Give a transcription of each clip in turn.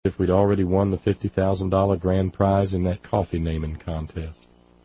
if we'd already won the $50,000 grand prize in that coffee naming contest.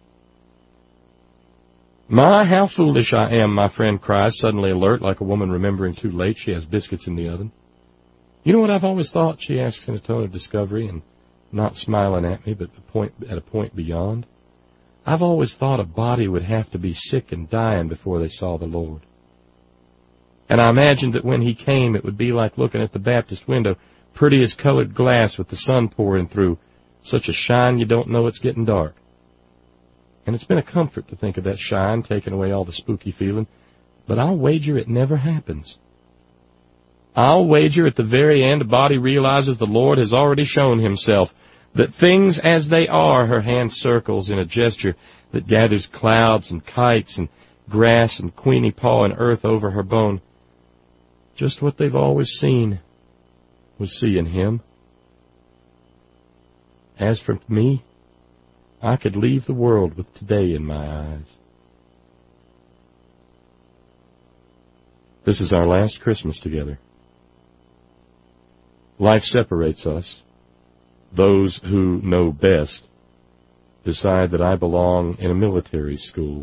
"My, how foolish I am," my friend cries, suddenly alert, like a woman remembering too late she has biscuits in the oven. "You know what I've always thought?" she asks in a tone of discovery, and not smiling at me, but at a point beyond. "I've always thought a body would have to be sick and dying before they saw the Lord. And I imagined that when he came, it would be like looking at the Baptist window, pretty as colored glass with the sun pouring through, such a shine you don't know it's getting dark. And it's been a comfort to think of that shine taking away all the spooky feeling, but I'll wager it never happens. I'll wager at the very end a body realizes the Lord has already shown himself, that things as they are," her hand circles in a gesture that gathers clouds and kites and grass and Queenie paw and earth over her bone, "just what they've always seen was seeing him. As for me, I could leave the world with today in my eyes." This is our last Christmas together. Life separates us. Those who know best decide that I belong in a military school.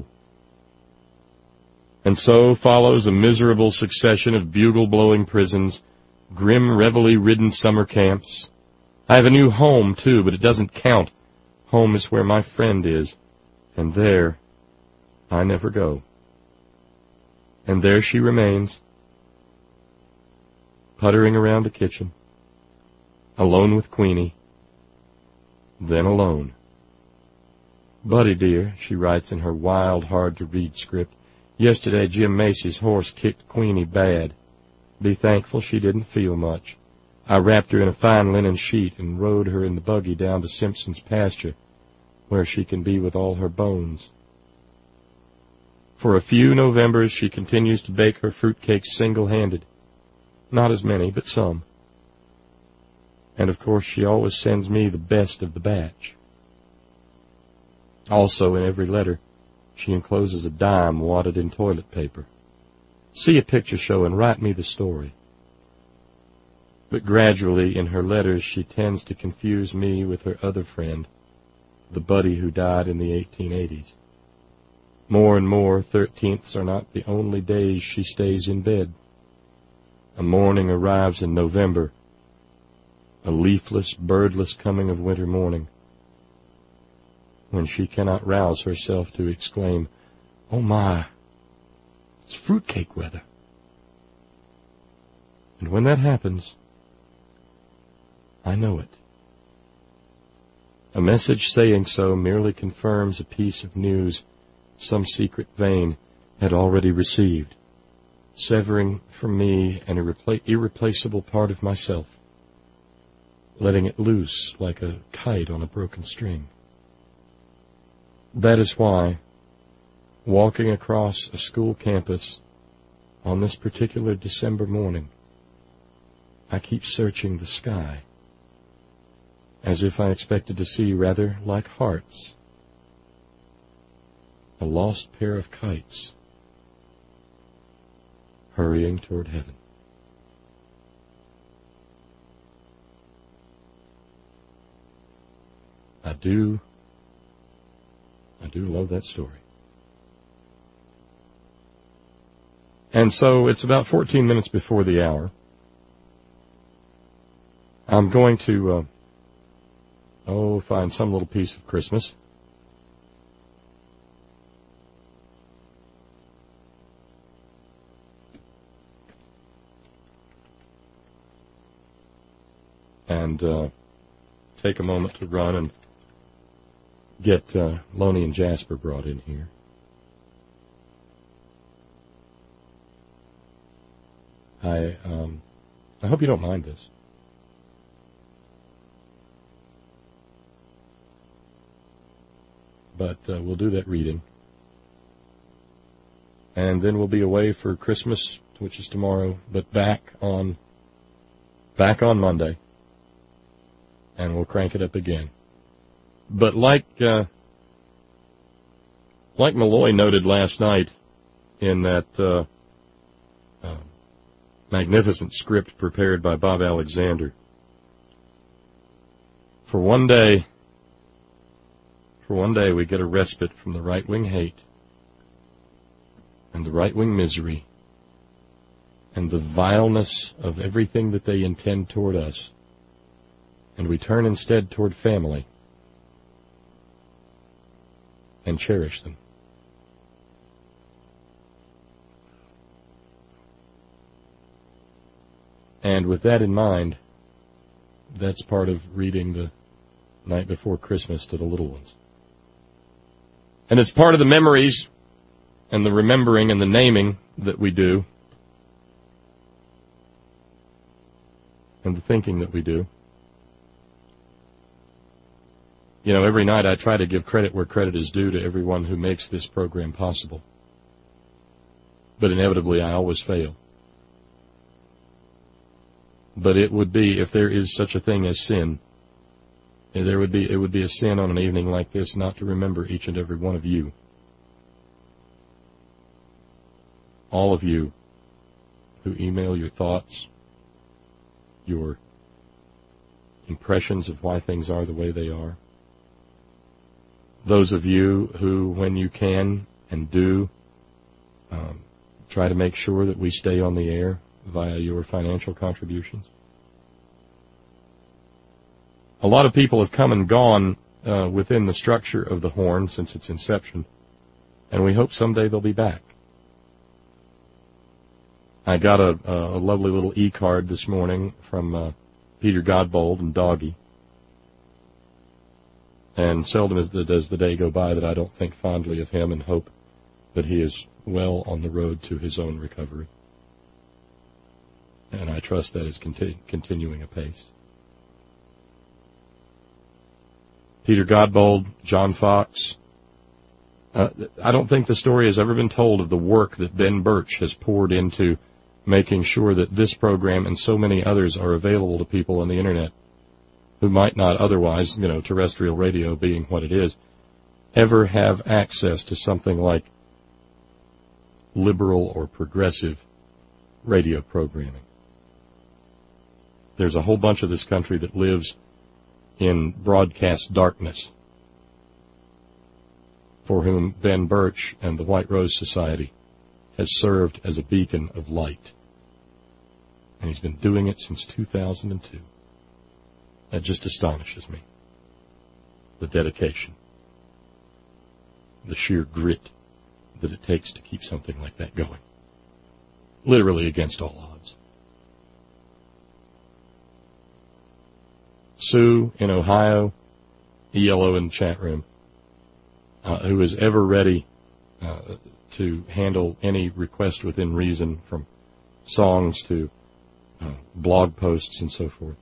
And so follows a miserable succession of bugle-blowing prisons, grim reveille-ridden summer camps. I have a new home, too, but it doesn't count. Home is where my friend is, and there I never go. And there she remains, puttering around the kitchen, alone with Queenie, then alone. "Buddy, dear," she writes in her wild, hard-to-read script, "yesterday Jim Macy's horse kicked Queenie bad. Be thankful she didn't feel much. I wrapped her in a fine linen sheet and rode her in the buggy down to Simpson's pasture, where she can be with all her bones." For a few Novembers she continues to bake her fruitcakes single-handed. Not as many, but some. And of course she always sends me the best of the batch. Also, in every letter, she encloses a dime wadded in toilet paper. "See a picture show and write me the story." But gradually, in her letters, she tends to confuse me with her other friend, the buddy who died in the 1880s. More and more, 13ths are not the only days she stays in bed. A morning arrives in November, a leafless, birdless coming of winter morning, when she cannot rouse herself to exclaim, "Oh my, it's fruitcake weather." And when that happens, I know it. A message saying so merely confirms a piece of news some secret vein had already received, severing from me an irreplaceable part of myself, letting it loose like a kite on a broken string. That is why, walking across a school campus on this particular December morning, I keep searching the sky, as if I expected to see, rather like hearts, a lost pair of kites hurrying toward heaven. I do love that story. And so it's about 14 minutes before the hour. I'm going to, find some little piece of Christmas. And take a moment to run and get Lonnie and Jasper brought in here. I hope you don't mind this. But we'll do that reading. And then we'll be away for Christmas, which is tomorrow, but back on Monday. And we'll crank it up again. But like Malloy noted last night in that magnificent script prepared by Bob Alexander, For one day, we get a respite from the right-wing hate and the right-wing misery and the vileness of everything that they intend toward us, and we turn instead toward family and cherish them. And with that in mind, that's part of reading the night before Christmas to the little ones. And it's part of the memories and the remembering and the naming that we do, and the thinking that we do. You know, every night I try to give credit where credit is due to everyone who makes this program possible. But inevitably I always fail. But it would be, if there is such a thing as sin, it would be a sin on an evening like this not to remember each and every one of you. All of you who email your thoughts, your impressions of why things are the way they are. Those of you who, when you can and do, try to make sure that we stay on the air via your financial contributions. A lot of people have come and gone within the structure of the Horn since its inception, and we hope someday they'll be back. I got a lovely little e-card this morning from Peter Godbold and Doggy, and seldom does the day go by that I don't think fondly of him and hope that he is well on the road to his own recovery. And I trust that is continuing apace. Peter Godbold, John Fox. I don't think the story has ever been told of the work that Ben Birch has poured into making sure that this program and so many others are available to people on the Internet who might not otherwise, terrestrial radio being what it is, ever have access to something like liberal or progressive radio programming. There's a whole bunch of this country that lives in broadcast darkness, for whom Ben Birch and the White Rose Society has served as a beacon of light. And he's been doing it since 2002. That just astonishes me. The dedication, the sheer grit that it takes to keep something like that going. Literally against all odds. Sue in Ohio, ELO in the chat room, who is ever ready to handle any request within reason, from songs to blog posts and so forth.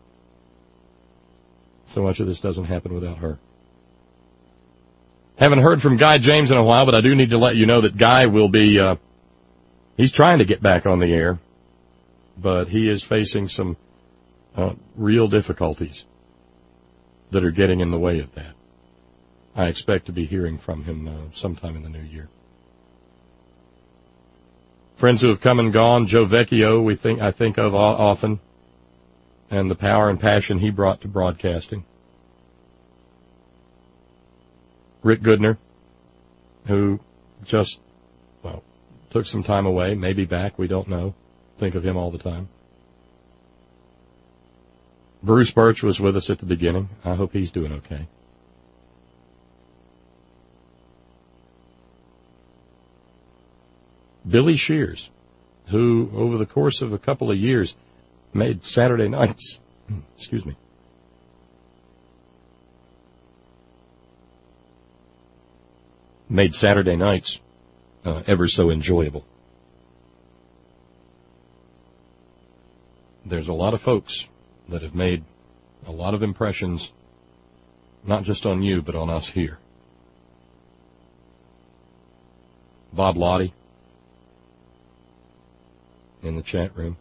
So much of this doesn't happen without her. Haven't heard from Guy James in a while, but I do need to let you know that Guy will be, he's trying to get back on the air, but he is facing some real difficulties that are getting in the way of that. I expect to be hearing from him sometime in the new year. Friends who have come and gone, Joe Vecchio, I think of often, and the power and passion he brought to broadcasting. Rick Goodner, who just, took some time away, maybe back, we don't know. Think of him all the time. Bruce Birch was with us at the beginning. I hope he's doing okay. Billy Shears, who over the course of a couple of years made Saturday nights, ever so enjoyable. There's a lot of folks that have made a lot of impressions, not just on you, but on us here. Bob Lottie in the chat room.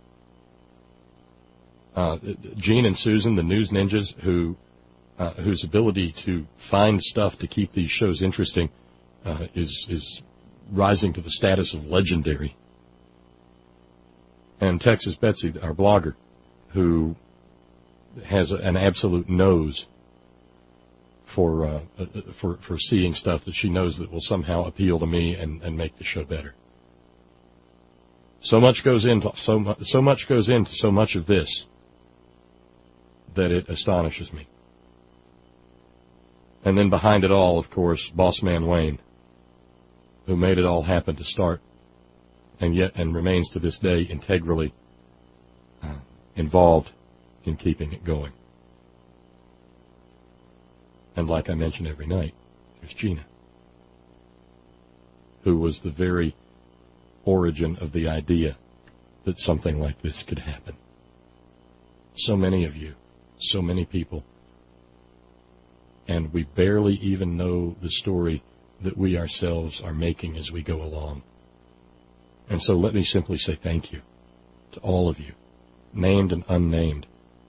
Gene and Susan, the News Ninjas, whose ability to find stuff to keep these shows interesting is rising to the status of legendary. And Texas Betsy, our blogger, who has an absolute nose for seeing stuff that she knows that will somehow appeal to me and make the show better. So much goes into so much of this that it astonishes me. And then behind it all, of course, Boss Man Wayne, who made it all happen to start, and remains to this day integrally involved in keeping it going. And like I mention every night, there's Gina, who was the very origin of the idea that something like this could happen. So many of you, so many people, and we barely even know the story that we ourselves are making as we go along. And so let me simply say thank you to all of you, named and unnamed.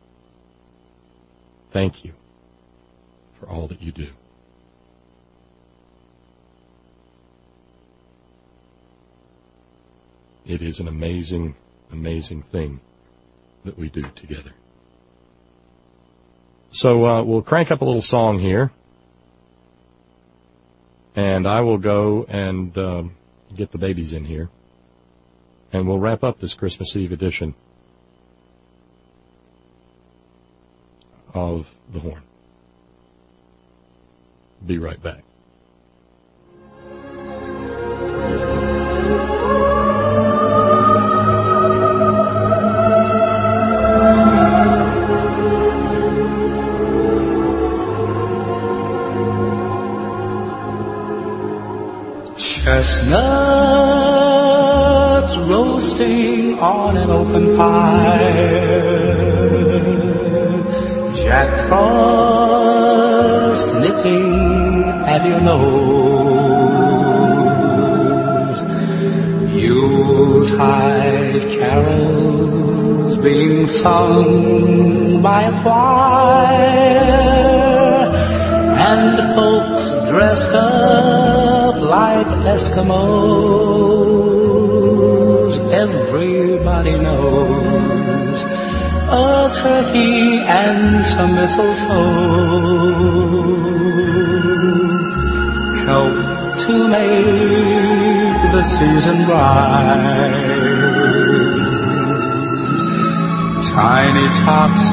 Thank you for all that you do. It is an amazing, amazing thing that we do together. So we'll crank up a little song here, and I will go and get the babies in here, and we'll wrap up this Christmas Eve edition of The Horn. Be right back. Chestnuts roasting on an open fire, Jack Frost nipping at your nose, Yuletide carols being sung by a choir, and folks dressed up like Eskimos. Everybody knows a turkey and some mistletoe help to make the season bright. Tiny tots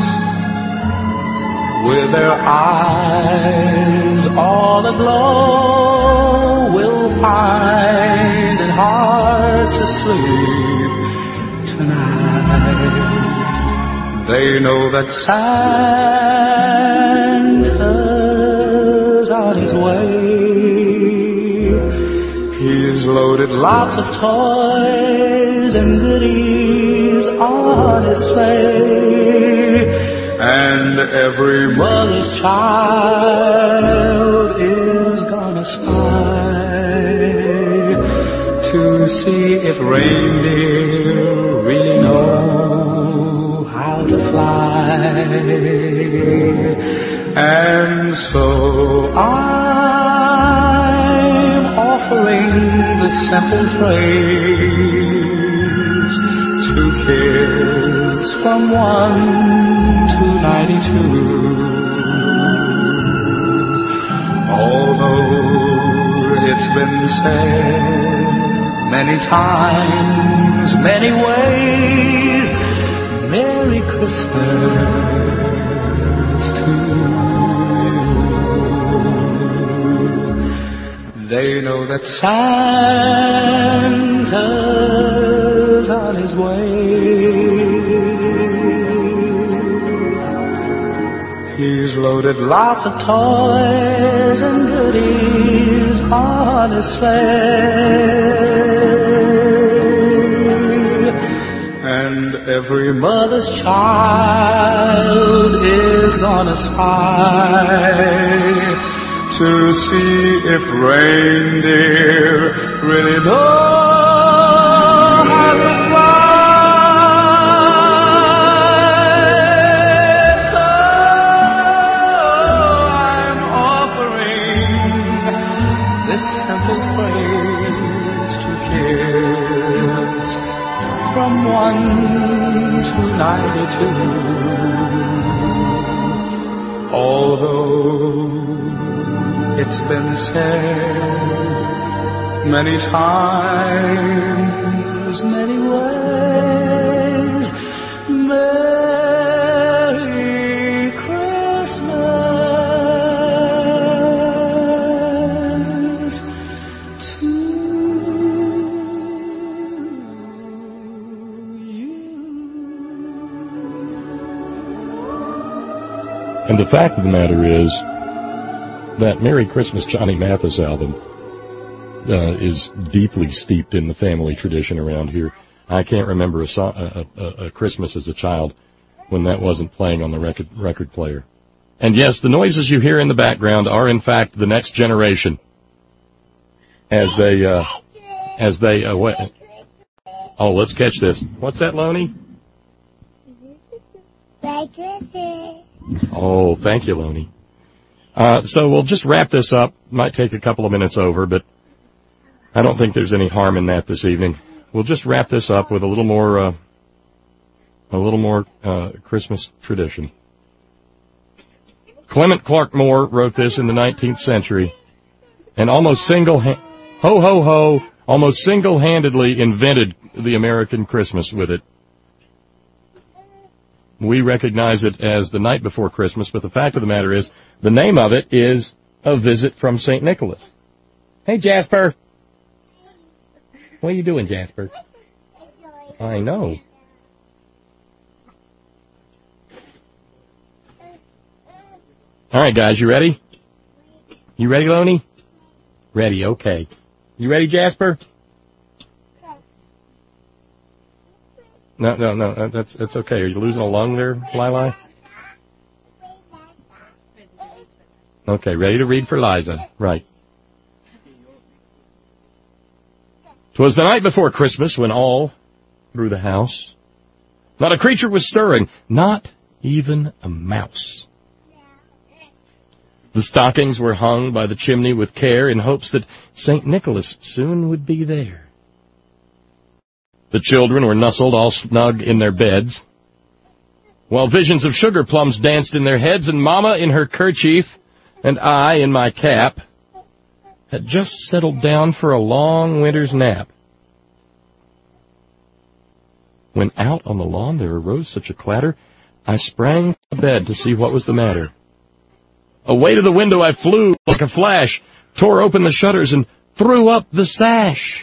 with their eyes all aglow will find it hard to sleep tonight. They know that Santa's on his way. He's loaded lots of toys and goodies on his sleigh, and every mother's child is gonna spy to see if reindeer really know how to fly. And so I'm offering the simple phrase to kids from 1 to 92. Although it's been said many times, many ways, Merry Christmas to you. They know that Santa's on his way. He's loaded lots of toys and goodies on his sleigh, and every mother's child is gonna spy to see if reindeer really know how to from 1 to 92. Although it's been said many times, many ways, Merry Christmas to you. And the fact of the matter is that Merry Christmas Johnny Mathis album is deeply steeped in the family tradition around here. I can't remember a Christmas as a child when that wasn't playing on the record player. And yes, the noises you hear in the background are in fact the next generation as they oh, let's catch this. What's that, Loney? Oh, thank you, Loney. So we'll just wrap this up. Might take a couple of minutes over, but I don't think there's any harm in that this evening. We'll just wrap this up with a little more Christmas tradition. Clement Clark Moore wrote this in the 19th century, and almost single-handedly invented the American Christmas with it. We recognize it as the night before Christmas, but the fact of the matter is, the name of it is A Visit from St. Nicholas. Hey, Jasper. What are you doing, Jasper? I know. All right, guys, you ready? You ready, Loney? Ready, okay. You ready, Jasper? No, that's okay. Are you losing a lung there, Lili? Okay, ready to read for Liza. Right. 'Twas the night before Christmas when all through the house not a creature was stirring, not even a mouse. The stockings were hung by the chimney with care in hopes that St. Nicholas soon would be there. The children were nestled all snug in their beds, while visions of sugar plums danced in their heads, and Mama in her kerchief and I in my cap had just settled down for a long winter's nap. When out on the lawn there arose such a clatter, I sprang to bed to see what was the matter. Away to the window I flew like a flash, tore open the shutters, and threw up the sash.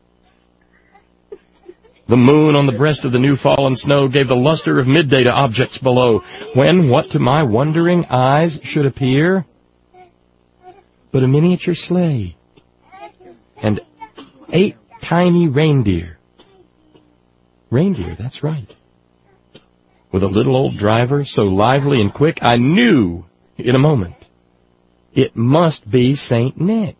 The moon on the breast of the new-fallen snow gave the luster of midday to objects below, when what to my wondering eyes should appear but a miniature sleigh and 8 tiny reindeer. Reindeer, that's right. With a little old driver so lively and quick, I knew in a moment it must be St. Nick.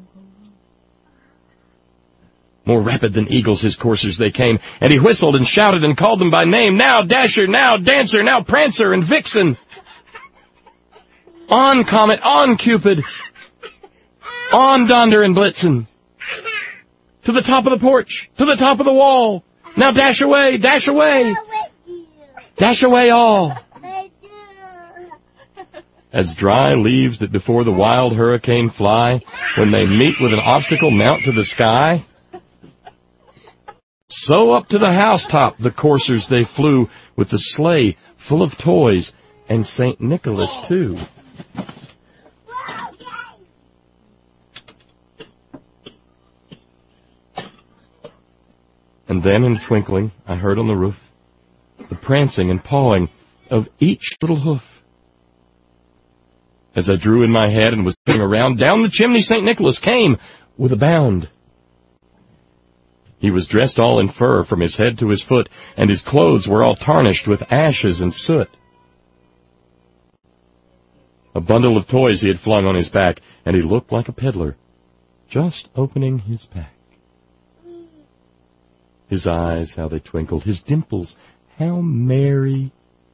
More rapid than eagles his coursers they came, and he whistled and shouted and called them by name. Now Dasher, now Dancer, now Prancer and Vixen. On Comet, on Cupid, on Donder and Blitzen. To the top of the porch, to the top of the wall. Now dash away, dash away. Dash away all. As dry leaves that before the wild hurricane fly, when they meet with an obstacle mount to the sky, so up to the housetop the coursers they flew, with the sleigh full of toys, and St. Nicholas too. And then in a twinkling I heard on the roof the prancing and pawing of each little hoof. As I drew in my head and was looking around, down the chimney St. Nicholas came with a bound. He was dressed all in fur from his head to his foot, and his clothes were all tarnished with ashes and soot. A bundle of toys he had flung on his back, and he looked like a peddler, just opening his pack. His eyes, how they twinkled, his dimples, how merry.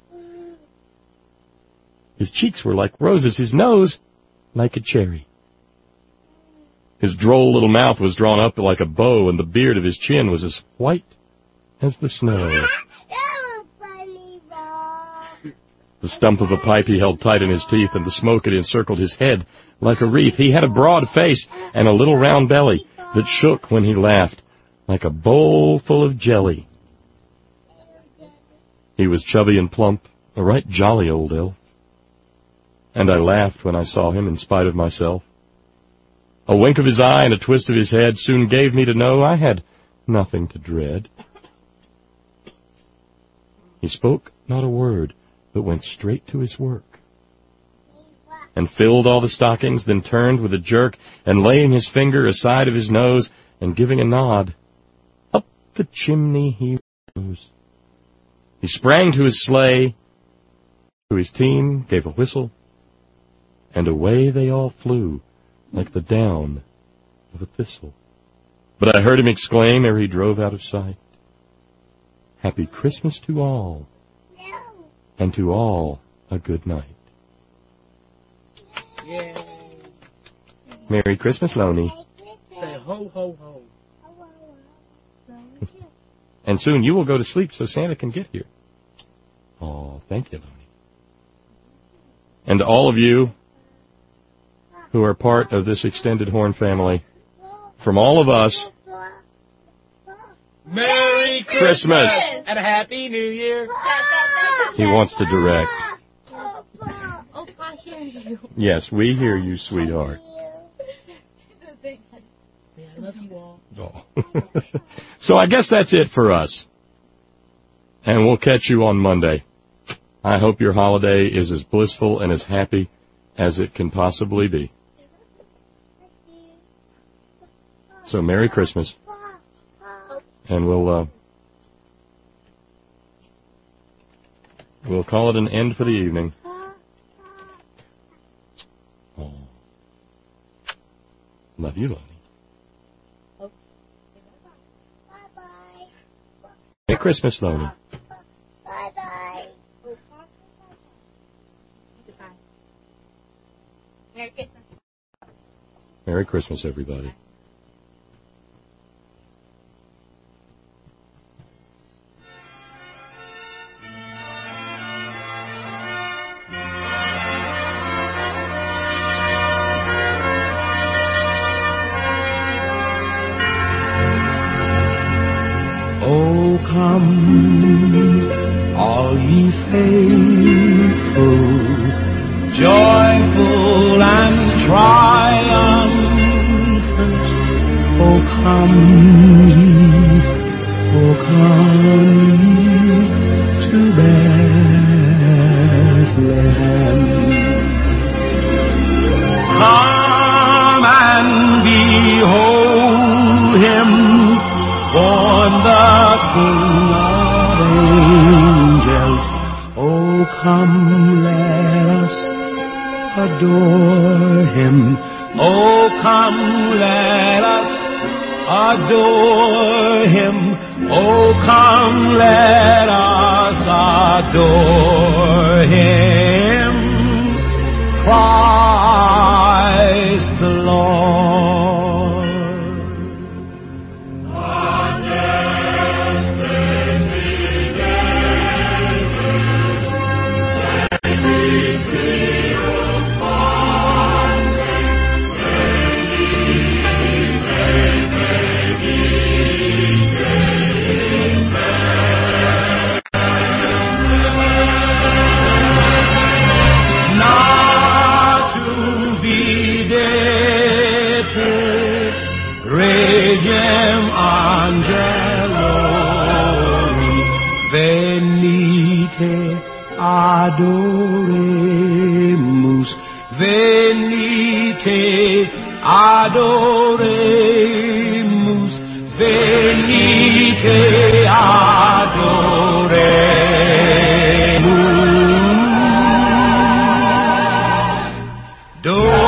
His cheeks were like roses, his nose like a cherry. His droll little mouth was drawn up like a bow, and the beard of his chin was as white as the snow. The the stump of a pipe he held tight in his teeth, and the smoke had encircled his head like a wreath. He had a broad face and a little round belly that shook when he laughed, like a bowl full of jelly. He was chubby and plump, a right jolly old elf, and I laughed when I saw him in spite of myself. A wink of his eye and a twist of his head soon gave me to know I had nothing to dread. He spoke not a word, but went straight to his work, and filled all the stockings, then turned with a jerk, and laying his finger aside of his nose, and giving a nod, up the chimney he rose. He sprang to his sleigh, to his team gave a whistle, and away they all flew, like the down of a thistle. But I heard him exclaim ere he drove out of sight, Happy Christmas to all, and to all a good night. Yay. Merry Christmas, Loney. Say ho, ho, ho. And soon you will go to sleep so Santa can get here. Oh, thank you, Loney. And all of you who are part of this extended Horn family, from all of us, Merry Christmas. and a Happy New Year. He wants to direct. Oh, I hear you. Yes, we hear you, sweetheart. I love you all. Oh. So I guess that's it for us. And we'll catch you on Monday. I hope your holiday is as blissful and as happy as it can possibly be. So Merry Christmas. And we'll call it an end for the evening. Oh. Love you, Lonnie. Bye-bye. Merry Christmas, Lonnie. Bye-bye. Goodbye. Merry Christmas. Merry Christmas, everybody. Oh, come, all ye faithful, joyful and triumphant. Oh, come to Bethlehem. Come and behold him, born the King of angels. Oh, come, let us adore him. Oh, come, let us adore him. Oh, come, let us adore him. Christ the Lord. Regem Angeloi, venite adoremus, venite adoremus, venite adoremus.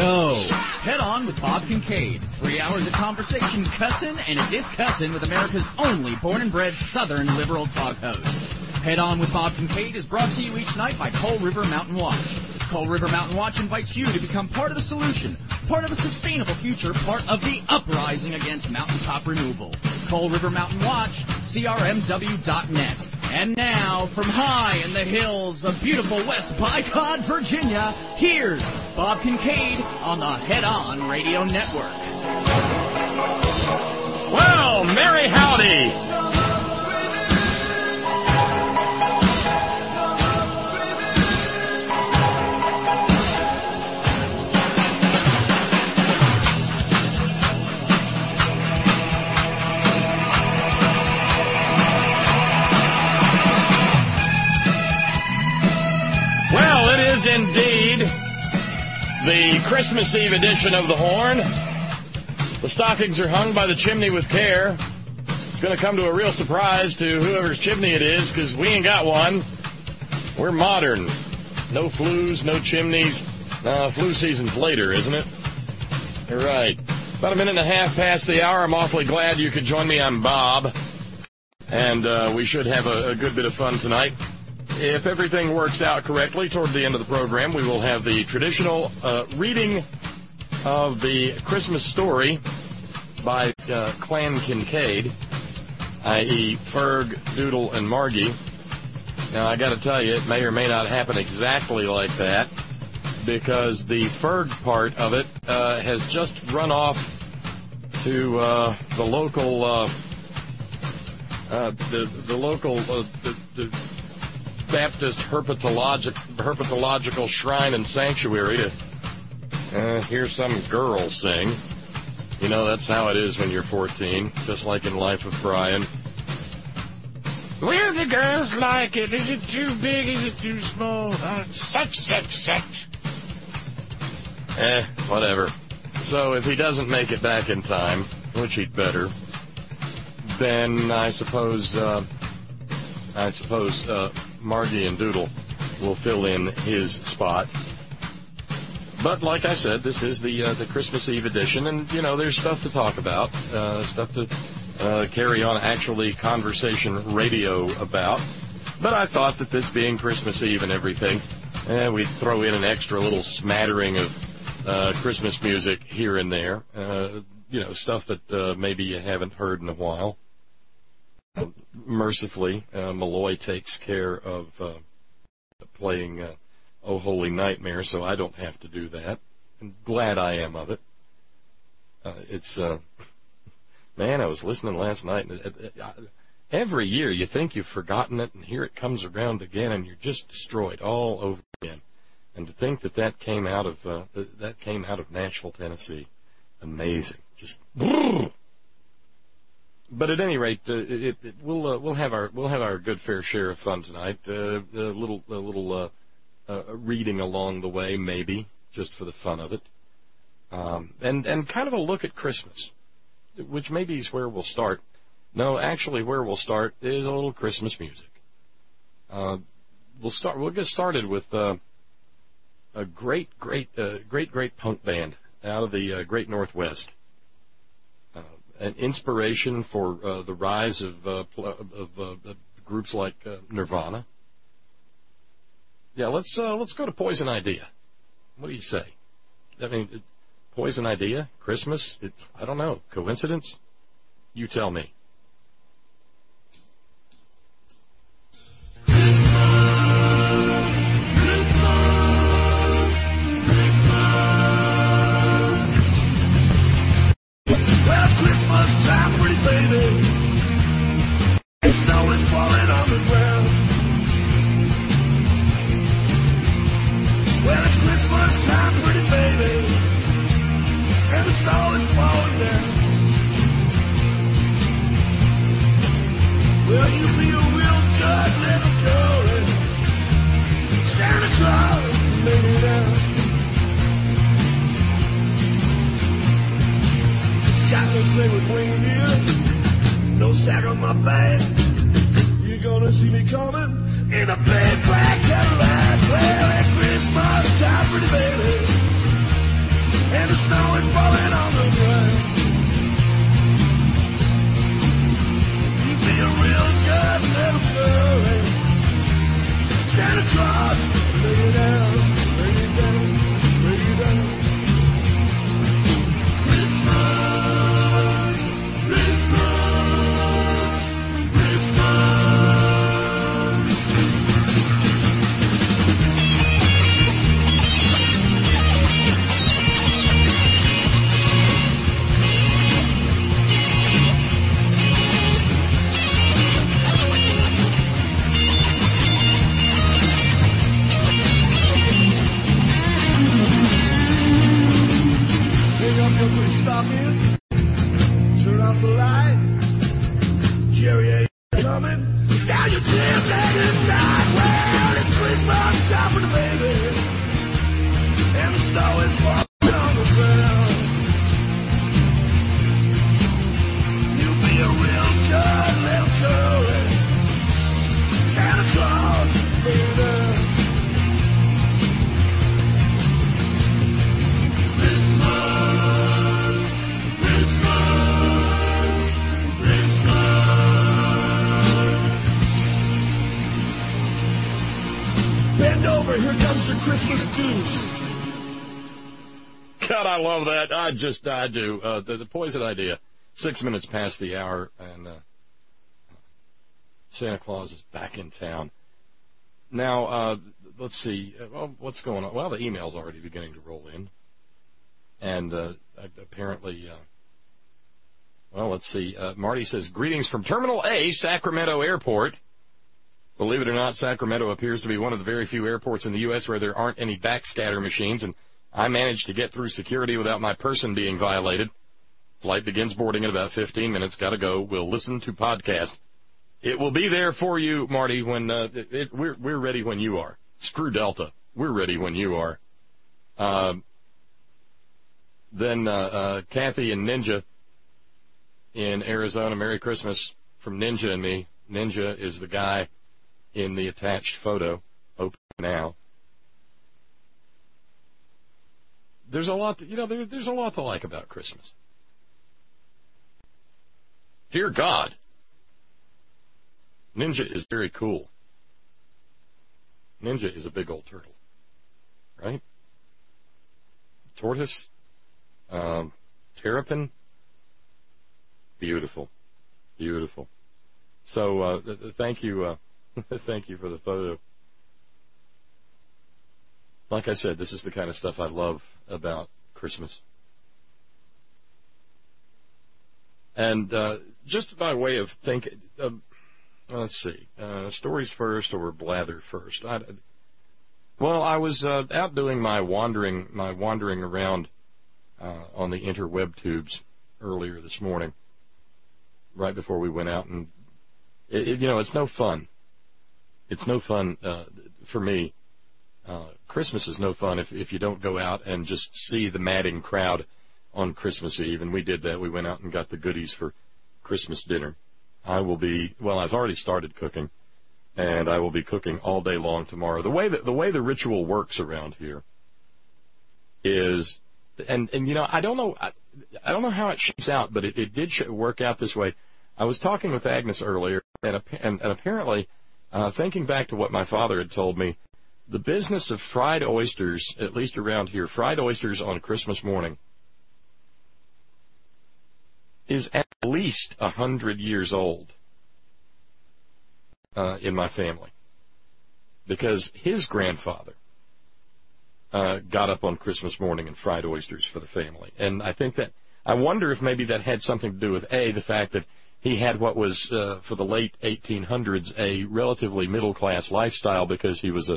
show. Head On with Bob Kincaid. 3 hours of conversation, cussing, and a discussing with America's only born-and-bred Southern liberal talk host. Head On with Bob Kincaid is brought to you each night by Coal River Mountain Watch. Coal River Mountain Watch invites you to become part of the solution, part of a sustainable future, part of the uprising against mountaintop removal. Coal River Mountain Watch, crmw.net. And now, from high in the hills of beautiful West Bicod, Virginia, here's Bob Kincaid on the Head On Radio Network. Well, merry howdy. Indeed, the Christmas Eve edition of The Horn. The stockings are hung by the chimney with care. It's going to come to a real surprise to whoever's chimney it is, because we ain't got one. We're modern. No flues, no chimneys. Flu season's later, isn't it? You're right. About a minute and a half past the hour. I'm awfully glad you could join me. I'm Bob. And we should have a good bit of fun tonight. If everything works out correctly, toward the end of the program, we will have the traditional reading of the Christmas story by Clan Kincaid, i.e. Ferg, Doodle, and Margie. Now, I got to tell you, it may or may not happen exactly like that, because the Ferg part of it has just run off to the local Baptist herpetological shrine and sanctuary to hear some girl sing. You know, that's how it is when you're 14, just like in Life of Brian. Will the girls like it? Is it too big? Is it too small? Sex. Whatever. So if he doesn't make it back in time, which he'd better, then I suppose Margie and Doodle will fill in his spot. But like I said, this is the Christmas Eve edition, and you know there's stuff to talk about, stuff to carry on actually conversation radio about. But I thought that this being Christmas Eve and everything, we'd throw in an extra little smattering of Christmas music here and there, stuff that maybe you haven't heard in a while. Mercifully, Malloy takes care of playing Oh Holy Nightmare, so I don't have to do that. I'm glad I am of it. Man, I was listening last night, and every year you think you've forgotten it, and here it comes around again, and you're just destroyed all over again. And to think that came out of Nashville, Tennessee, amazing. Just. But at any rate, we'll have our good fair share of fun tonight. A little reading along the way, maybe, just for the fun of it, and kind of a look at Christmas, which maybe is where we'll start. No, actually, where we'll start is a little Christmas music. We'll get started with a great punk band out of the Great Northwest. An inspiration for the rise of groups like Nirvana. Yeah, let's go to Poison Idea. What do you say? I mean, Poison Idea, Christmas. I don't know. Coincidence? You tell me. stockings. Turn off the light. Jerry ain't coming. Now you chip that inside. Well, it's Christmas time for the baby. And the snow is falling on the ground. You'll be a real good little girl. Santa Claus, baby. Bend over, here comes your Christmas goose. God, I love that. I do. The Poison Idea. 6 minutes past the hour, and Santa Claus is back in town. Now, let's see. What's going on? Well, the email's already beginning to roll in. And apparently, well, let's see. Marty says, greetings from Terminal A, Sacramento Airport. Believe it or not, Sacramento appears to be one of the very few airports in the U.S. where there aren't any backscatter machines, and I managed to get through security without my person being violated. Flight begins boarding in about 15 minutes. Got to go. We'll listen to podcast. It will be there for you, Marty, when we're ready when you are. Screw Delta. We're ready when you are. Then Kathy and Ninja in Arizona, Merry Christmas from Ninja and me. Ninja is the guy in the attached photo. Open now. There's a lot, there's a lot to like about Christmas. Dear God, Ninja is very cool. Ninja is a big old turtle, right? Tortoise, terrapin, beautiful, beautiful. So thank you, thank you for the photo. Like I said, this is the kind of stuff I love about Christmas. And just by way of thinking, let's see, stories first or blather first. I was out doing my wandering around on the interweb tubes earlier this morning, right before we went out, and it's no fun. It's no fun for me. Christmas is no fun if you don't go out and just see the madding crowd on Christmas Eve, and we did that. We went out and got the goodies for Christmas dinner. I've already started cooking, and I will be cooking all day long tomorrow. The way the ritual works around here is, and I don't know how it shakes out, but it did work out this way. I was talking with Agnes earlier, and apparently, thinking back to what my father had told me, the business of fried oysters, at least around here, fried oysters on Christmas morning, is at least 100 years old in my family. Because his grandfather got up on Christmas morning and fried oysters for the family. And I wonder if maybe that had something to do with, the fact that he had what was, for the late 1800s, a relatively middle-class lifestyle, because he was a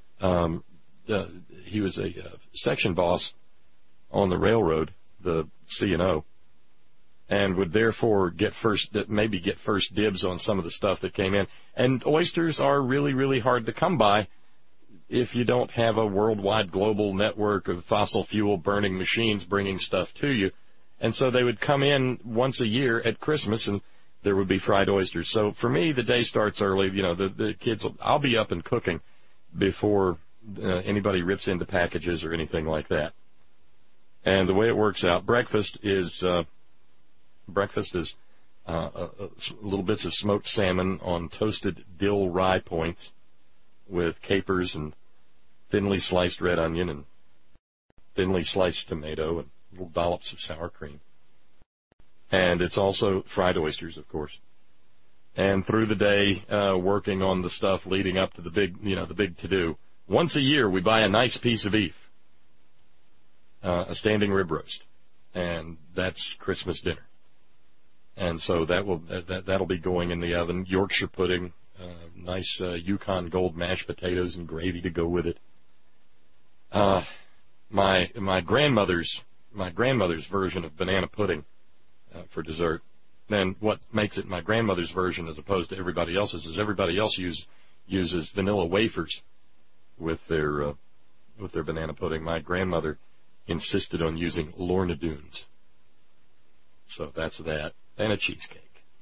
section boss on the railroad, the C&O, and would therefore get first dibs on some of the stuff that came in. And oysters are really, really hard to come by if you don't have a worldwide global network of fossil fuel burning machines bringing stuff to you. And so they would come in once a year at Christmas, and there would be fried oysters. So for me, the day starts early. The kids, I'll be up and cooking before anybody rips into packages or anything like that. And the way it works out, breakfast is little bits of smoked salmon on toasted dill rye points with capers and thinly sliced red onion and thinly sliced tomato and little dollops of sour cream. And it's also fried oysters, of course. And through the day, working on the stuff leading up to the big to-do. Once a year, we buy a nice piece of beef, a standing rib roast, and that's Christmas dinner. And so that'll be going in the oven. Yorkshire pudding, nice Yukon Gold mashed potatoes and gravy to go with it. My grandmother's my grandmother's version of banana pudding for dessert, then what makes it my grandmother's version as opposed to everybody else's is everybody else uses vanilla wafers with their banana pudding. My grandmother insisted on using Lorna Doones. So that's that. And a cheesecake.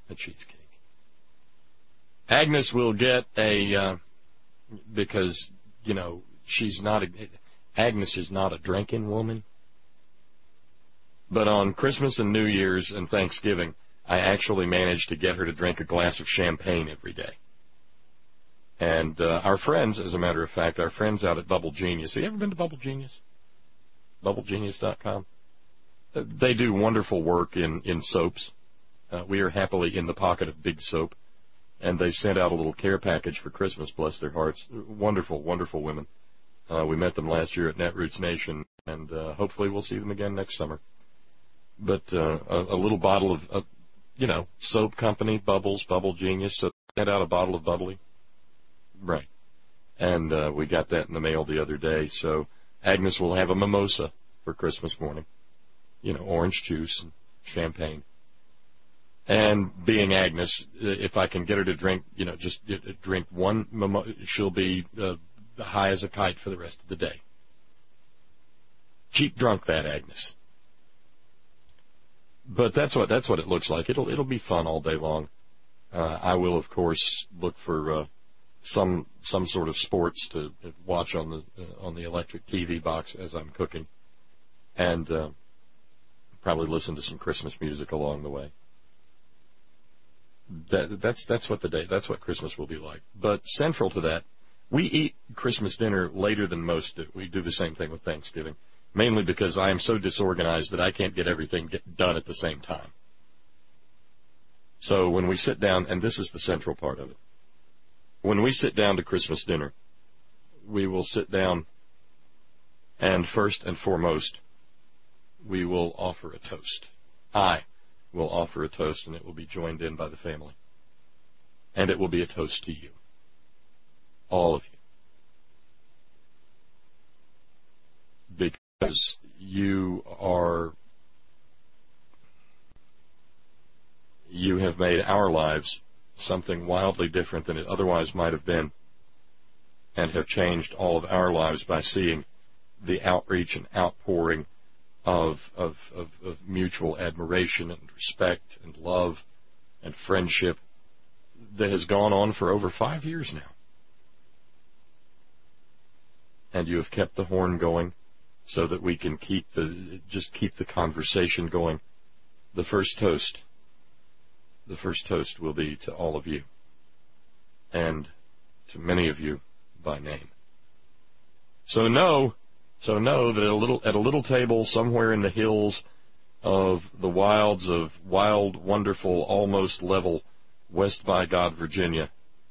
Agnes will get because, Agnes is not a drinking woman. But on Christmas and New Year's and Thanksgiving, I actually managed to get her to drink a glass of champagne every day. And our friends, as a matter of fact, our friends out at Bubble Genius. Have you ever been to Bubble Genius? BubbleGenius.com. They do wonderful work in soaps. We are happily in the pocket of Big Soap. And they sent out a little care package for Christmas, bless their hearts. Wonderful, wonderful women. We met them last year at Netroots Nation, and hopefully we'll see them again next summer. But a little bottle of, soap company, Bubbles, Bubble Genius, so they sent out a bottle of bubbly. Right. And we got that in the mail the other day, so Agnes will have a mimosa for Christmas morning. Orange juice and champagne. And being Agnes, if I can get her to drink, just drink one mimosa, she'll be high as a kite for the rest of the day. Cheap drunk, that Agnes. But that's what it looks like. It'll be fun all day long. I will, of course, look for some sort of sports to watch on the electric TV box as I'm cooking, and probably listen to some Christmas music along the way. That's what Christmas will be like. But central to that, we eat Christmas dinner later than most do. We do the same thing with Thanksgiving, mainly because I am so disorganized that I can't get everything done at the same time. So when we sit down, and this is the central part of it, when we sit down to Christmas dinner, we will sit down, and first and foremost, we will offer a toast. I will offer a toast, and it will be joined in by the family. And it will be a toast to you. All of you. Because you have made our lives something wildly different than it otherwise might have been, and have changed all of our lives by seeing the outreach and outpouring of mutual admiration and respect and love and friendship that has gone on for over 5 years now. And you have kept the horn going so that we can keep the conversation going. The first toast will be to all of you, and to many of you by name. So know that at a little table somewhere in the hills of the wilds of wild, wonderful, almost level West by God, Virginia,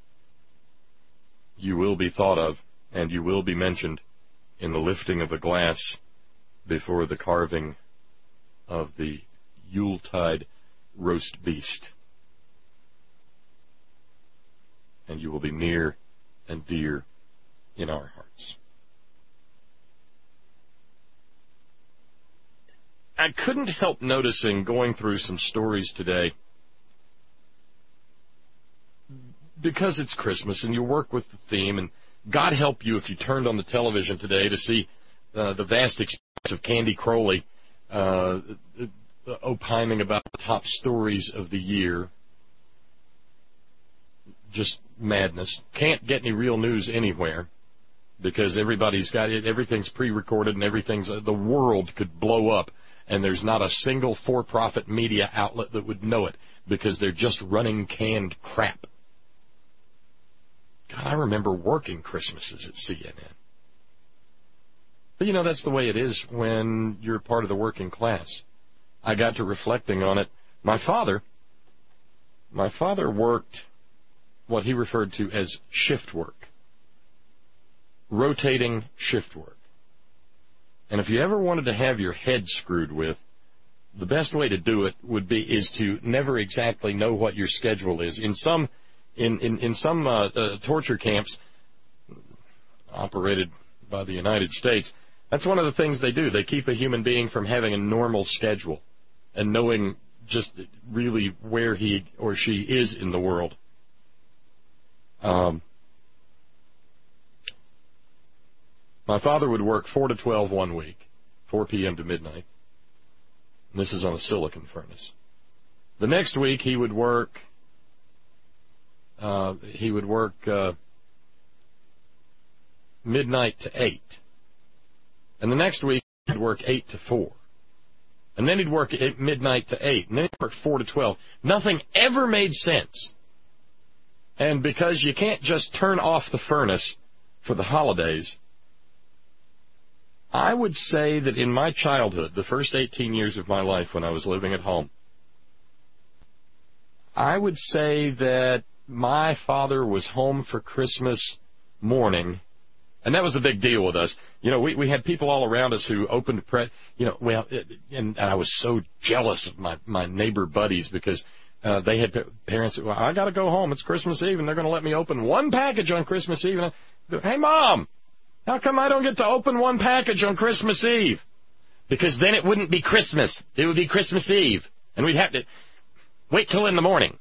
you will be thought of, and you will be mentioned in the lifting of a glass before the carving of the Yuletide roast beast. And you will be near and dear in our hearts. I couldn't help noticing, going through some stories today, because it's Christmas and you work with the theme, and God help you if you turned on the television today to see the vast expanse of Candy Crowley opining about the top stories of the year. Just madness. Can't get any real news anywhere because everybody's got it. Everything's pre-recorded and the world could blow up, and there's not a single for-profit media outlet that would know it because they're just running canned crap. God, I remember working Christmases at CNN. But that's the way it is when you're part of the working class. I got to reflecting on it. My father worked what he referred to as shift work, rotating shift work. And if you ever wanted to have your head screwed with, the best way to do it is to never exactly know what your schedule is. In some torture camps operated by the United States, That's one of the things they do. They keep a human being from having a normal schedule and knowing just really where he or she is in the world. My father would work 4 to 12 one week, 4 p.m. to midnight. And this is on a silicon furnace. The next week he would work midnight to 8. And the next week he'd work 8 to 4. And then he'd work at midnight to 8. And then he'd work 4 to 12. Nothing ever made sense. And because you can't just turn off the furnace for the holidays, I would say that in my childhood, the first 18 years of my life when I was living at home, I would say that my father was home for Christmas morning, and that was the big deal with us. You know, we had people all around us who opened, and I was so jealous of my neighbor buddies because they had parents who, I got to go home. It's Christmas Eve, and they're going to let me open one package on Christmas Eve. And hey, Mom, how come I don't get to open one package on Christmas Eve? Because then it wouldn't be Christmas. It would be Christmas Eve, and we'd have to wait till in the morning.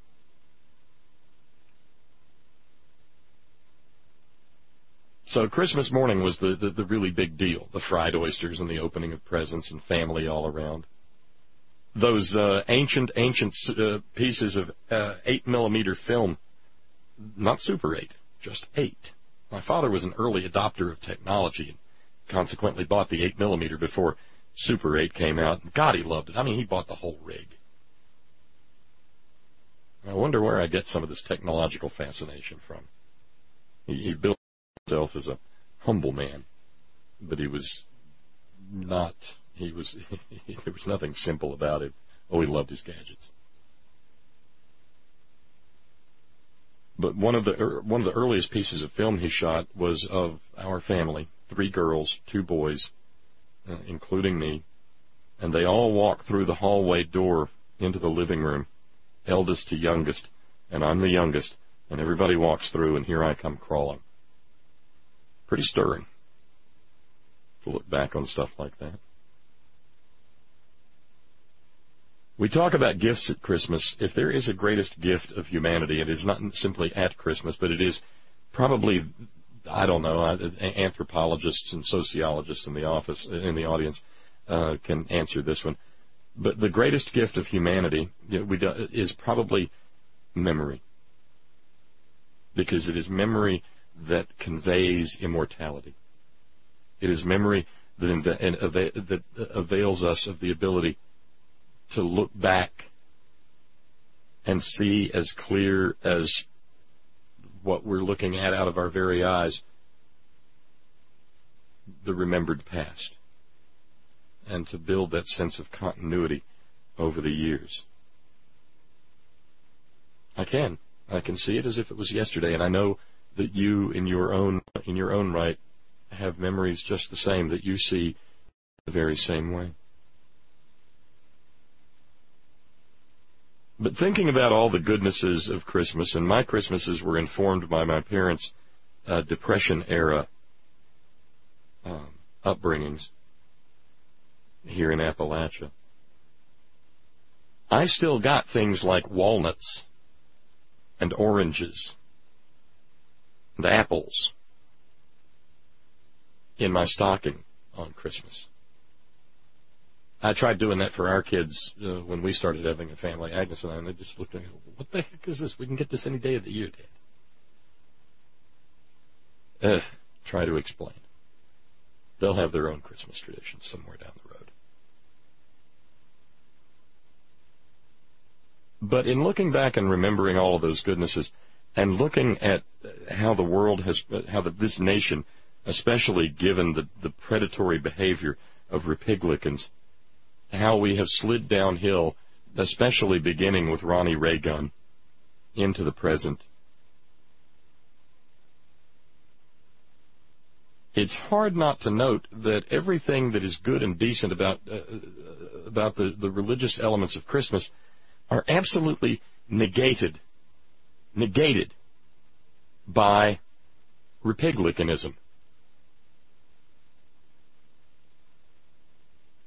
So Christmas morning was the really big deal, the fried oysters and the opening of presents and family all around. Those ancient pieces of 8mm film, not Super 8, just 8. My father was an early adopter of technology and consequently bought the 8mm before Super 8 came out. God, he loved it. I mean, he bought the whole rig. I wonder where I get some of this technological fascination from. He built himself as a humble man, but there was nothing simple about it. Oh, he loved his gadgets. But one of the earliest pieces of film he shot was of our family, 3 girls, 2 boys, including me, and they all walked through the hallway door into the living room, eldest to youngest, and I'm the youngest, and everybody walks through, and here I come crawling. Pretty stirring to look back on stuff like that. We talk about gifts at Christmas. If there is a greatest gift of humanity, it is not simply at Christmas, but it is probably, I don't know, anthropologists and sociologists in the audience can answer this one. But the greatest gift of humanity is probably memory, because it is memory that conveys immortality. It is memory that avails us of the ability to look back and see as clear as what we're looking at out of our very eyes the remembered past, and to build that sense of continuity over the years. I can see it as if it was yesterday, and I know that you, in your own right, have memories just the same, that you see the very same way. But thinking about all the goodnesses of Christmas, and my Christmases were informed by my parents' Depression-era upbringings here in Appalachia, I still got things like walnuts and oranges and apples in my stocking on Christmas. I tried doing that for our kids when we started having a family, Agnes and I, and they just looked at me, what the heck is this? We can get this any day of the year, Dad. Try to explain. They'll have their own Christmas tradition somewhere down the road. But in looking back and remembering all of those goodnesses, and looking at how the world has, this nation, especially given the predatory behavior of Republicans, how we have slid downhill, especially beginning with Ronnie Reagan into the present, it's hard not to note that everything that is good and decent about the religious elements of Christmas are absolutely negated by Republicanism.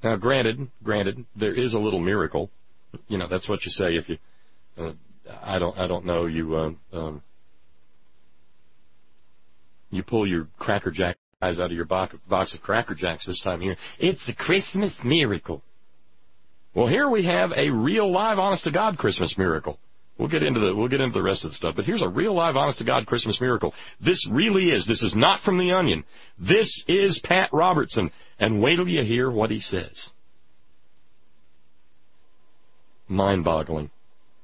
Now, granted, there is a little miracle. You know, that's what you say if you. I don't know. You pull your Cracker Jack eyes out of your box of Cracker Jacks this time of year. It's a Christmas miracle. Well, here we have a real, live, honest-to-God Christmas miracle. We'll get into the rest of the stuff, but here's a real, live, honest-to-God Christmas miracle. This really is. This is not from The Onion. This is Pat Robertson, and wait till you hear what he says. Mind-boggling.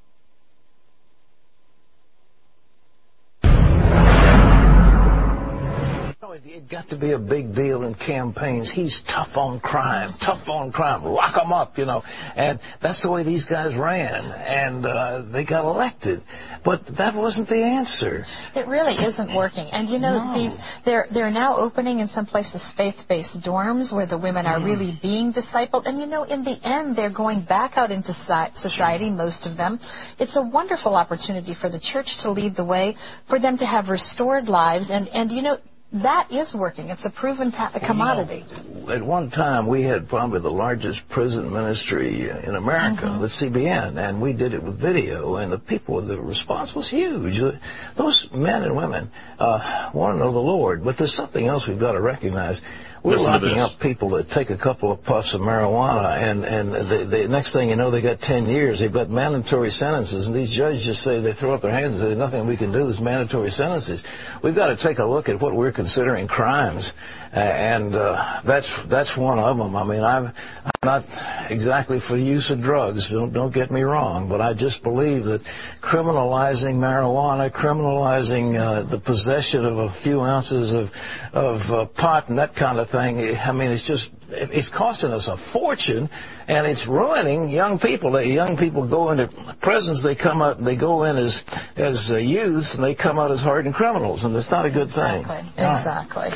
It got to be a big deal in campaigns. He's tough on crime, lock them up, you know. And that's the way these guys ran, and they got elected. But that wasn't the answer. It really isn't working. And, you know, they're now opening in some places faith-based dorms where the women are really being discipled. And, you know, in the end, they're going back out into society, most of them. It's a wonderful opportunity for the church to lead the way, for them to have restored lives. And you know, that is working. It's a proven commodity. You know, at one time, we had probably the largest prison ministry in America with CBN, and we did it with video, and the response was huge. Those men and women want to know the Lord, but there's something else we've got to recognize. We're locking up people that take a couple of puffs of marijuana, and the next thing you know, they got 10 years. They've got mandatory sentences, and these judges just say, they throw up their hands and say, there's nothing we can do. There's mandatory sentences. We've got to take a look at what we're considering crimes, and that's one of them. I mean, I'm not exactly for the use of drugs. Don't get me wrong, but I just believe that criminalizing marijuana, criminalizing the possession of a few ounces of pot and that kind of thing, I mean, it's costing us a fortune, and it's ruining young people. Young people go into prisons, they come out, they go in as youths, and they come out as hardened criminals, and that's not a good thing. Exactly.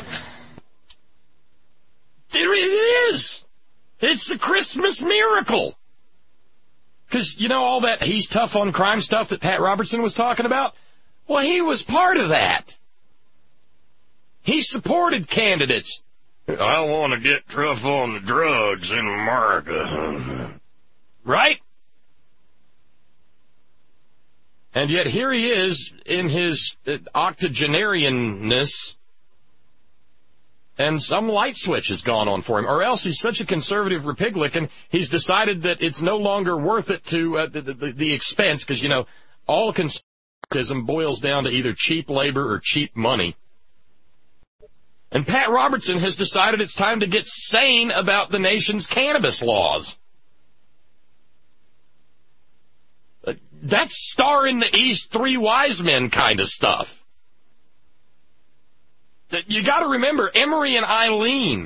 It is. It's the Christmas miracle. Because, you know, all that he's tough on crime stuff that Pat Robertson was talking about? Well, he was part of that. He supported candidates. I want to get tough on the drugs in America. Right? And yet here he is in his octogenarianness, and some light switch has gone on for him. Or else he's such a conservative Republican, he's decided that it's no longer worth it to the expense, because, you know, all conservatism boils down to either cheap labor or cheap money. And Pat Robertson has decided it's time to get sane about the nation's cannabis laws. That's Star in the East, Three Wise Men kind of stuff. You got to remember, Emery and Eileen,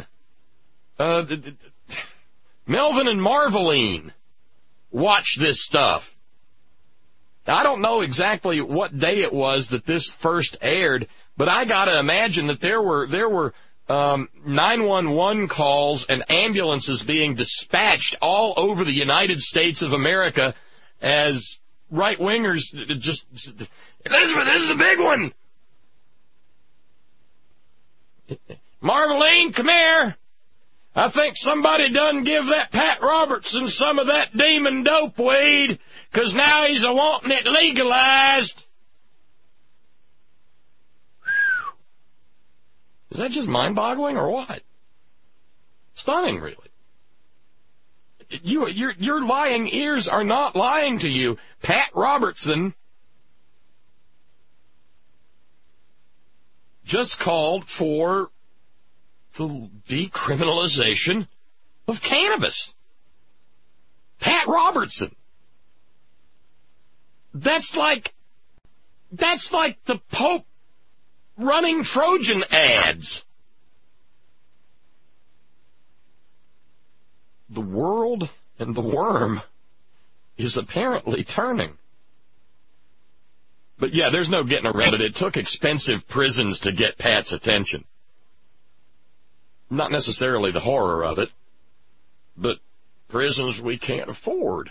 Melvin and Marveline watch this stuff. I don't know exactly what day it was that this first aired, but I got to imagine that there were 911 calls and ambulances being dispatched all over the United States of America as right-wingers just, Elizabeth, this is the big one. Marveline, come here. I think somebody done give that Pat Robertson some of that demon dope weed, 'cause now he's a-wanting it legalized. Is that just mind-boggling or what? Stunning, really. Your lying ears are not lying to you. Pat Robertson just called for the decriminalization of cannabis. Pat Robertson. That's like the Pope running Trojan ads. The world and the worm is apparently turning. But yeah, there's no getting around it. It took expensive prisons to get Pat's attention. Not necessarily the horror of it, but prisons we can't afford.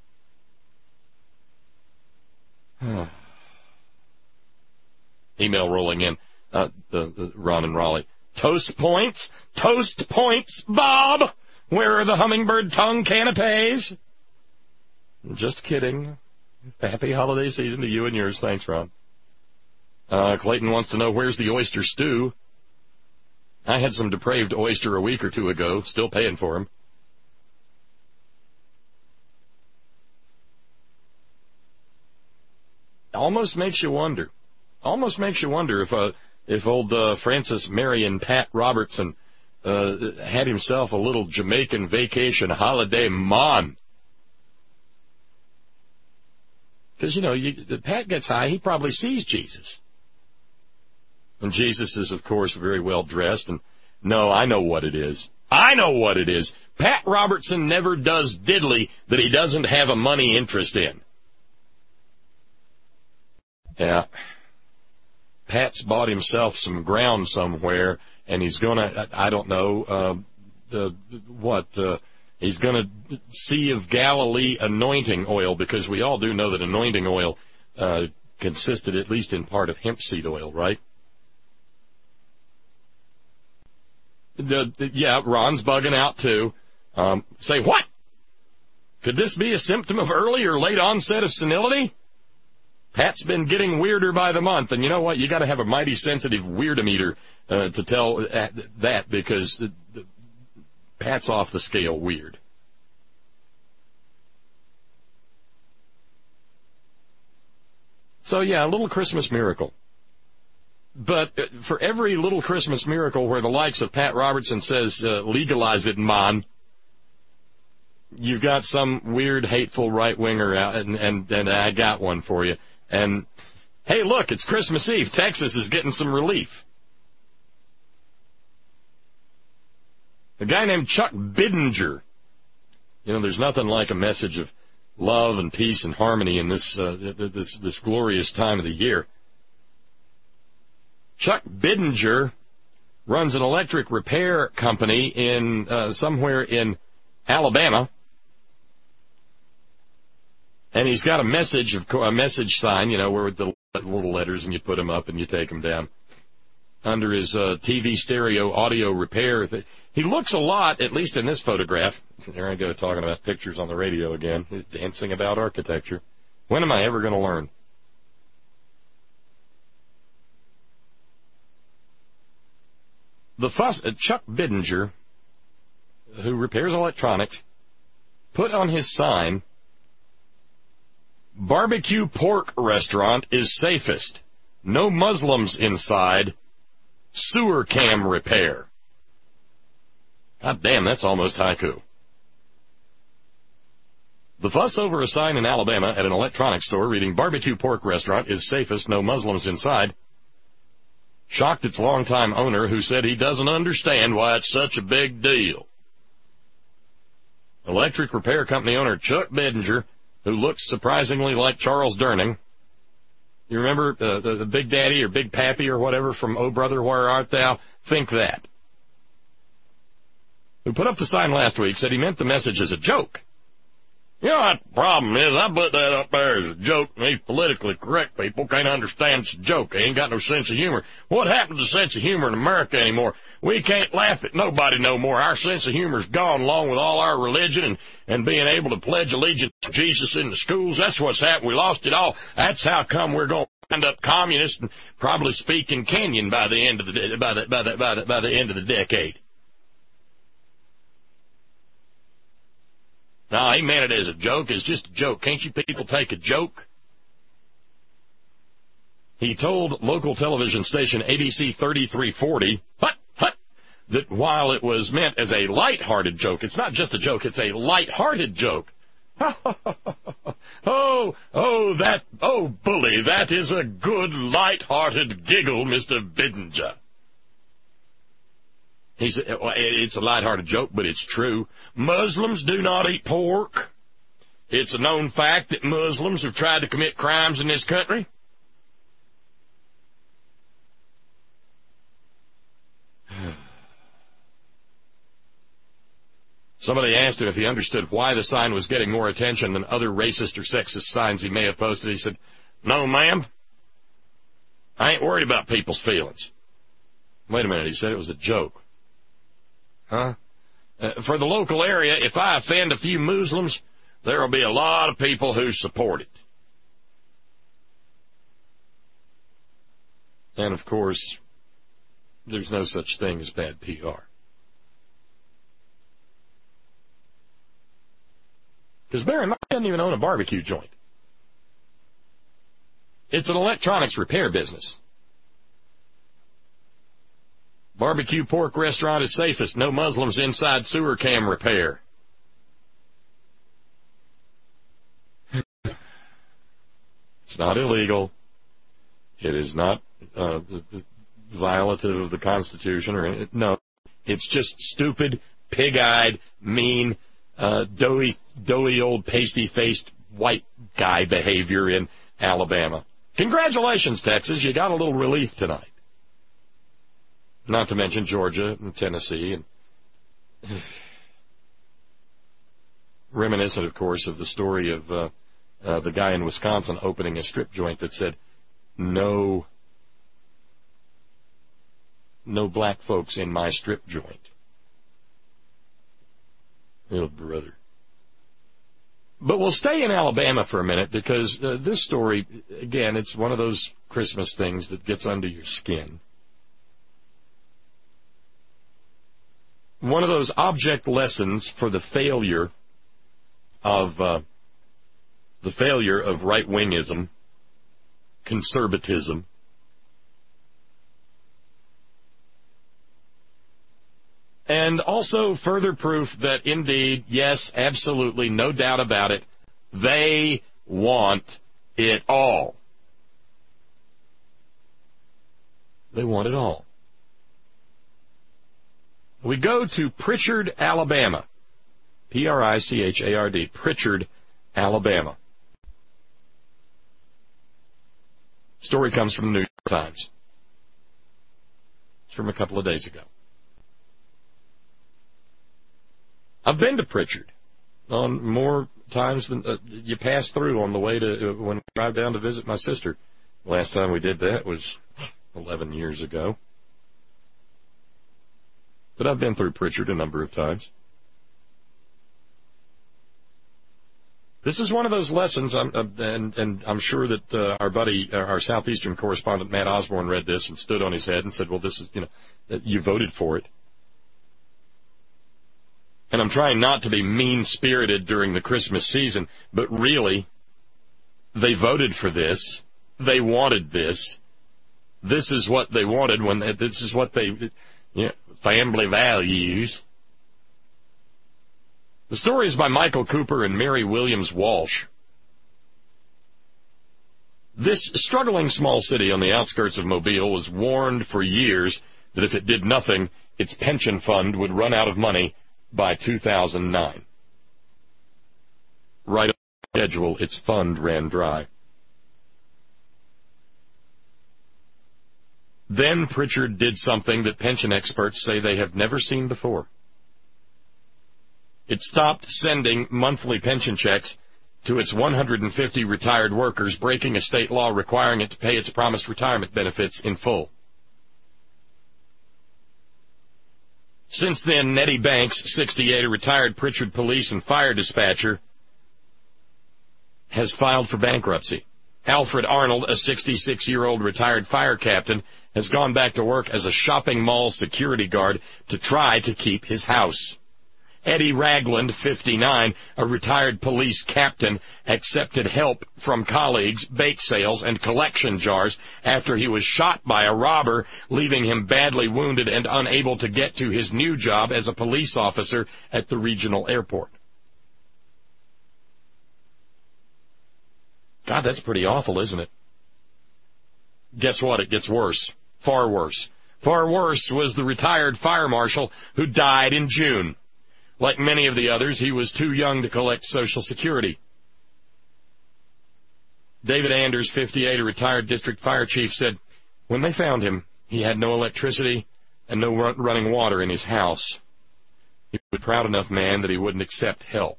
Email rolling in. The Ron and Raleigh. Toast points, Bob. Where are the hummingbird tongue canapes? Just kidding. Happy holiday season to you and yours. Thanks, Ron. Clayton wants to know, where's the oyster stew? I had some depraved oyster a week or two ago. Still paying for them. Almost makes you wonder if old Francis Marion Pat Robertson had himself a little Jamaican vacation holiday mon. Because, Pat gets high, he probably sees Jesus. And Jesus is, of course, very well dressed. And no, I know what it is. Pat Robertson never does diddly that he doesn't have a money interest in. Yeah. Pat's bought himself some ground somewhere, and he's gonna, I don't know, he's gonna Sea of Galilee anointing oil, because we all do know that anointing oil consisted at least in part of hemp seed oil, right? Yeah, Ron's bugging out too. Say what? Could this be a symptom of early or late onset of senility? Pat's been getting weirder by the month, and you know what? You got to have a mighty sensitive weirdometer to tell that, because Pat's off the scale weird. So yeah, a little Christmas miracle. But for every little Christmas miracle where the likes of Pat Robertson says, legalize it, man, you've got some weird, hateful right-winger out, and I got one for you. And, hey, look, it's Christmas Eve. Texas is getting some relief. A guy named Chuck Bidinger. There's nothing like a message of love and peace and harmony in this glorious time of the year. Chuck Bidinger runs an electric repair company in somewhere in Alabama, and he's got a message sign, where with the little letters, and you put them up and you take them down under his TV stereo audio repair. He looks a lot, at least in this photograph. There I go, talking about pictures on the radio again. He's dancing about architecture. When am I ever going to learn? Chuck Bidinger, who repairs electronics, put on his sign, barbecue pork restaurant is safest. No Muslims inside. Sewer cam repair. God damn, that's almost haiku. The fuss over a sign in Alabama at an electronics store reading barbecue pork restaurant is safest. No Muslims inside shocked its longtime owner, who said he doesn't understand why it's such a big deal. Electric repair company owner Chuck Bidinger, who looks surprisingly like Charles Durning. You remember the Big Daddy or Big Pappy or whatever from Oh Brother, Where Art Thou? Think that. Who put up the sign last week, said he meant the message as a joke. What the problem is, I put that up there as a joke, and these politically correct people can't understand it's a joke. They ain't got no sense of humor. What happened to sense of humor in America anymore? We can't laugh at nobody no more. Our sense of humor's gone, along with all our religion and being able to pledge allegiance to Jesus in the schools. That's what's happened. We lost it all. That's how come we're going to end up communists and probably speaking Kenyan by the end of the end of the decade. No, he meant it as a joke. It's just a joke. Can't you people take a joke? He told local television station ABC 3340, that while it was meant as a light-hearted joke, it's not just a joke, it's a light-hearted joke. bully, that is a good light-hearted giggle, Mr. Bidinger. He said, it's a lighthearted joke, but it's true. Muslims do not eat pork. It's a known fact that Muslims have tried to commit crimes in this country. Somebody asked him if he understood why the sign was getting more attention than other racist or sexist signs he may have posted. He said, "No, ma'am. I ain't worried about people's feelings." Wait a minute, he said it was a joke. Huh? For the local area, if I offend a few Muslims, there will be a lot of people who support it. And, of course, there's no such thing as bad PR. Because bear in mind, he doesn't even own a barbecue joint. It's an electronics repair business. Barbecue pork restaurant is safest. No Muslims inside sewer cam repair. It's not illegal. It is not violative of the Constitution. No, it's just stupid, pig-eyed, mean, doughy old pasty-faced white guy behavior in Alabama. Congratulations, Texas. You got a little relief tonight. Not to mention Georgia and Tennessee. And reminiscent, of course, of the story of the guy in Wisconsin opening a strip joint that said, no black folks in my strip joint. Oh, brother. But we'll stay in Alabama for a minute because this story, again, it's one of those Christmas things that gets under your skin. One of those object lessons for the failure of right-wingism, conservatism. And also further proof that, indeed, yes, absolutely, no doubt about it, they want it all. They want it all. We go to Prichard, Alabama. Prichard, Prichard, Alabama. Story comes from the New York Times. It's from a couple of days ago. I've been to Prichard on more times than you pass through on the way to when we drive down to visit my sister. Last time we did that was 11 years ago. But I've been through Prichard a number of times. This is one of those lessons, and I'm sure that our buddy, our Southeastern correspondent, Matt Osborne, read this and stood on his head and said, well, this is, that you voted for it. And I'm trying not to be mean-spirited during the Christmas season, but really, they voted for this. They wanted this. This is what they wanted this is what they, family values. The story is by Michael Cooper and Mary Williams Walsh. This struggling small city on the outskirts of Mobile was warned for years that if it did nothing, its pension fund would run out of money by 2009. Right on schedule, its fund ran dry. Then Prichard did something that pension experts say they have never seen before. It stopped sending monthly pension checks to its 150 retired workers, breaking a state law requiring it to pay its promised retirement benefits in full. Since then, Nettie Banks, 68, a retired Prichard police and fire dispatcher, has filed for bankruptcy. Alfred Arnold, a 66-year-old retired fire captain, has gone back to work as a shopping mall security guard to try to keep his house. Eddie Ragland, 59, a retired police captain, accepted help from colleagues, bake sales, and collection jars after he was shot by a robber, leaving him badly wounded and unable to get to his new job as a police officer at the regional airport. God, that's pretty awful, isn't it? Guess what? It gets worse. Far worse. Far worse was the retired fire marshal who died in June. Like many of the others, he was too young to collect Social Security. David Anders, 58, a retired district fire chief, said when they found him, he had no electricity and no running water in his house. He was a proud enough man that he wouldn't accept help.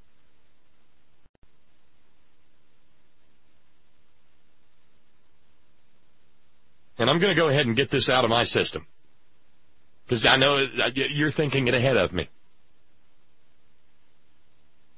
And I'm going to go ahead and get this out of my system, because I know you're thinking it ahead of me.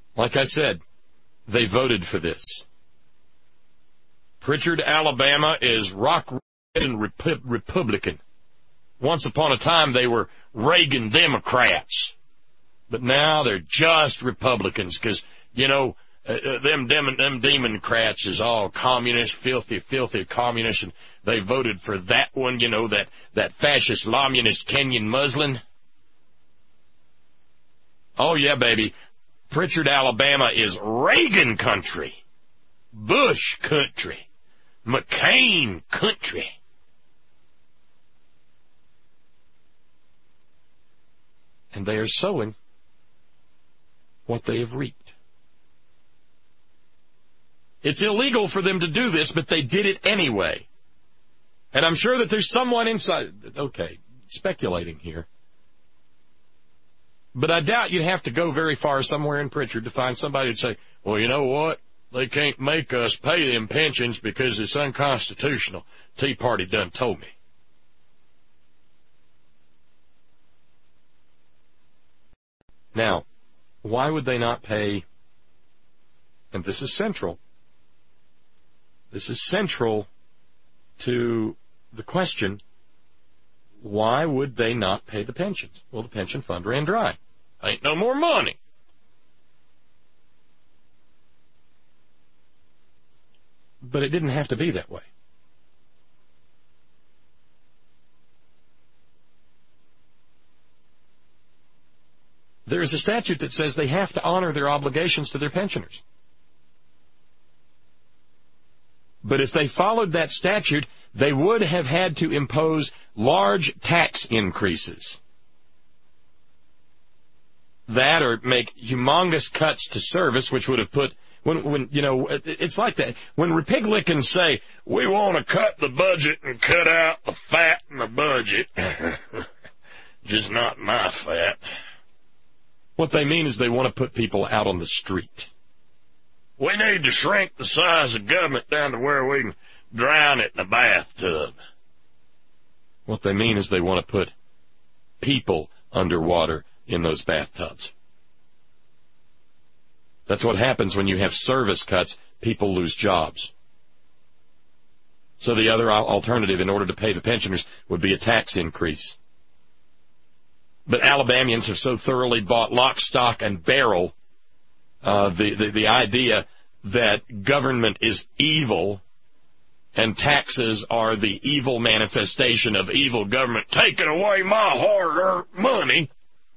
Like I said, they voted for this. Pritchard, Alabama is rock red and Republican. Once upon a time, they were Reagan Democrats. But now they're just Republicans because, you know, them Democrats is all communist, filthy communist, and they voted for that one, you know, that fascist, communist Kenyan Muslim. Oh, yeah, baby. Pritchard, Alabama is Reagan country, Bush country, McCain country. And they are sowing what they have reaped. It's illegal for them to do this, but they did it anyway. And I'm sure that there's someone inside, okay, speculating here. But I doubt you'd have to go very far somewhere in Pritchard to find somebody who'd say, well, you know what? They can't make us pay them pensions because it's unconstitutional. Tea Party done told me. Now, why would they not pay, and this is central to the question, why would they not pay the pensions? Well, the pension fund ran dry. Ain't no more money. But it didn't have to be that way. There is a statute that says they have to honor their obligations to their pensioners. But if they followed that statute, they would have had to impose large tax increases. That or make humongous cuts to service, which would have put, when you know, it's like that. When Republicans say, we want to cut the budget and cut out the fat in the budget, just not my fat. What they mean is they want to put people out on the street. We need to shrink the size of government down to where we can drown it in a bathtub. What they mean is they want to put people underwater in those bathtubs. That's what happens when you have service cuts. People lose jobs. So the other alternative in order to pay the pensioners would be a tax increase. But Alabamians have so thoroughly bought lock, stock, and barrel the idea that government is evil and taxes are the evil manifestation of evil government taking away my hard-earned money.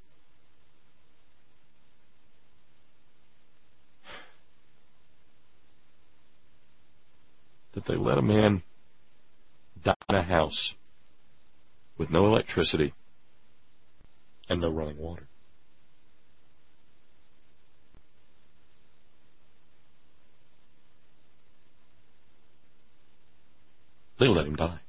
That they let a man die in a house with no electricity and no running water. They let him die.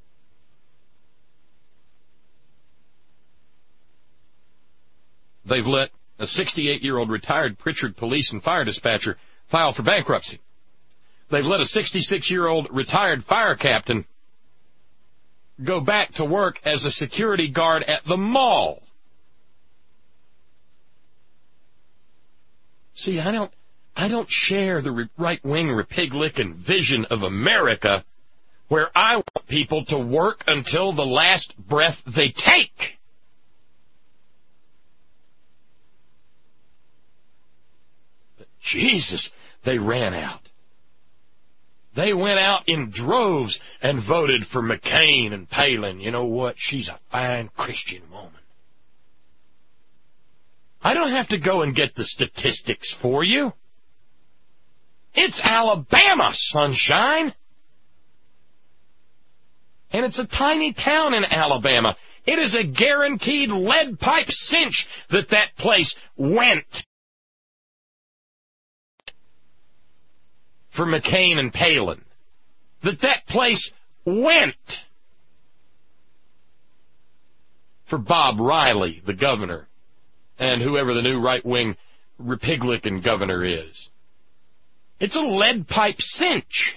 They've let a 68-year-old retired Pritchard police and fire dispatcher file for bankruptcy. They've let a 66-year-old retired fire captain go back to work as a security guard at the mall. See, I don't share the right-wing Republican vision of America where I want people to work until the last breath they take. But Jesus, they ran out. They went out in droves and voted for McCain and Palin. You know what? She's a fine Christian woman. I don't have to go and get the statistics for you. It's Alabama, sunshine. And it's a tiny town in Alabama. It is a guaranteed lead pipe cinch that that place went for McCain and Palin. That place went for Bob Riley, the governor, and whoever the new right-wing Republican governor is. It's a lead pipe cinch.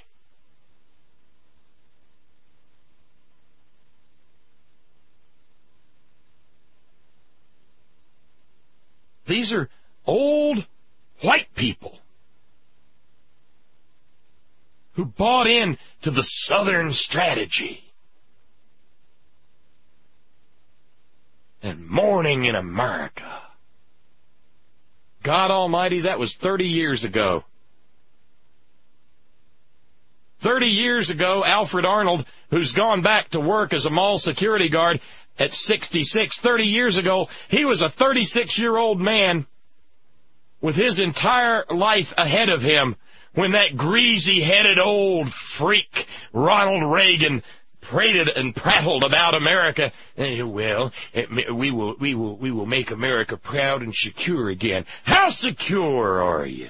These are old white people who bought in to the Southern strategy. And morning in America. God Almighty, that was 30 years ago. 30 years ago, Alfred Arnold, who's gone back to work as a mall security guard at 66, 30 years ago, he was a 36-year-old man with his entire life ahead of him when that greasy-headed old freak, Ronald Reagan, prated and prattled about America. Well, we will make America proud and secure again. How secure are you?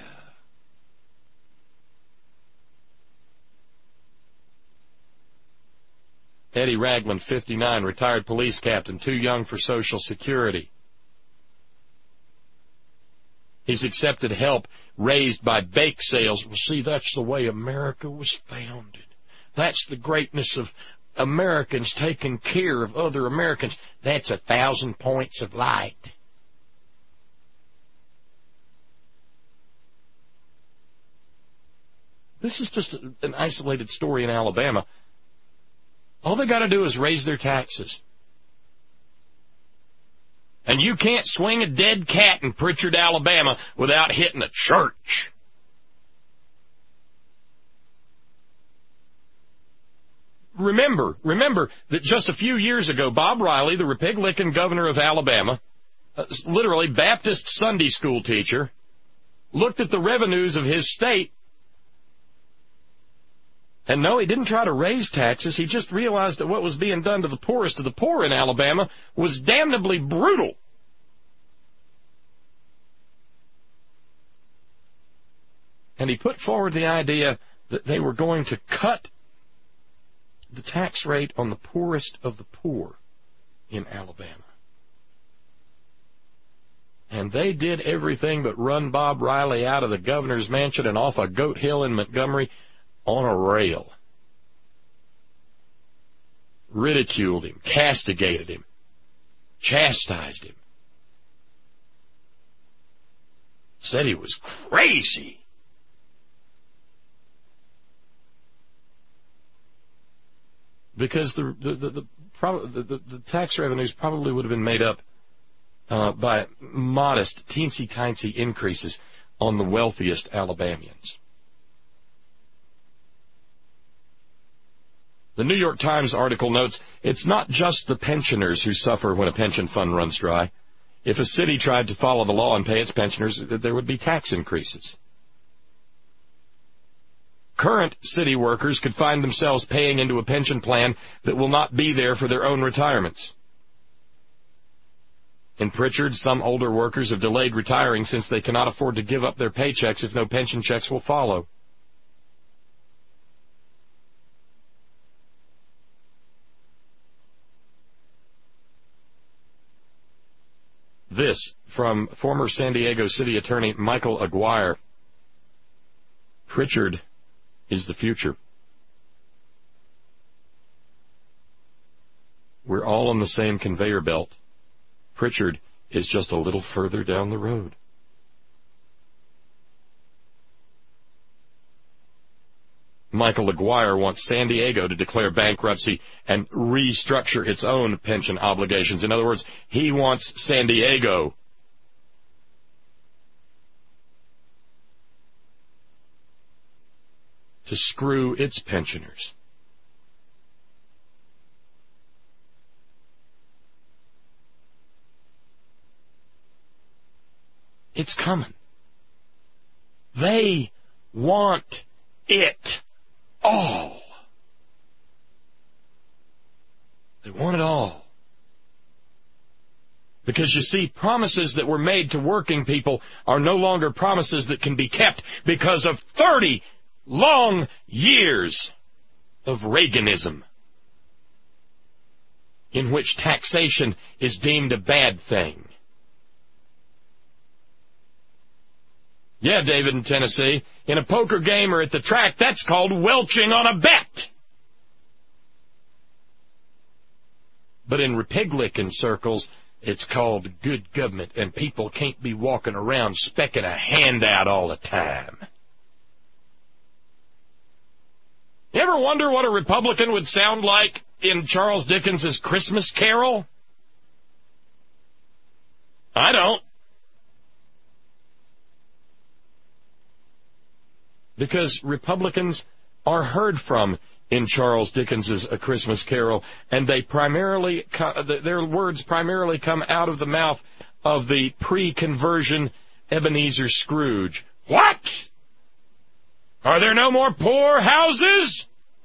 Eddie Ragland, 59, retired police captain, too young for Social Security. He's accepted help raised by bake sales. Well, see, that's the way America was founded. That's the greatness of Americans taking care of other Americans. That's 1,000 points of light. This is just an isolated story in Alabama. All they got to do is raise their taxes. And you can't swing a dead cat in Pritchard, Alabama, without hitting a church. Remember that just a few years ago, Bob Riley, the Republican governor of Alabama, literally Baptist Sunday school teacher, looked at the revenues of his state. And no, he didn't try to raise taxes. He just realized that what was being done to the poorest of the poor in Alabama was damnably brutal. And he put forward the idea that they were going to cut the tax rate on the poorest of the poor in Alabama. And they did everything but run Bob Riley out of the governor's mansion and off a goat hill in Montgomery on a rail. Ridiculed him, castigated him, chastised him. Said he was crazy. Because the tax revenues probably would have been made up by modest, teensy-tiny increases on the wealthiest Alabamians. The New York Times article notes, it's not just the pensioners who suffer when a pension fund runs dry. If a city tried to follow the law and pay its pensioners, there would be tax increases. Current city workers could find themselves paying into a pension plan that will not be there for their own retirements. In Pritchard, some older workers have delayed retiring since they cannot afford to give up their paychecks if no pension checks will follow. This from former San Diego City Attorney Michael Aguirre. Pritchard is the future. We're all on the same conveyor belt. Pritchard is just a little further down the road. Michael Aguirre wants San Diego to declare bankruptcy and restructure its own pension obligations. In other words, he wants San Diego to screw its pensioners. It's coming. They want it all. They want it all. Because you see, promises that were made to working people are no longer promises that can be kept because of 30 long years of Reaganism, in which taxation is deemed a bad thing. Yeah, David in Tennessee, in a poker game or at the track, that's called welching on a bet. But in Republican circles, It's called good government, and people can't be walking around specking a handout all the time. You ever wonder what a Republican would sound like in Charles Dickens's Christmas Carol? I don't. Because Republicans are heard from in Charles Dickens's A Christmas Carol, and they their words primarily come out of the mouth of the pre-conversion Ebenezer Scrooge. What? Are there no more poor houses?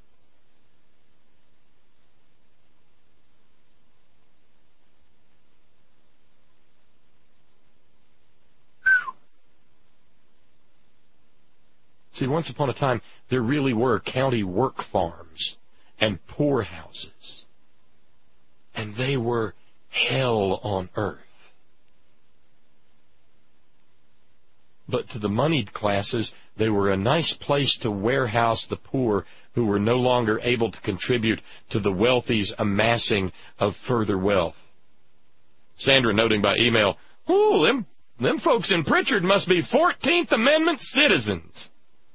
See, once upon a time, there really were county work farms and poorhouses. And they were hell on earth. But to the moneyed classes, they were a nice place to warehouse the poor who were no longer able to contribute to the wealthy's amassing of further wealth. Sandra noting by email, "Ooh, them folks in Pritchard must be 14th Amendment citizens."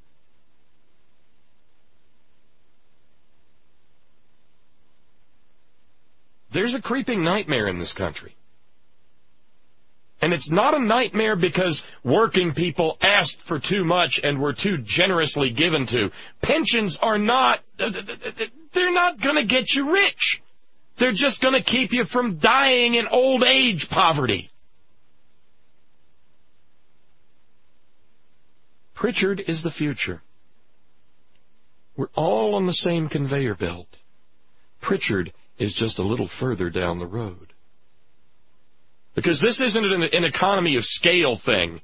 There's a creeping nightmare in this country. And it's not a nightmare because working people asked for too much and were too generously given to. Pensions are not, they're not going to get you rich. They're just going to keep you from dying in old age poverty. Pritchard is the future. We're all on the same conveyor belt. Pritchard is just a little further down the road. Because this isn't an economy of scale thing.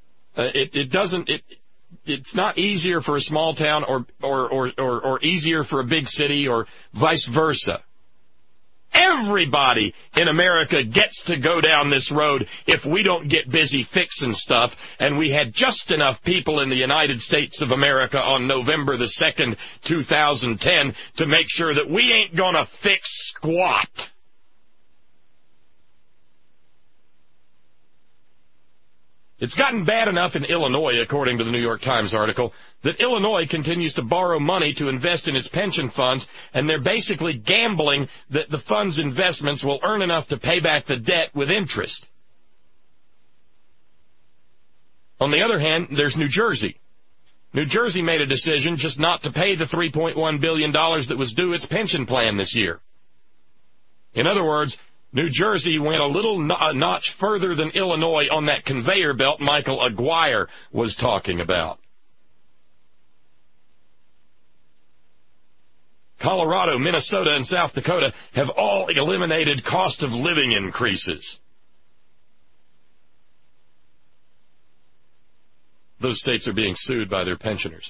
It's not easier for a small town or easier for a big city or vice versa. Everybody in America gets to go down this road if we don't get busy fixing stuff, and we had just enough people in the United States of America on November the 2nd, 2010 to make sure that we ain't gonna fix squat. It's gotten bad enough in Illinois, according to the New York Times article, that Illinois continues to borrow money to invest in its pension funds, and they're basically gambling that the fund's investments will earn enough to pay back the debt with interest. On the other hand, there's New Jersey. New Jersey made a decision just not to pay the $3.1 billion that was due its pension plan this year. In other words, New Jersey went a little notch further than Illinois on that conveyor belt Michael Aguirre was talking about. Colorado, Minnesota, and South Dakota have all eliminated cost of living increases. Those states are being sued by their pensioners.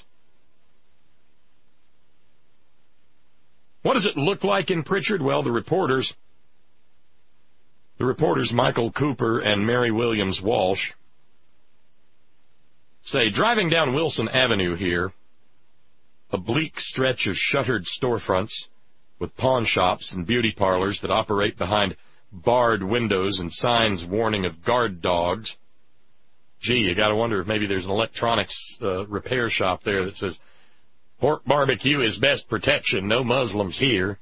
What does it look like in Pritchard? Well, the reporters Michael Cooper and Mary Williams Walsh say, driving down Wilson Avenue here, a bleak stretch of shuttered storefronts with pawn shops and beauty parlors that operate behind barred windows and signs warning of guard dogs. Gee, you got to wonder if maybe there's an electronics repair shop there that says, pork barbecue is best protection, no Muslims here.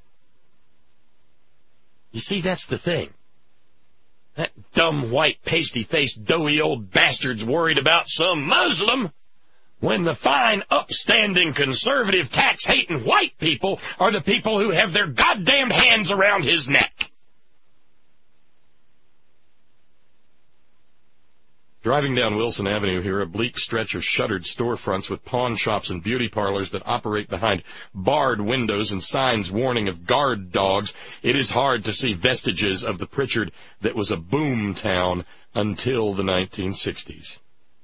You see, that's the thing. That dumb, white, pasty-faced, doughy old bastard's worried about some Muslim when the fine, upstanding, conservative, tax-hating white people are the people who have their goddamned hands around his neck. Driving down Wilson Avenue here, a bleak stretch of shuttered storefronts with pawn shops and beauty parlors that operate behind barred windows and signs warning of guard dogs, it is hard to see vestiges of the Pritchard that was a boom town until the 1960s.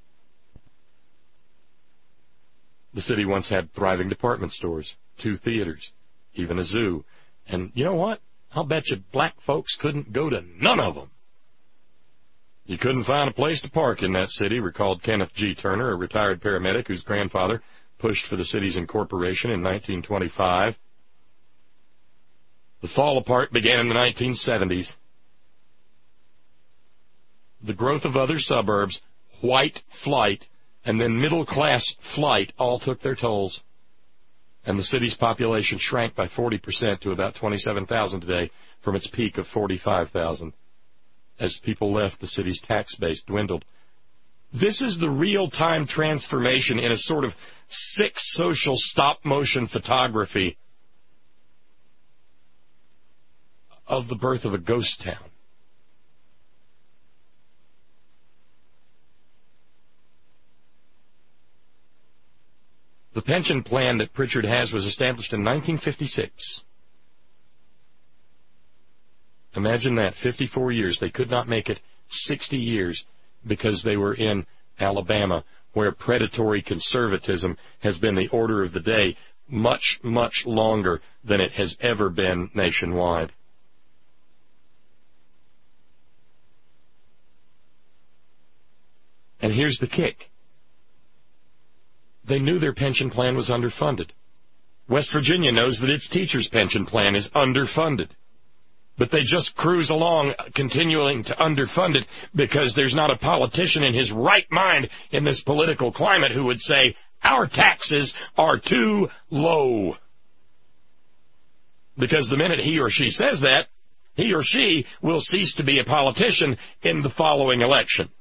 The city once had thriving department stores, 2 theaters, even a zoo. And you know what? I'll bet you black folks couldn't go to none of them. You couldn't find a place to park in that city, recalled Kenneth G. Turner, a retired paramedic whose grandfather pushed for the city's incorporation in 1925. The fall apart began in the 1970s. the growth of other suburbs, white flight, and then middle-class flight all took their tolls. And the city's population shrank by 40% to about 27,000 today from its peak of 45,000. As people left, the city's tax base dwindled. This is the real-time transformation in a sort of sick social stop-motion photography of the birth of a ghost town. The pension plan that Pritchard has was established in 1956. Imagine that, 54 years. They could not make it 60 years because they were in Alabama, where predatory conservatism has been the order of the day much, much longer than it has ever been nationwide. And here's the kick. They knew their pension plan was underfunded. West Virginia knows that its teachers' pension plan is underfunded. But they just cruise along, continuing to underfund it, because there's not a politician in his right mind in this political climate who would say, our taxes are too low. Because the minute he or she says that, he or she will cease to be a politician in the following election.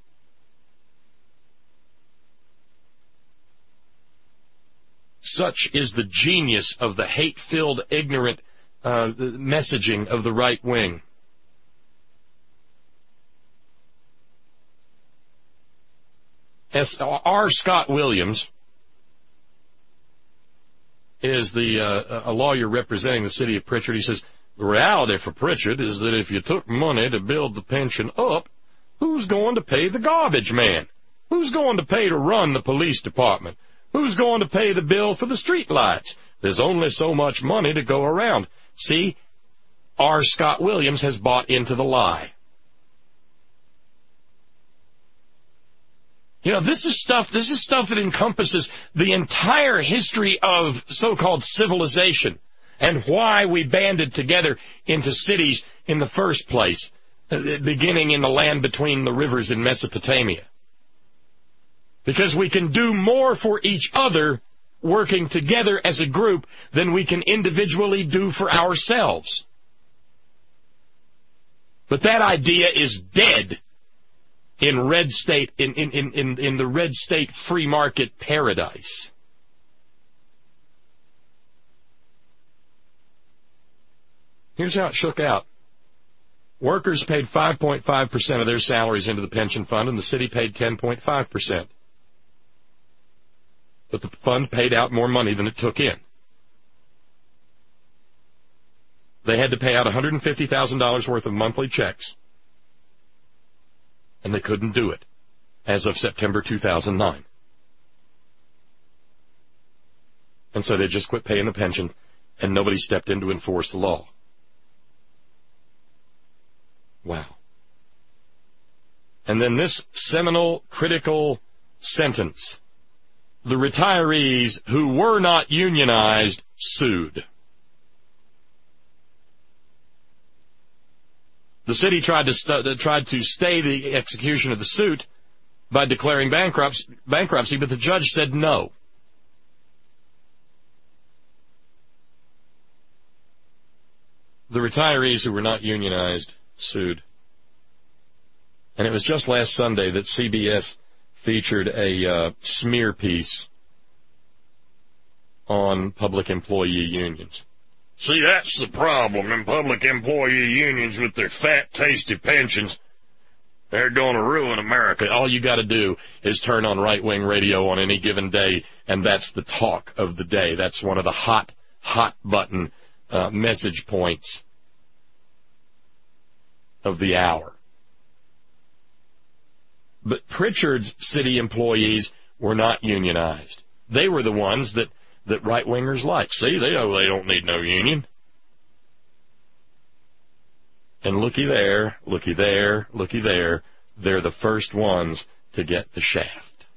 Such is the genius of the hate-filled, ignorant messaging of the right wing. R. Scott Williams is a lawyer representing the city of Pritchard. He says, the reality for Pritchard is that if you took money to build the pension up, who's going to pay the garbage man? Who's going to pay to run the police department? Who's going to pay the bill for the street lights? There's only so much money to go around. See, R. Scott Williams has bought into the lie. You know, this is stuff that encompasses the entire history of so-called civilization and why we banded together into cities in the first place, beginning in the land between the rivers in Mesopotamia. Because we can do more for each other working together as a group than we can individually do for ourselves. But that idea is dead in red state in the red state free market paradise. Here's how it shook out. Workers paid 5.5% of their salaries into the pension fund, and the city paid 10.5%. But the fund paid out more money than it took in. They had to pay out $150,000 worth of monthly checks, and they couldn't do it as of September 2009. And so they just quit paying the pension, and nobody stepped in to enforce the law. Wow. And then this seminal, critical sentence. The retirees who were not unionized sued. The city tried to stay the execution of the suit by declaring bankruptcy, but the judge said no. The retirees who were not unionized sued. And it was just last Sunday that CBS featured a smear piece on public employee unions. See, that's the problem in public employee unions with their fat, tasty pensions. They're going to ruin America. All you got to do is turn on right-wing radio on any given day, and that's the talk of the day. That's one of the hot button message points of the hour. But Pritchard's city employees were not unionized. They were the ones that right-wingers like. See, they don't need no union. And looky there, looky there, looky there. They're the first ones to get the shaft.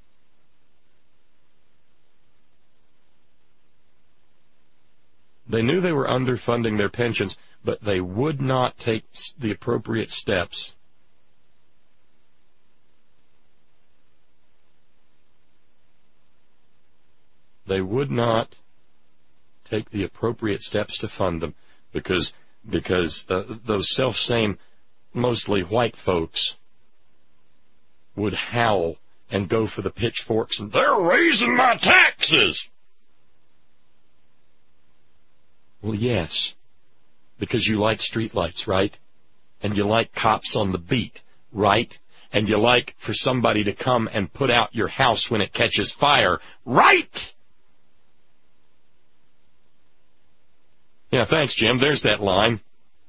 They knew they were underfunding their pensions, but they would not take the appropriate steps They would not take the appropriate steps to fund them because those self-same, mostly white folks would howl and go for the pitchforks and, they're raising my taxes. Well, yes, because you like streetlights, right? And you like cops on the beat, right? And you like for somebody to come and put out your house when it catches fire, right? Yeah, thanks, Jim. There's that line.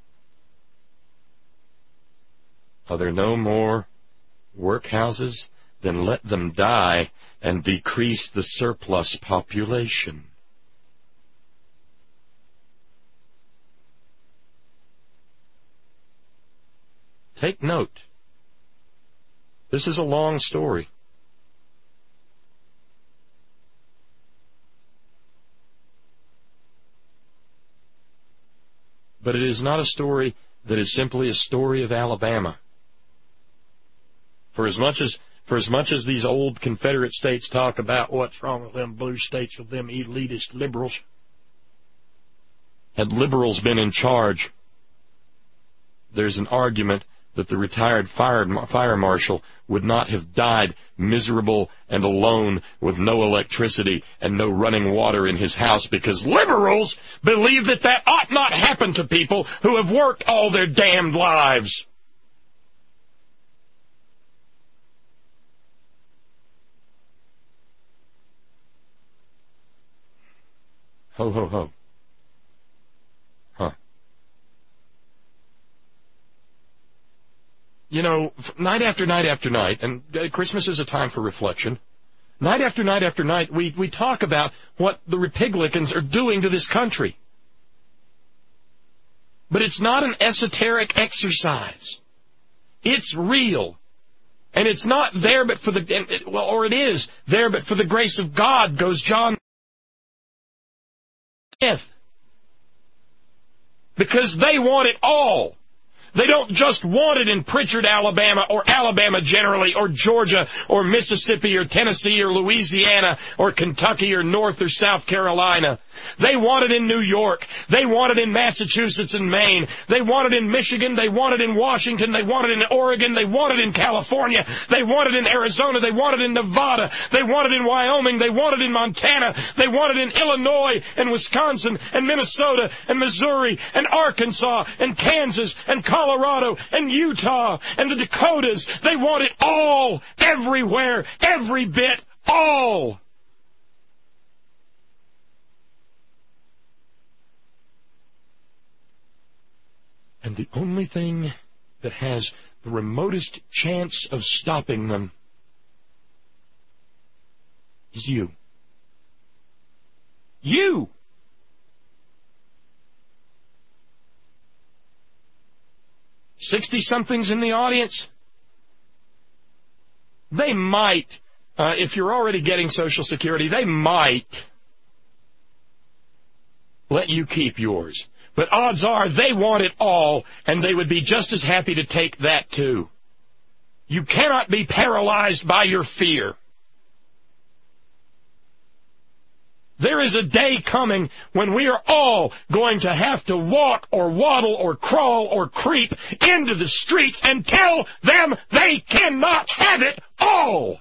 Are there no more workhouses? Then let them die and decrease the surplus population. Take note. This is a long story. But it is not a story that is simply a story of Alabama. For as much as these old Confederate states talk about what's wrong with them blue states, with them elitist liberals, had liberals been in charge, there's an argument that the retired fire marshal would not have died miserable and alone with no electricity and no running water in his house because liberals believe that ought not happen to people who have worked all their damned lives. Ho, ho, ho. Huh. You know, night after night after night, and Christmas is a time for reflection, night after night after night, we talk about what the Republicans are doing to this country. But it's not an esoteric exercise. It's real. And it's not there but for or it is there but for the grace of God, goes John Smith. Because they want it all. They don't just want it in Pritchard, Alabama, or Alabama generally, or Georgia, or Mississippi, or Tennessee, or Louisiana, or Kentucky, or North or South Carolina. They want it in New York. They want it in Massachusetts and Maine. They want it in Michigan. They want it in Washington. They want it in Oregon. They want it in California. They want it in Arizona. They want it in Nevada. They want it in Wyoming. They want it in Montana. They want it in Illinois and Wisconsin and Minnesota and Missouri and Arkansas and Kansas and Colorado and Utah and the Dakotas. They want it all, everywhere, every bit, all. And the only thing that has the remotest chance of stopping them is you. You! $60-somethings in the audience? They might, if you're already getting Social Security, they might let you keep yours. But odds are they want it all, and they would be just as happy to take that too. You cannot be paralyzed by your fear. There is a day coming when we are all going to have to walk or waddle or crawl or creep into the streets and tell them they cannot have it all.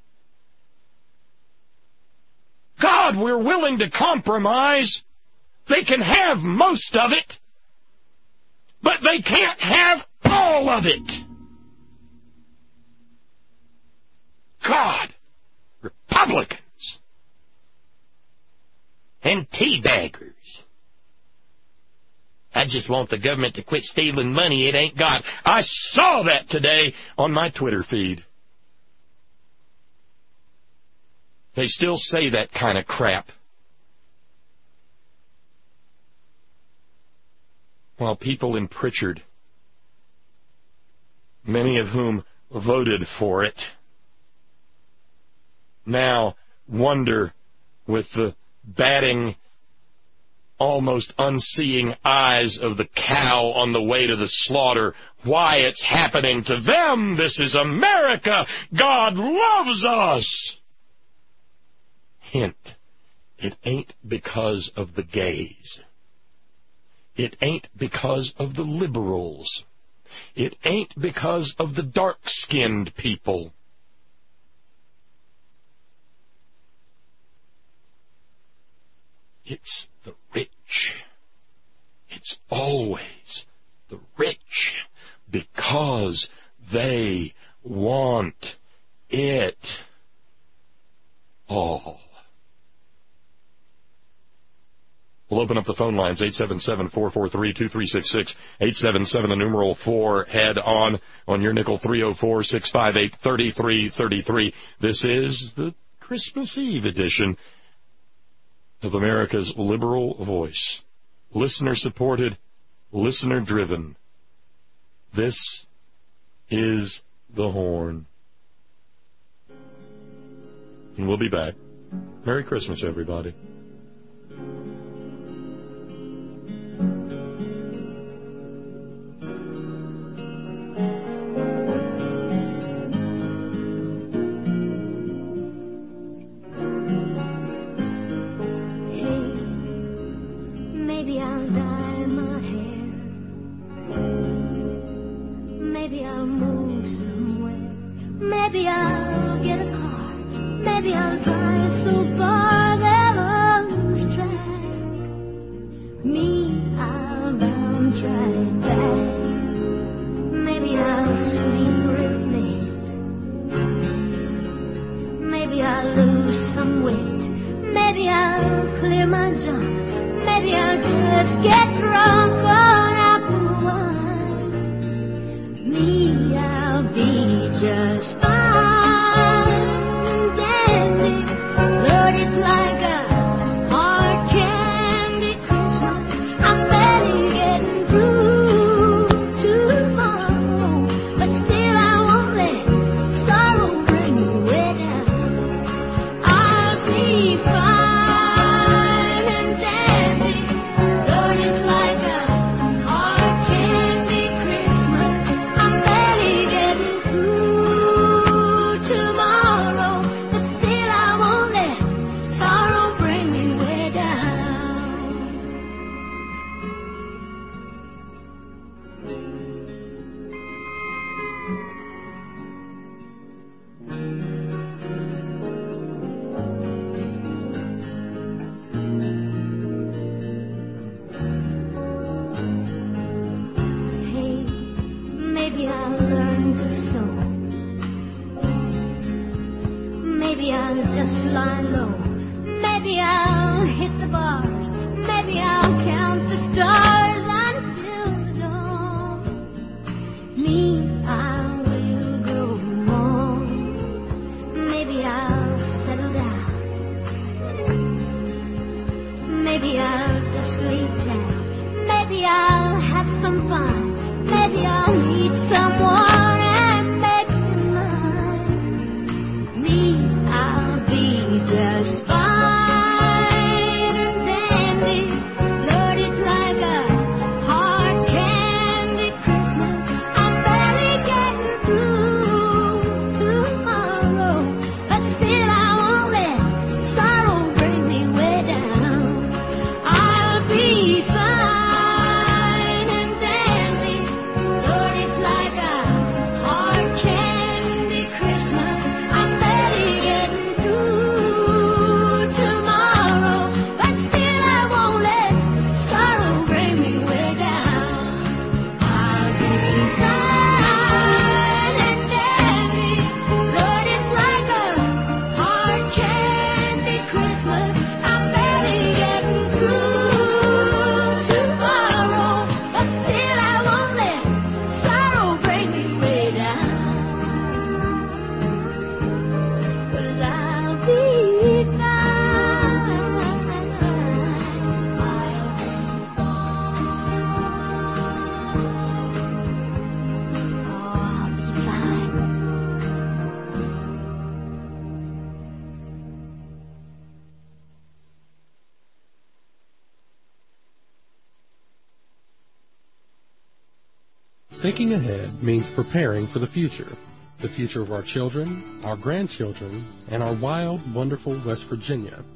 God, we're willing to compromise. They can have most of it, but they can't have all of it. God, Republicans and teabaggers. I just want the government to quit stealing money. It ain't God. I saw that today on my Twitter feed. They still say that kind of crap. While people in Pritchard, many of whom voted for it, now wonder with the batting, almost unseeing eyes of the cow on the way to the slaughter why it's happening to them. This is America. God loves us. Hint, It ain't because of the gays. It ain't because of the liberals. It ain't because of the dark-skinned people. It's the rich. It's always the rich, because they want it all. We'll open up the phone lines, 877-443-2366, 877, the numeral 4, head on your nickel, 304-658-3333. This is the Christmas Eve edition of America's Liberal Voice. Listener-supported, listener-driven. This is The Horn. And we'll be back. Merry Christmas, everybody. Thinking ahead means preparing for the future of our children, our grandchildren, and our wild, wonderful West Virginia.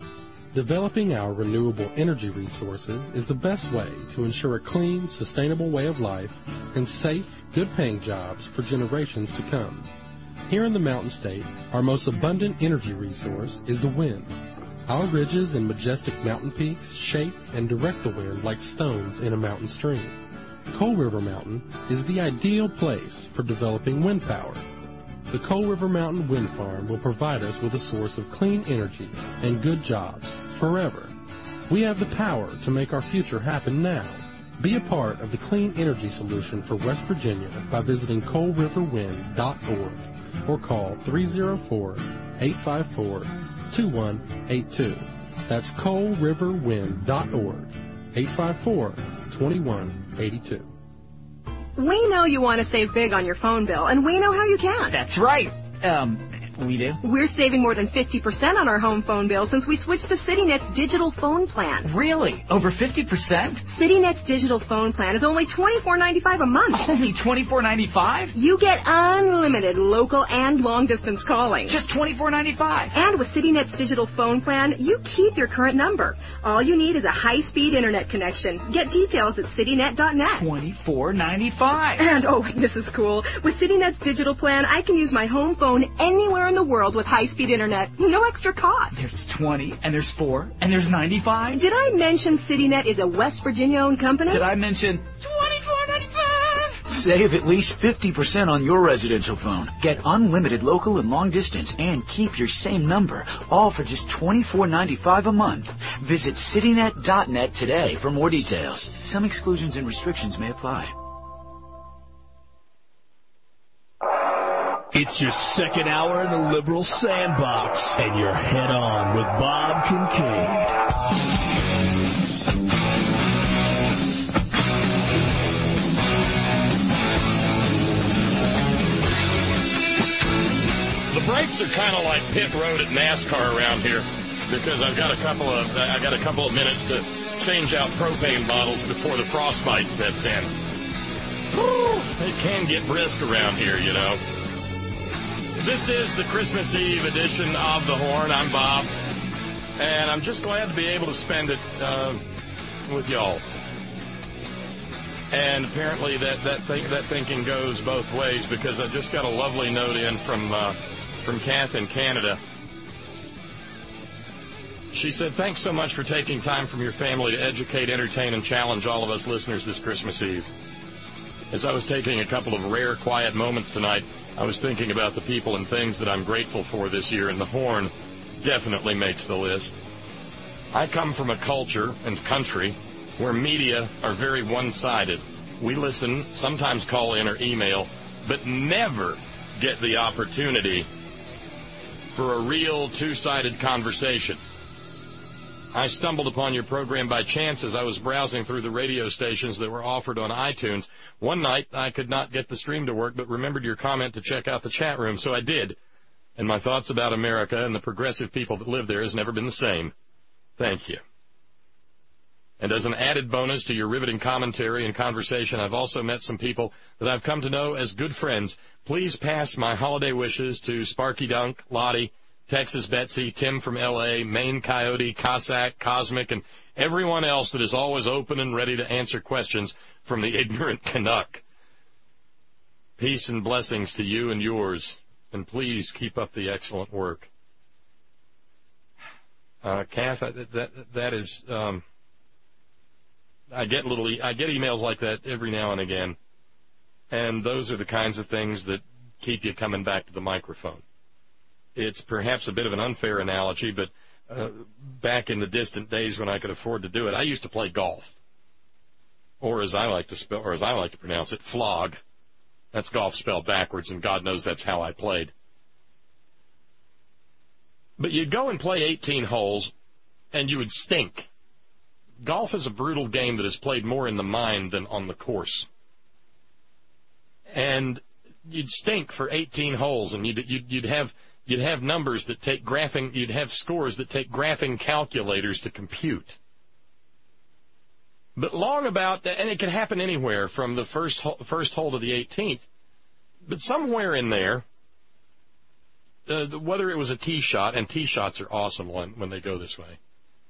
Developing our renewable energy resources is the best way to ensure a clean, sustainable way of life and safe, good-paying jobs for generations to come. Here in the Mountain State, our most abundant energy resource is the wind. Our ridges and majestic mountain peaks shape and direct the wind like stones in a mountain stream. Coal River Mountain is the ideal place for developing wind power. The Coal River Mountain Wind Farm will provide us with a source of clean energy and good jobs forever. We have the power to make our future happen now. Be a part of the clean energy solution for West Virginia by visiting coalriverwind.org or call 304-854-2182. That's coalriverwind.org, 854-2182. We know you want to save big on your phone bill, and we know how you can. That's right. We do? We're saving more than 50% on our home phone bill since we switched to CityNet's digital phone plan. Really? Over 50%? CityNet's digital phone plan is only $24.95 a month. Only $24.95? You get unlimited local and long-distance calling. Just $24.95. And with CityNet's digital phone plan, you keep your current number. All you need is a high-speed internet connection. Get details at citynet.net. $24.95. And, oh, this is cool. With CityNet's digital plan, I can use my home phone anywhere in the world with high-speed internet. No extra cost. There's 20, and there's 4, and there's 95. Did I mention CityNet is a West Virginia-owned company? Did I mention $24.95? Save at least 50% on your residential phone. Get unlimited local and long distance and keep your same number, all for just $24.95 a month. Visit citynet.net today for more details. Some exclusions and restrictions may apply. It's your second hour in the Liberal Sandbox, and you're head on with Bob Kincaid. The brakes are kind of like pit road at NASCAR around here because I got a couple of minutes to change out propane bottles before the frostbite sets in. It can get brisk around here, you know. This is the Christmas Eve edition of The Horn. I'm Bob, and I'm just glad to be able to spend it with y'all. And apparently that thinking goes both ways because I just got a lovely note in from Kath in Canada. She said, "Thanks so much for taking time from your family to educate, entertain, and challenge all of us listeners this Christmas Eve. As I was taking a couple of rare, quiet moments tonight, I was thinking about the people and things that I'm grateful for this year, and the Horn definitely makes the list. I come from a culture and country where media are very one-sided. We listen, sometimes call in or email, but never get the opportunity for a real two-sided conversation. I stumbled upon your program by chance as I was browsing through the radio stations that were offered on iTunes. One night, I could not get the stream to work, but remembered your comment to check out the chat room, so I did. And my thoughts about America and the progressive people that live there has never been the same. Thank you. And as an added bonus to your riveting commentary and conversation, I've also met some people that I've come to know as good friends. Please pass my holiday wishes to Sparky Dunk, Lottie, Texas Betsy, Tim from L.A., Maine Coyote, Cossack, Cosmic, and everyone else that is always open and ready to answer questions from the ignorant Canuck. Peace and blessings to you and yours, and please keep up the excellent work." Kath, that is, I get emails like that every now and again, and those are the kinds of things that keep you coming back to the microphone. It's perhaps a bit of an unfair analogy, but back in the distant days when I could afford to do it, I used to play golf, or as I like to pronounce it, flog. That's golf spelled backwards, and God knows that's how I played. But you'd go and play 18 holes, and you would stink. Golf is a brutal game that is played more in the mind than on the course. And you'd stink for 18 holes, and you'd have numbers that take graphing, you'd have scores that take graphing calculators to compute. But and it could happen anywhere from the first hole to the 18th, but somewhere in there, whether it was a tee shot, and tee shots are awesome when they go this way,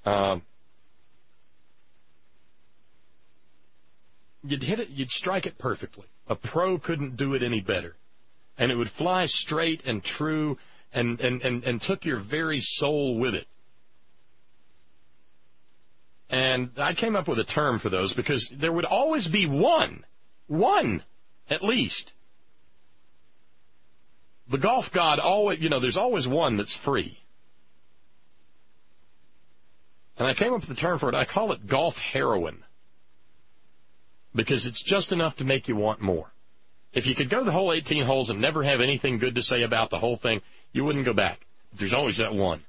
You'd hit it, you'd strike it perfectly. A pro couldn't do it any better. And it would fly straight and true and took your very soul with it. And I came up with a term for those because there would always be one at least. The golf god always, there's always one that's free. And I came up with a term for it. I call it golf heroin. Because it's just enough to make you want more. If you could go the whole 18 holes and never have anything good to say about the whole thing, you wouldn't go back. There's always that one.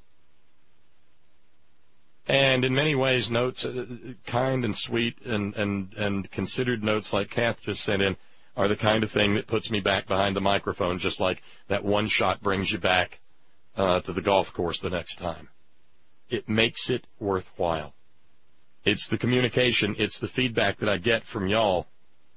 And in many ways, notes, kind and sweet and considered notes like Kath just sent in, are the kind of thing that puts me back behind the microphone, just like that one shot brings you back to the golf course the next time. It makes it worthwhile. It's the communication, it's the feedback that I get from y'all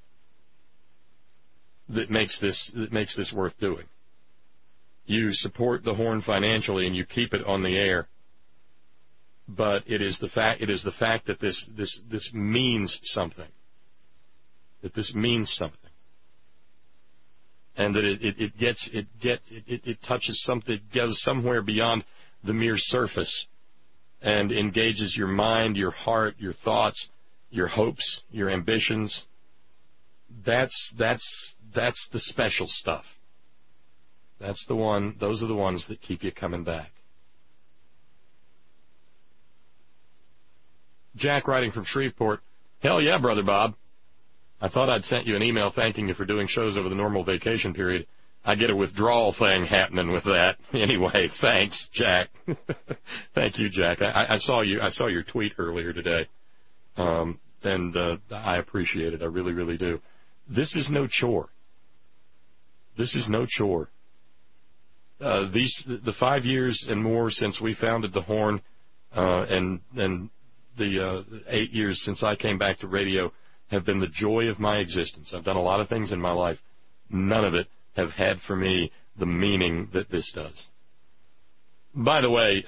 that makes this worth doing. You support the Horn financially and you keep it on the air. But it is the fact that this means something. That this means something. And that it touches something, it goes somewhere beyond the mere surface and engages your mind, your heart, your thoughts, your hopes, your ambitions. That's the special stuff. Those are the ones that keep you coming back. Jack writing from Shreveport, hell yeah, Brother Bob. I thought I'd sent you an email thanking you for doing shows over the normal vacation period. I get a withdrawal thing happening with that. Anyway, thanks, Jack. Thank you, Jack. I saw your tweet earlier today, and I appreciate it. I really, really do. This is no chore. This is no chore. The 5 years and more since we founded the Horn, and the 8 years since I came back to radio have been the joy of my existence. I've done a lot of things in my life. None of it have had for me the meaning that this does. By the way,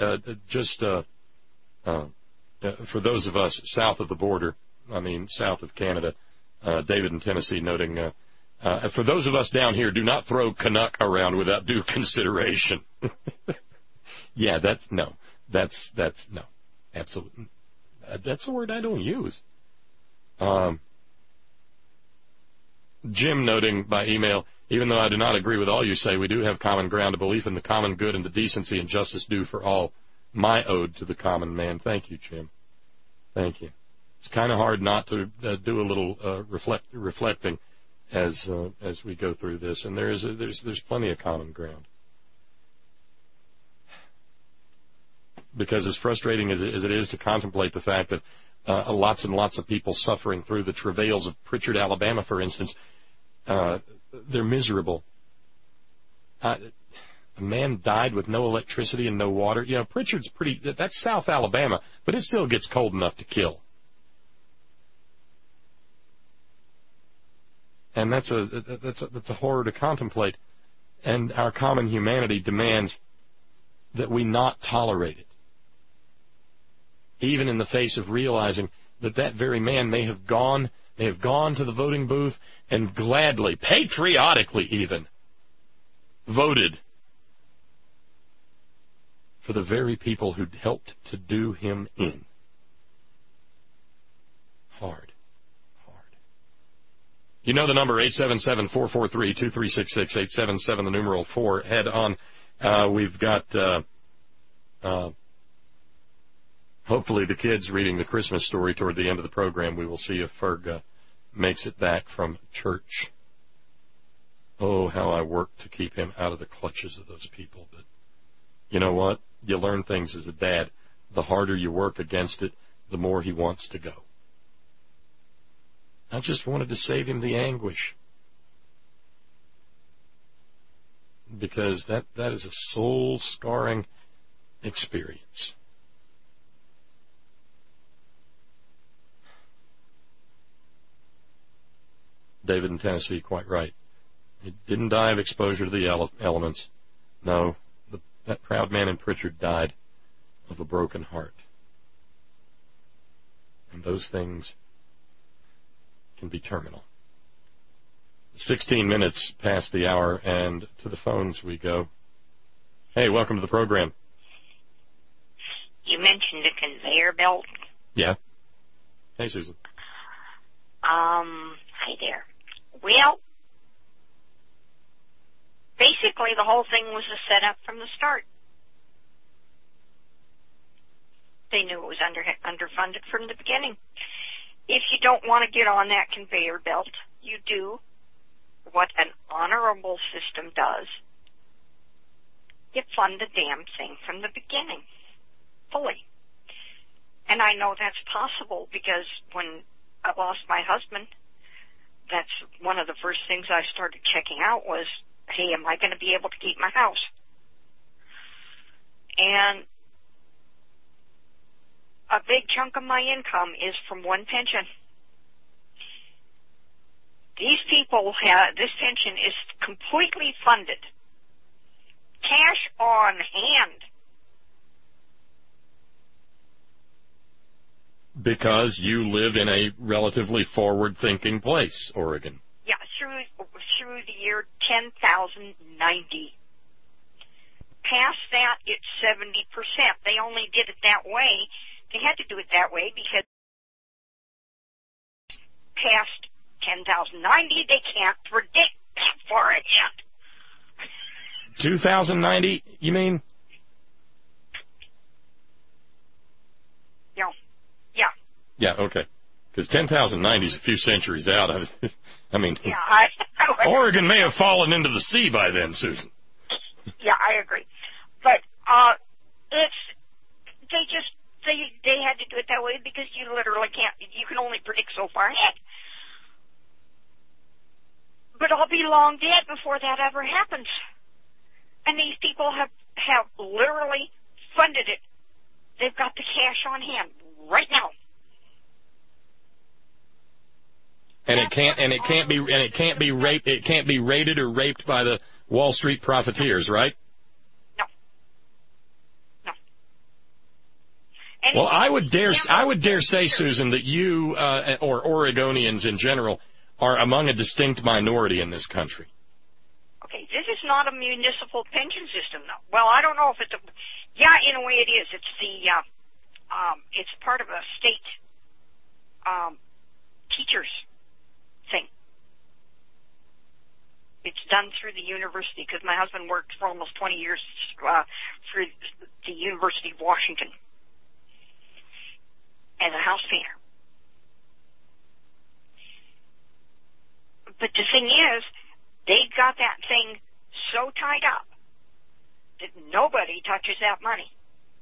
for those of us south of the border, south of Canada, David in Tennessee noting, for those of us down here, do not throw Canuck around without due consideration. Yeah, no, absolutely. That's a word I don't use. Jim noting by email, even though I do not agree with all you say, we do have common ground, a belief in the common good and the decency and justice due for all. My ode to the common man. Thank you, Jim. Thank you. It's kind of hard not to do a little reflecting as we go through this, and there's plenty of common ground. Because as frustrating as it is to contemplate the fact that lots and lots of people suffering through the travails of Pritchard, Alabama, for instance, they're miserable. A man died with no electricity and no water. Pritchard's that's South Alabama, but it still gets cold enough to kill. And that's a horror to contemplate. And our common humanity demands that we not tolerate it, even in the face of realizing that very man may have gone to the voting booth and gladly, patriotically even, voted for the very people who helped to do him in. Hard. You know the number, 877-443-2366, 877, the numeral 4. Head on. We've got, hopefully the kids reading the Christmas story toward the end of the program. We will see if Ferg makes it back from church. Oh, how I work to keep him out of the clutches of those people. But you know what? You learn things as a dad. The harder you work against it, the more he wants to go. I just wanted to save him the anguish. Because that is a soul-scarring experience. David in Tennessee, quite right. He didn't die of exposure to the elements. No, that proud man in Pritchard died of a broken heart. And those things can be terminal. 16 minutes past the hour, and to the phones we go. Hey, welcome to the program. You mentioned a conveyor belt. Yeah. Hey, Susan. Hi there. Well, basically the whole thing was a setup from the start. They knew it was underfunded from the beginning. If you don't want to get on that conveyor belt, you do what an honorable system does. You fund the damn thing from the beginning, fully. And I know that's possible because when I lost my husband, that's one of the first things I started checking out was, hey, am I going to be able to keep my house? And a big chunk of my income is from one pension. These people this pension is completely funded. Cash on hand. Because you live in a relatively forward-thinking place, Oregon. Yeah, through the year 10,090. Past that, it's 70%. They only did it that way. They had to do it that way because past 10,090, they can't predict that far ahead. 2090, you mean? Yeah. Yeah, okay. Because 10,090 is a few centuries out. I mean, yeah, Oregon may have fallen into the sea by then, Susan. Yeah, I agree. But they had to do it that way because you literally can't. You can only predict so far ahead. But I'll be long dead before that ever happens. And these people have literally funded it. They've got the cash on hand right now. And it can't be raided or raped by the Wall Street profiteers, right? No. Well, I would dare say, Susan, that you or Oregonians in general are among a distinct minority in this country. Okay, this is not a municipal pension system, though. Well, I don't know if it's yeah, in a way it is. It's it's part of a state teachers thing. It's done through the university because my husband worked for almost 20 years for the University of Washington as a house painter. But the thing is, they got that thing so tied up that nobody touches that money.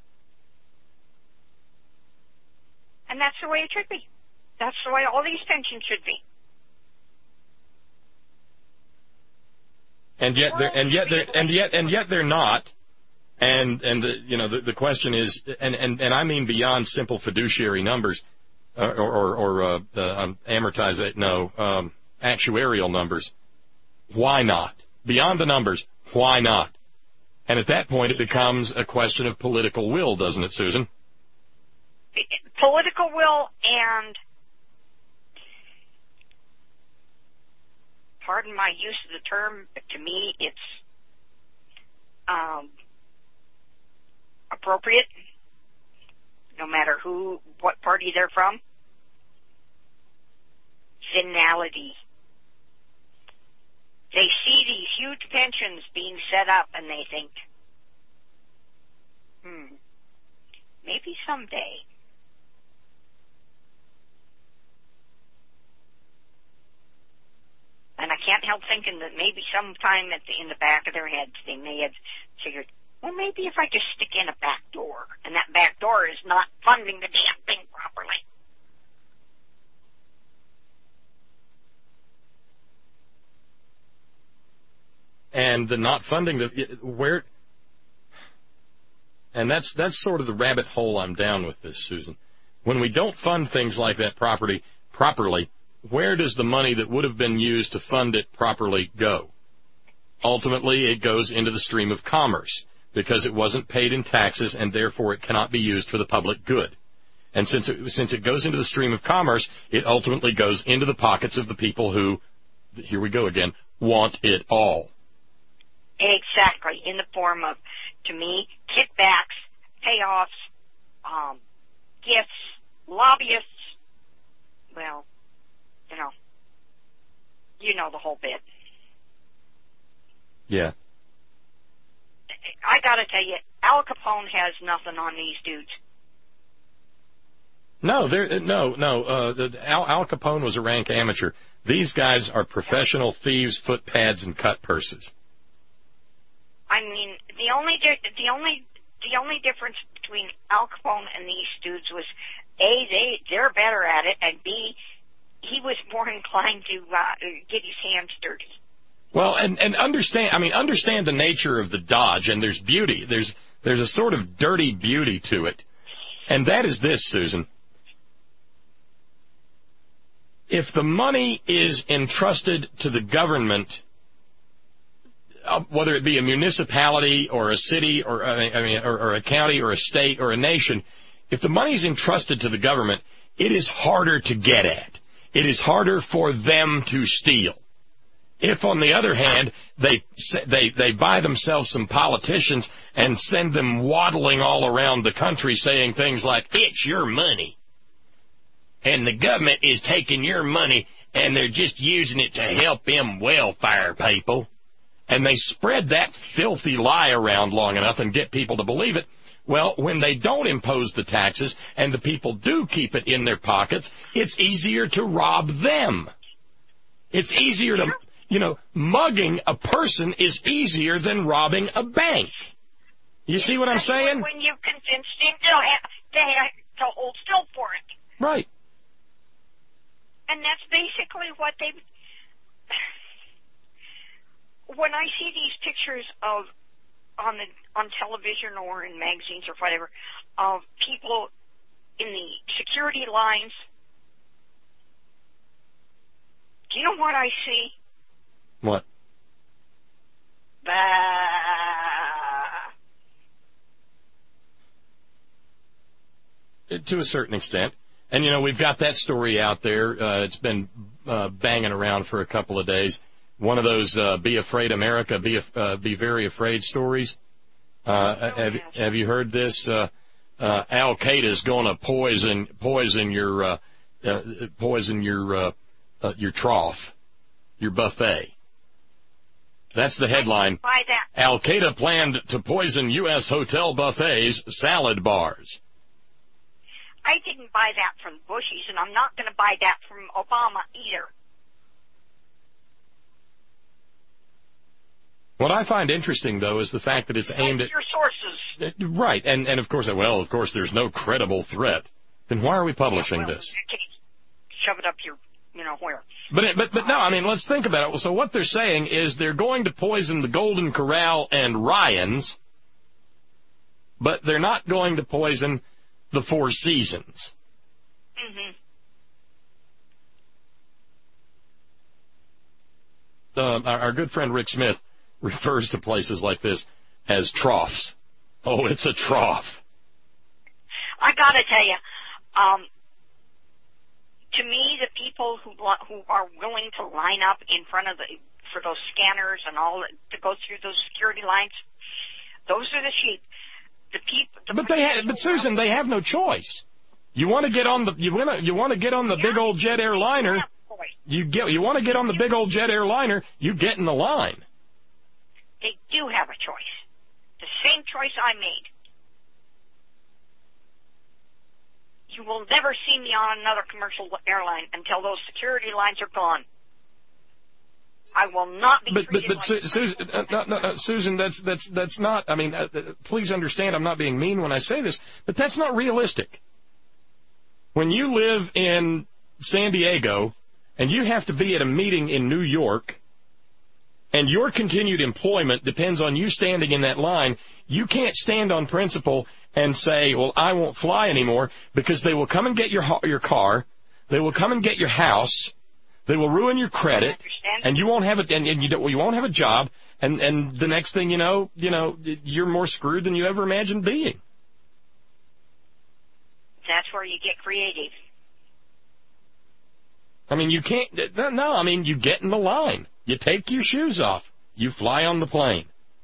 And that's the way it should be. That's the way all these pensions should be. And yet they're not. And the question is, and I mean beyond simple fiduciary numbers, or actuarial numbers. Why not? Beyond the numbers, why not? And at that point, it becomes a question of political will, doesn't it, Susan? Political will and, pardon my use of the term, but to me it's appropriate, no matter what party they're from. Finality. They see these huge pensions being set up and they think, maybe someday. And I can't help thinking that maybe sometime in the back of their heads they may have figured, well, maybe if I just stick in a back door, and that back door is not funding the damn thing properly. And the not funding and that's sort of the rabbit hole I'm down with this, Susan. When we don't fund things like that properly, where does the money that would have been used to fund it properly go? Ultimately, it goes into the stream of commerce because it wasn't paid in taxes and therefore it cannot be used for the public good. And since it goes into the stream of commerce, it ultimately goes into the pockets of the people who, here we go again, want it all. Exactly, in the form of, to me, kickbacks, payoffs, gifts, lobbyists. Well, you know the whole bit. Yeah. I gotta tell you, Al Capone has nothing on these dudes. No, Al Capone was a rank amateur. These guys are professional thieves, footpads, and cut purses. I mean, the only difference between Al Capone and these dudes was A, they're better at it, and B, he was more inclined to get his hands dirty. Well, and understand the nature of the dodge, and there's beauty. There's a sort of dirty beauty to it, and that is this, Susan. If the money is entrusted to the government, whether it be a municipality or a city or a county or a state or a nation, if the money is entrusted to the government, it is harder to get at. It is harder for them to steal. If, on the other hand, they buy themselves some politicians and send them waddling all around the country saying things like, it's your money, and the government is taking your money and they're just using it to help them welfare people, and they spread that filthy lie around long enough and get people to believe it, well, when they don't impose the taxes and the people do keep it in their pockets, it's easier to rob them. It's easier to... mugging a person is easier than robbing a bank. You see what I'm saying? When you convince them to hold still for it. Right. And that's basically what they... When I see these pictures of on television or in magazines or whatever of people in the security lines, do you know what I see? What? To a certain extent. And, we've got that story out there. It's been banging around for a couple of days. One of those Be Afraid America, Be Very Afraid stories. Have you heard this? Al-Qaeda's going to poison your trough, your buffet. That's the headline. Al-Qaeda planned to poison U.S. hotel buffets, salad bars. I didn't buy that from Bushies, and I'm not going to buy that from Obama either. What I find interesting, though, is the fact that it's aimed at... your sources. Right, and of course, there's no credible threat. Then why are we publishing this? Shove it up your, where. But no, let's think about it. So what they're saying is they're going to poison the Golden Corral and Ryan's, but they're not going to poison the Four Seasons. Mm-hmm. Our good friend Rick Smith refers to places like this as troughs. Oh, it's a trough. I gotta tell you, to me, the people who are willing to line up in front of for those scanners and all to go through those security lines, those are the sheep. The people. But Susan, they have no choice. You want to get on the big old jet airliner. You want to get on the big old jet airliner. You get in the line. They do have a choice. The same choice I made. You will never see me on another commercial airline until those security lines are gone. I will not be treated like Susan, that's not, please understand I'm not being mean when I say this, but that's not realistic. When you live in San Diego and you have to be at a meeting in New York and your continued employment depends on you standing in that line, you can't stand on principle and say, well, I won't fly anymore, because they will come and get your car, they will come and get your house, they will ruin your credit, and you won't have you won't have a job, and the next thing you know, you're more screwed than you ever imagined being. That's where you get creative. I mean, you can't, no, I mean, you get in the line. You take your shoes off. You fly on the plane.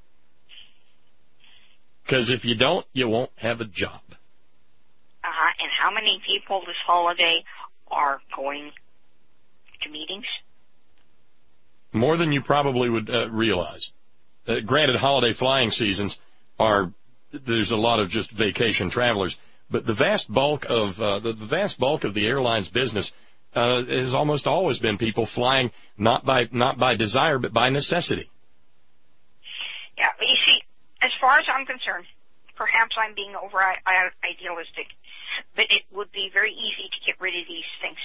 Because if you don't, you won't have a job. And how many people this holiday are going to meetings? More than you probably would realize. Granted, holiday flying seasons there's a lot of just vacation travelers, but the vast bulk of the airline's business has almost always been people flying not by desire but by necessity. Yeah, you see, as far as I'm concerned, perhaps I'm being over-idealistic, but it would be very easy to get rid of these things.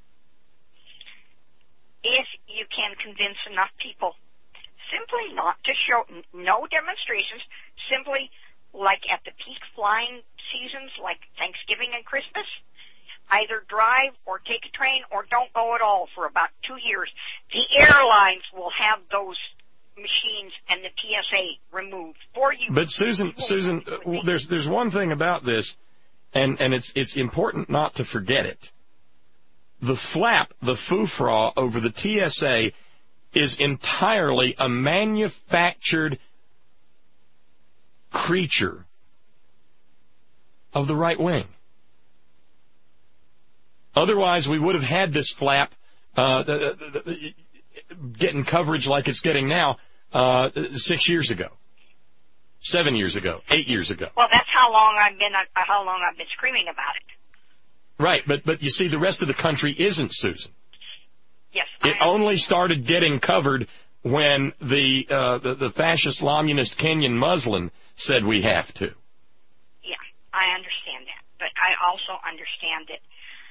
If you can convince enough people simply not to show, no demonstrations, simply like at the peak flying seasons like Thanksgiving and Christmas, either drive or take a train or don't go at all for about 2 years. The airlines will have those machines and the TSA removed for you. But Susan, there's one thing about this, and it's important not to forget it. The flap, the foofra over the TSA is entirely a manufactured creature of the right wing. Otherwise, we would have had this flap getting coverage like it's getting now 6 years ago, 7 years ago, 8 years ago. Well, that's how long I've been screaming about it. Right, but you see, the rest of the country isn't, Susan. Yes. It only started getting covered when the fascist Lomunist Kenyan Muslim said we have to. Yeah, I understand that, but I also understand that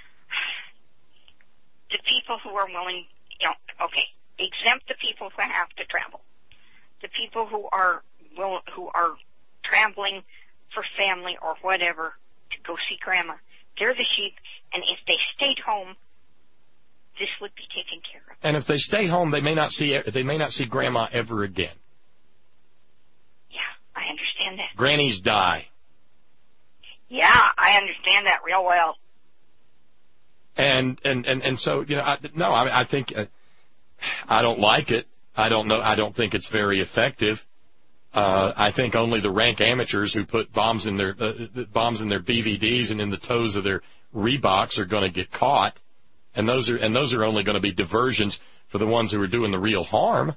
the people who are willing, exempt the people who have to travel, the people who are traveling for family or whatever to go see Grandma. They're the sheep, and if they stayed home, this would be taken care of. And if they stay home, they may not see Grandma ever again. Yeah, I understand that. Grannies die. Yeah, I understand that real well. And so, I think I don't like it. I don't know. I don't think it's very effective. I think only the rank amateurs who put bombs in their BVDs and in the toes of their Reeboks are going to get caught, and those are only going to be diversions for the ones who are doing the real harm.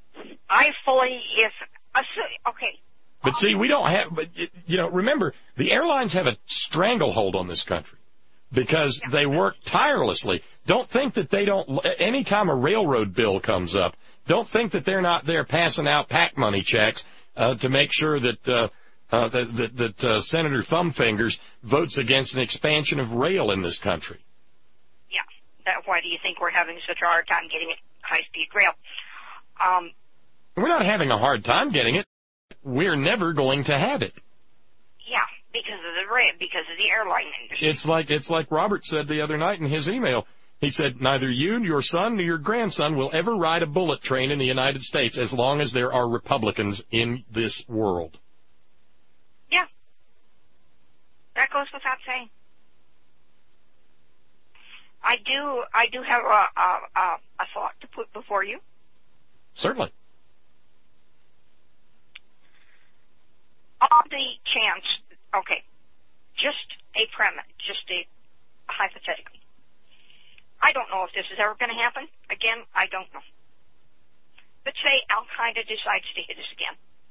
Okay. But see, we don't have. But remember, the airlines have a stranglehold on this country because they work tirelessly. Don't think that they don't. Anytime a railroad bill comes up, don't think that they're not there passing out PAC money checks to make sure that Senator Thumbfingers votes against an expansion of rail in this country. Yeah. Why do you think we're having such a hard time getting it high-speed rail? We're not having a hard time getting it. We're never going to have it. Yeah, because of the airline industry. It's like Robert said the other night in his email. He said, neither you, your son, nor your grandson will ever ride a bullet train in the United States as long as there are Republicans in this world. Yeah. That goes without saying. I do have a thought to put before you. Certainly. On the chance, just a premise, just a hypothetical. I don't know if this is ever going to happen. Again, I don't know. But say Al-Qaeda decides to hit us again.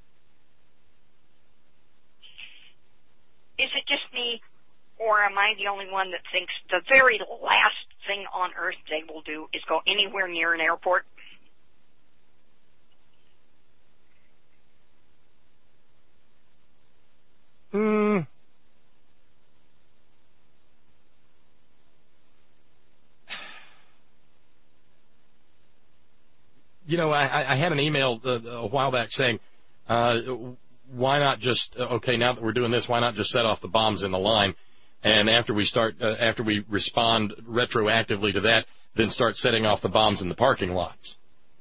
Is it just me, or am I the only one that thinks the very last thing on earth they will do is go anywhere near an airport? I had an email a while back saying, why not just, now that we're doing this, why not just set off the bombs in the line? And after we respond retroactively to that, then start setting off the bombs in the parking lots.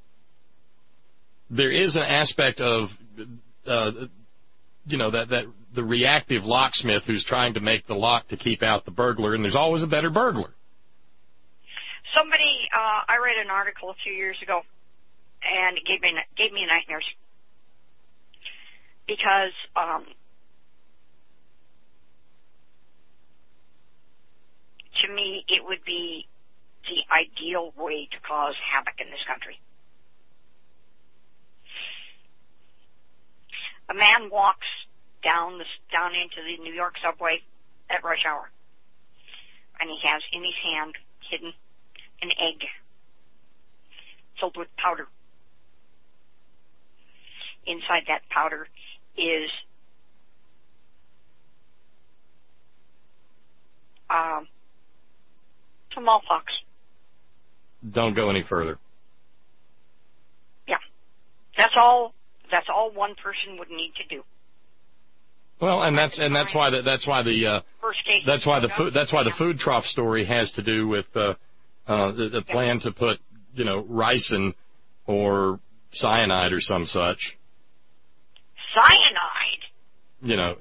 There is an aspect of, that the reactive locksmith who's trying to make the lock to keep out the burglar, and there's always a better burglar. Somebody, I read an article a few years ago, and it gave me nightmares. Because, to me, it would be the ideal way to cause havoc in this country. A man walks down into the New York subway at rush hour, and he has in his hand hidden an egg filled with powder. Inside that powder is smallpox. Don't go any further. Yeah, that's all one person would need to do. Well, and that's why the food trough story has to do with the plan to put ricin or cyanide or some such. Cyanide.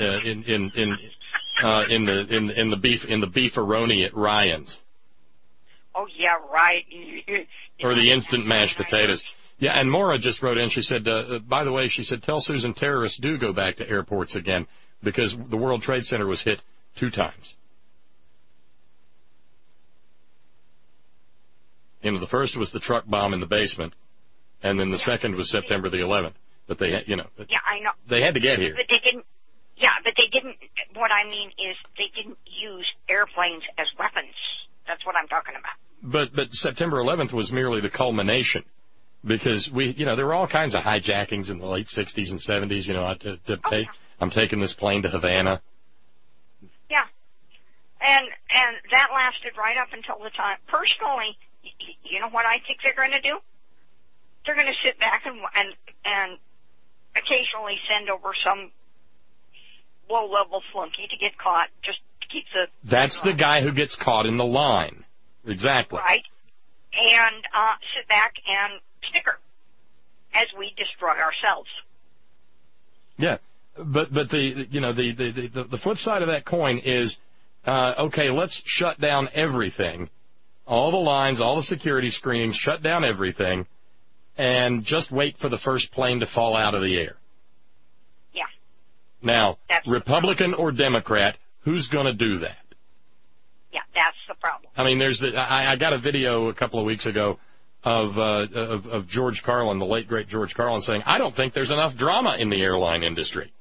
In the beefaroni at Ryan's. Oh yeah, right. Or the instant mashed potatoes. Yeah, and Maura just wrote in. She said, by the way, she said, tell Susan terrorists do go back to airports again because the World Trade Center was hit 2 times. The first was the truck bomb in the basement, and then the second was September the 11th. But they, yeah, I know. They had to get here. But they didn't. Yeah, but they didn't. What I mean is they didn't use airplanes as weapons. That's what I'm talking about. But September 11th was merely the culmination, because there were all kinds of hijackings in the late 60s and 70s. I'm taking this plane to Havana. Yeah, and that lasted right up until the time. Personally, you know what I think they're going to do? They're going to sit back and occasionally send over some low-level flunky to get caught, just to keep the... That's the guy who gets caught in the line. Exactly. Right. And sit back and snicker as we destroy ourselves. Yeah. But the flip side of that coin is, okay, let's shut down everything. All the lines, all the security screenings, shut down everything, and just wait for the first plane to fall out of the air. Yeah. Now, Republican or Democrat, who's going to do that? Yeah, that's the problem. I mean, I got a video a couple of weeks ago of George Carlin, the late great George Carlin, saying, I don't think there's enough drama in the airline industry.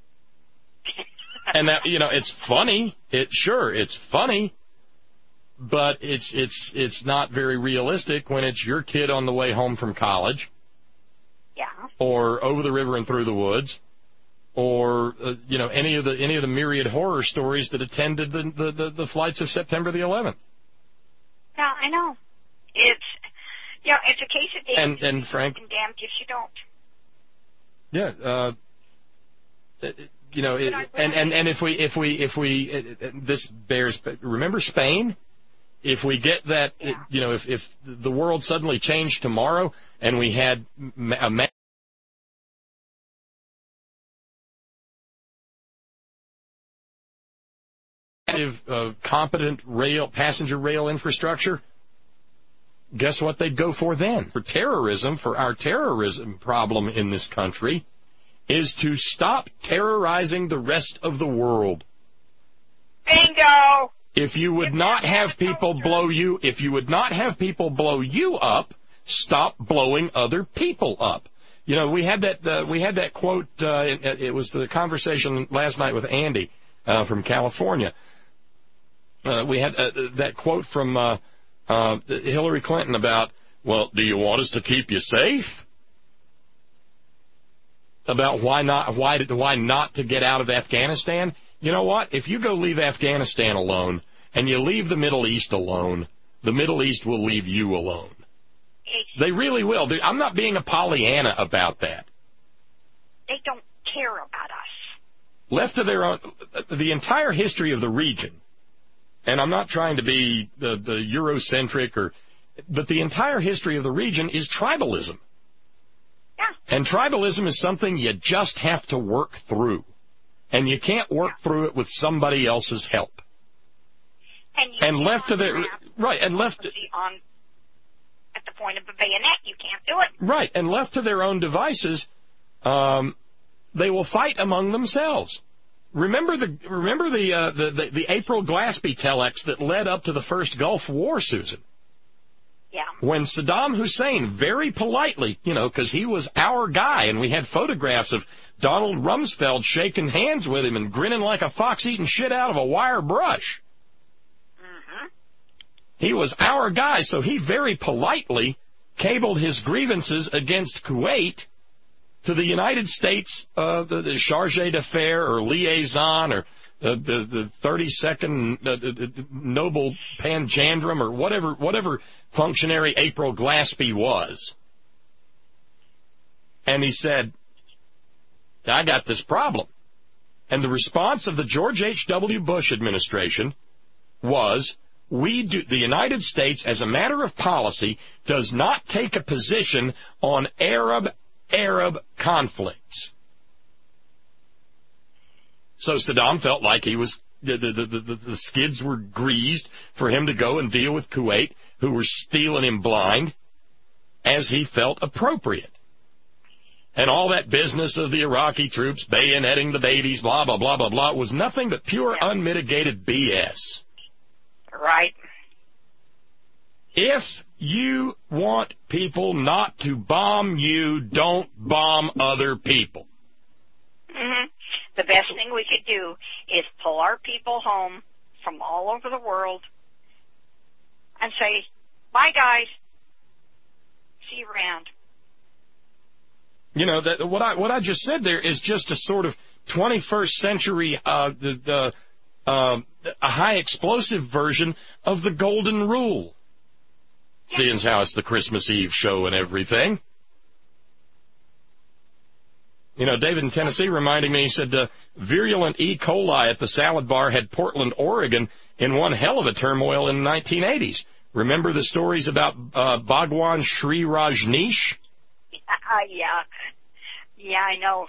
And that, it's funny. It's funny. But it's not very realistic when it's your kid on the way home from college. Yeah. Or over the river and through the woods, or any of the myriad horror stories that attended the flights of September the 11th. Yeah, I know. It's a case of damned and Frank, and damned if you don't. Yeah. And if we this bears, remember Spain? If we get that, if the world suddenly changed tomorrow and we had a massive, competent passenger rail infrastructure, guess what they'd go for then? For terrorism, for our terrorism problem in this country, is to stop terrorizing the rest of the world. Bingo! If you would not have people blow you, up, stop blowing other people up. We had that quote. It was the conversation last night with Andy from California. We had that quote from Hillary Clinton about, well, do you want us to keep you safe? About why not to get out of Afghanistan. You know what? If you go leave Afghanistan alone and you leave the Middle East alone, the Middle East will leave you alone. They really will. I'm not being a Pollyanna about that. They don't care about us. Left to their own, the entire history of the region, and I'm not trying to be the Eurocentric, but the entire history of the region is tribalism. Yeah. And tribalism is something you just have to work through. and you can't work through it with somebody else's help. And left to their right, and left at the point of a bayonet, you can't do it. Right, and left to their own devices, they will fight among themselves. Remember the April Glaspie telex that led up to the first Gulf War, Susan? Yeah. When Saddam Hussein very politely, because he was our guy, and we had photographs of Donald Rumsfeld shaking hands with him and grinning like a fox eating shit out of a wire brush. Mm-hmm. He was our guy, so he very politely cabled his grievances against Kuwait to the United States, the charge d'affaires or liaison or the 32nd Noble Panjandrum or whatever functionary April Glaspie was. And he said, I got this problem. And the response of the George H.W. Bush administration was, the United States, as a matter of policy, does not take a position on Arab conflicts. So Saddam felt like he was the skids were greased for him to go and deal with Kuwait, who were stealing him blind, as he felt appropriate. And all that business of the Iraqi troops bayoneting the babies, blah, blah, blah, blah, blah, was nothing but pure unmitigated BS. Right. If you want people not to bomb you, don't bomb other people. Mm-hmm. The best thing we could do is pull our people home from all over the world and say, bye, guys. See you around. What I just said there is just a sort of 21st century a high explosive version of the Golden Rule. Seeing as how it's the Christmas Eve show and everything. David in Tennessee reminding me, he said, virulent E. coli at the salad bar had Portland, Oregon in one hell of a turmoil in the 1980s. Remember the stories about Bhagwan Sri Rajneesh? Yeah, I know.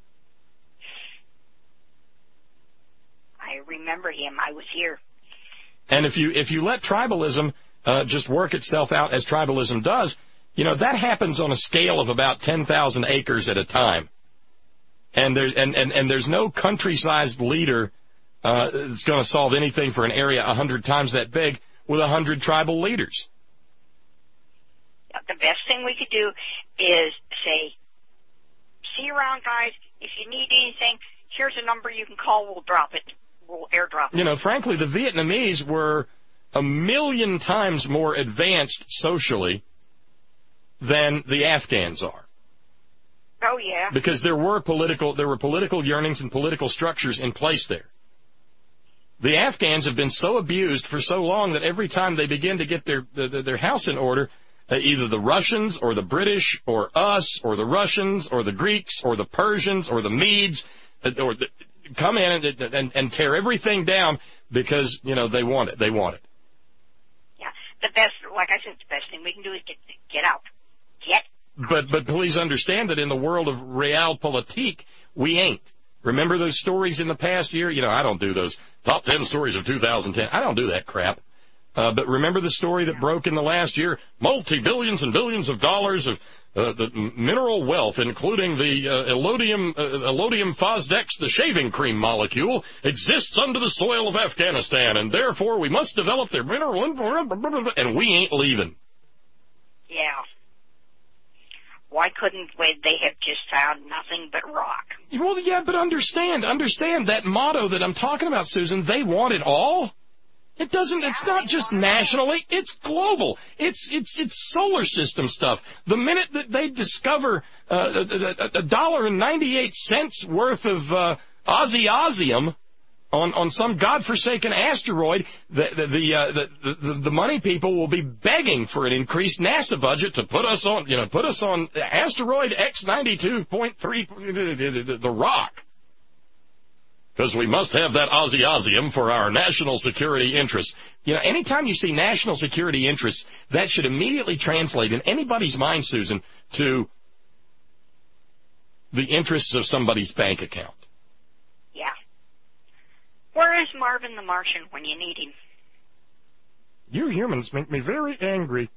I remember him. I was here. And if you let tribalism just work itself out as tribalism does, that happens on a scale of about 10,000 acres at a time. And there's no country-sized leader that's going to solve anything for an area 100 times that big with 100 tribal leaders. The best thing we could do is say, see you around, guys. If you need anything, here's a number you can call. We'll drop it. We'll airdrop it. Frankly, the Vietnamese were 1,000,000 times more advanced socially than the Afghans are. Oh, yeah. Because there were political yearnings and political structures in place there. The Afghans have been so abused for so long that every time they begin to get their house in order, either the Russians or the British or us or the Russians or the Greeks or the Persians or the Medes come in and tear everything down because, they want it. They want it. Yeah. The best, like I said, the best thing we can do is get out. Get out. But please understand that in the world of realpolitik, we ain't. Remember those stories in the past year? I don't do those top 10 stories of 2010. I don't do that crap. But remember the story that broke in the last year? Multi-billions and billions of dollars of the mineral wealth, including the Elodium Fosdex, the shaving cream molecule, exists under the soil of Afghanistan, and therefore we must develop their mineral, and we ain't leaving. Yeah. Why couldn't they have just found nothing but rock? Well, yeah, but understand that motto that I'm talking about, Susan, they want it all. It doesn't, it's not just nationally, it's global. It's solar system stuff. The minute that they discover $1.98 worth of Osium on some godforsaken asteroid, the money people will be begging for an increased NASA budget to put us on asteroid X92.3, the rock. Because we must have that Osium for our national security interests. Anytime you see national security interests, that should immediately translate in anybody's mind, Susan, to the interests of somebody's bank account. Yeah. Where is Marvin the Martian when you need him? You humans make me very angry.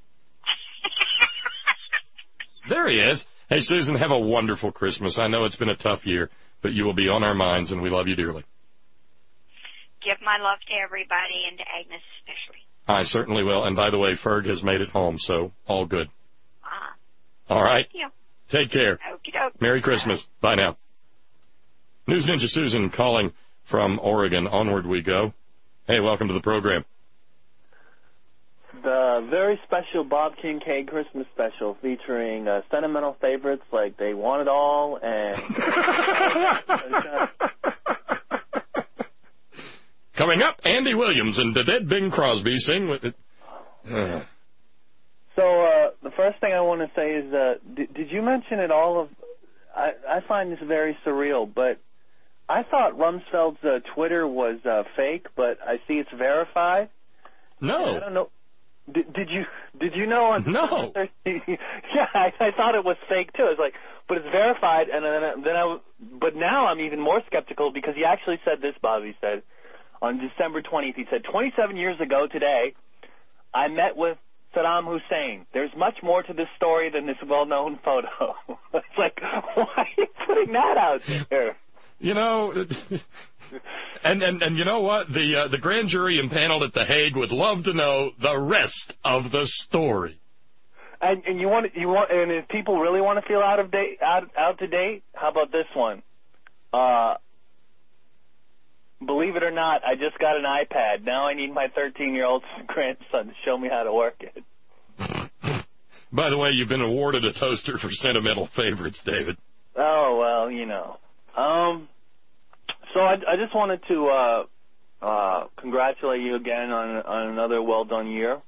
There he is. Hey, Susan, have a wonderful Christmas. I know it's been a tough year, but you will be on our minds, and we love you dearly. Give my love to everybody and to Agnes especially. I certainly will. And by the way, Ferg has made it home, so all good. All right. Take care. Okey-doke. Merry Christmas. Bye now. News Ninja Susan calling from Oregon. Onward we go. Hey, welcome to the program. The very special Bob Kincaid Christmas special featuring sentimental favorites like They Want It All and... Coming up, Andy Williams and the Dead Bing Crosby sing with it. So the first thing I want to say is, did you mention at all of... I find this very surreal, but I thought Rumsfeld's Twitter was fake, but I see it's verified. No. I don't know. Did you know? No. Yeah, I thought it was fake too. I was like, but it's verified, and but now I'm even more skeptical because he actually said this. Bobby said on December 20th, he said, 27 years ago today, I met with Saddam Hussein. There's much more to this story than this well-known photo. It's like, why are you putting that out there? You know, and you know what? The grand jury impaneled at The Hague would love to know the rest of the story. And and if people really want to feel out to date, how about this one? Believe it or not, I just got an iPad. Now I need my 13-year-old grandson to show me how to work it. By the way, you've been awarded a toaster for sentimental favorites, David. Oh, well, you know. So I just wanted to congratulate you again on another well-done year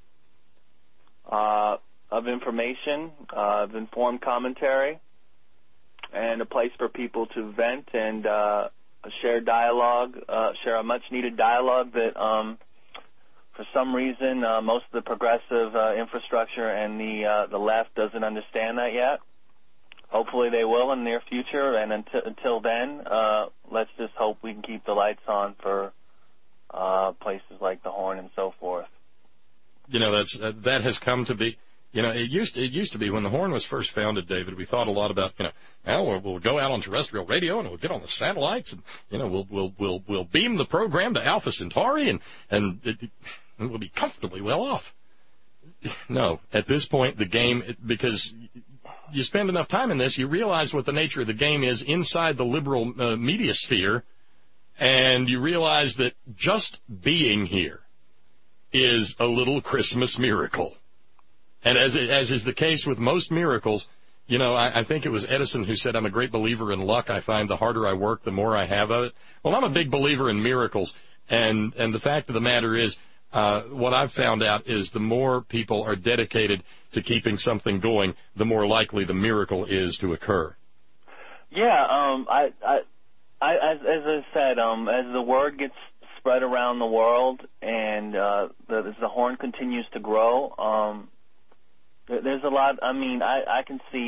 of information, of informed commentary, and a place for people to vent and share dialogue, share a much-needed dialogue that, for some reason, most of the progressive infrastructure and the left doesn't understand that yet. Hopefully they will in the near future, and until then, let's just hope we can keep the lights on for places like the Horn and so forth. You know, that has come to be. You know, it used to be when the Horn was first founded, David. We thought a lot about, you know, well, we'll go out on terrestrial radio and we'll get on the satellites and, you know, we'll beam the program to Alpha Centauri and we'll be comfortably well off. No, at this point, the game, because you spend enough time in this, you realize what the nature of the game is inside the liberal media sphere, and you realize that just being here is a little Christmas miracle. And as is the case with most miracles, you know, I think it was Edison who said, I'm a great believer in luck. I find the harder I work, the more I have of it. Well, I'm a big believer in miracles, and the fact of the matter is, what I've found out is the more people are dedicated to keeping something going, the more likely the miracle is to occur. Yeah, as I said, as the word gets spread around the world and as the Horn continues to grow, there's a lot. I mean, I can see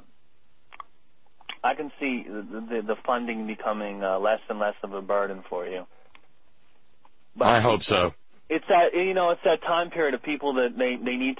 the funding becoming less and less of a burden for you. But I hope so. It's that time period of people that they need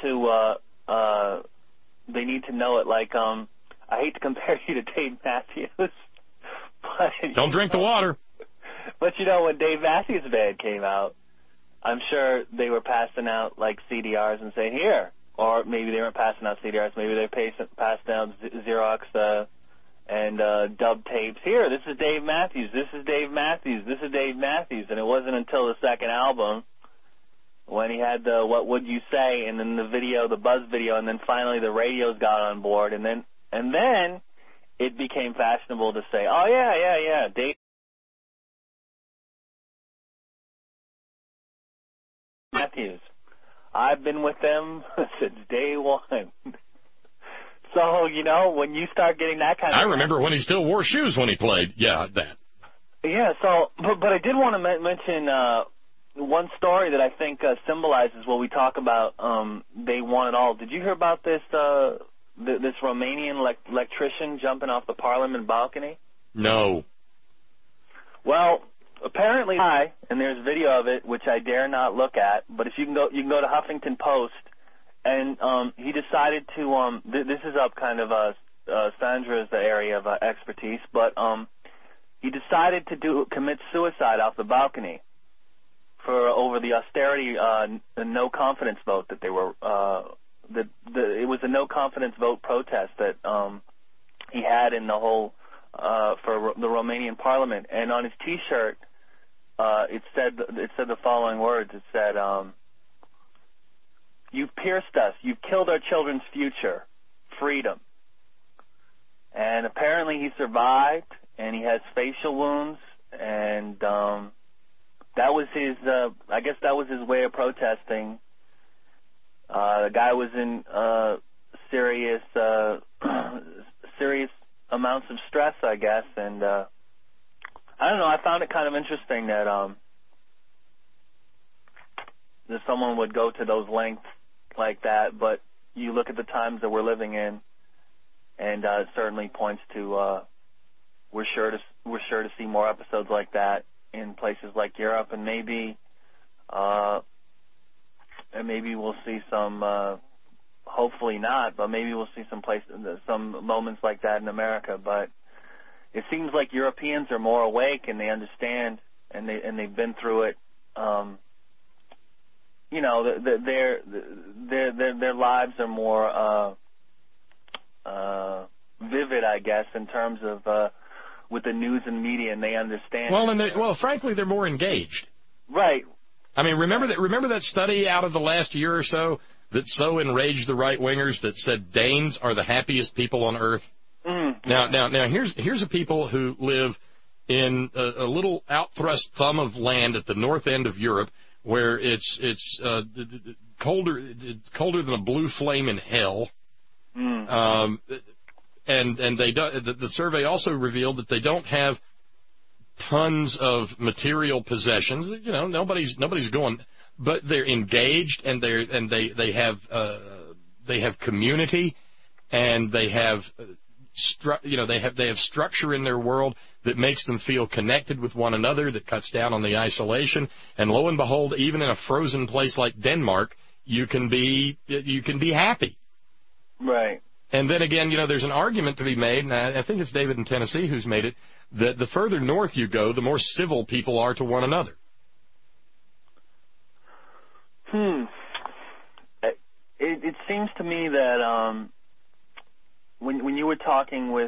to know it. Like, I hate to compare you to Dave Matthews, but don't drink the water. But you know, when Dave Matthews Band came out, I'm sure they were passing out like CDRs and saying, here. Or maybe they weren't passing out CDRs. Maybe they were passing out Xerox and dub tapes. Here, this is Dave Matthews. This is Dave Matthews. This is Dave Matthews. And it wasn't until the second album when he had the What Would You Say, and then the video, the Buzz video, and then finally the radios got on board. And then it became fashionable to say, oh, yeah, Dave Matthews. I've been with them since day one. So, you know, when you start getting that kind of... I remember when he still wore shoes when he played. Yeah, that. Yeah, so, but I did want to mention one story that I think symbolizes what we talk about, They Want It All. Did you hear about this this Romanian electrician jumping off the Parliament balcony? No. Well, apparently, and there's video of it, which I dare not look at. But if you can go to Huffington Post, and he decided to. This is up kind of Sandra's area of expertise, but he decided to commit suicide off the balcony over the austerity no confidence vote that they were. It was a no confidence vote protest that he had in the whole for the Romanian parliament, and on his T-shirt it said the following words. It said, "You've pierced us. You've killed our children's future, freedom." And apparently he survived, and he has facial wounds, and that was his. I guess that was his way of protesting. The guy was in serious amounts of stress, I guess, and I don't know. I found it kind of interesting that someone would go to those lengths like that. But you look at the times that we're living in, and it certainly points to we're sure to see more episodes like that in places like Europe, and maybe we'll see some. Hopefully not, but maybe we'll see some moments like that in America. But it seems like Europeans are more awake, and they understand, and they've been through it. You know, their lives are more vivid, I guess, in terms of with the news and media, and they understand. Well, frankly, they're more engaged. Right. I mean, remember that study out of the last year or so that so enraged the right-wingers that said Danes are the happiest people on earth? Mm-hmm. Now, here's a people who live in a little out-thrust thumb of land at the north end of Europe, where it's colder than a blue flame in hell. Mm. And the survey also revealed that they don't have tons of material possessions. You know, nobody's going, but they're engaged, and they have community, and they have they have structure in their world that makes them feel connected with one another, that cuts down on the isolation. And lo and behold, even in a frozen place like Denmark, you can be happy. Right. And then again, you know, there's an argument to be made, and I think it's David in Tennessee who's made it, that the further north you go, the more civil people are to one another. It seems to me that when you were talking with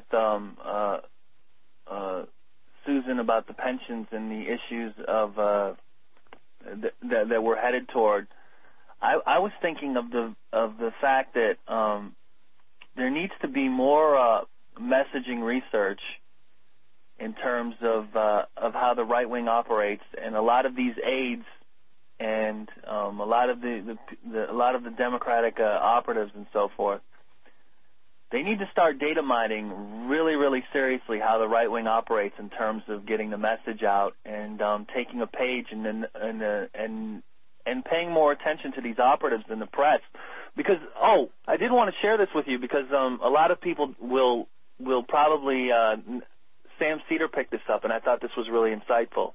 Susan about the pensions and the issues of that we're headed toward, I was thinking of the fact that there needs to be more messaging research in terms of how the right wing operates, and a lot of these aides and a lot of the Democratic operatives and so forth. They need to start data mining really, really seriously how the right wing operates in terms of getting the message out, and taking a page and paying more attention to these operatives in the press. Because I did want to share this with you because a lot of people will probably Sam Cedar picked this up, and I thought this was really insightful.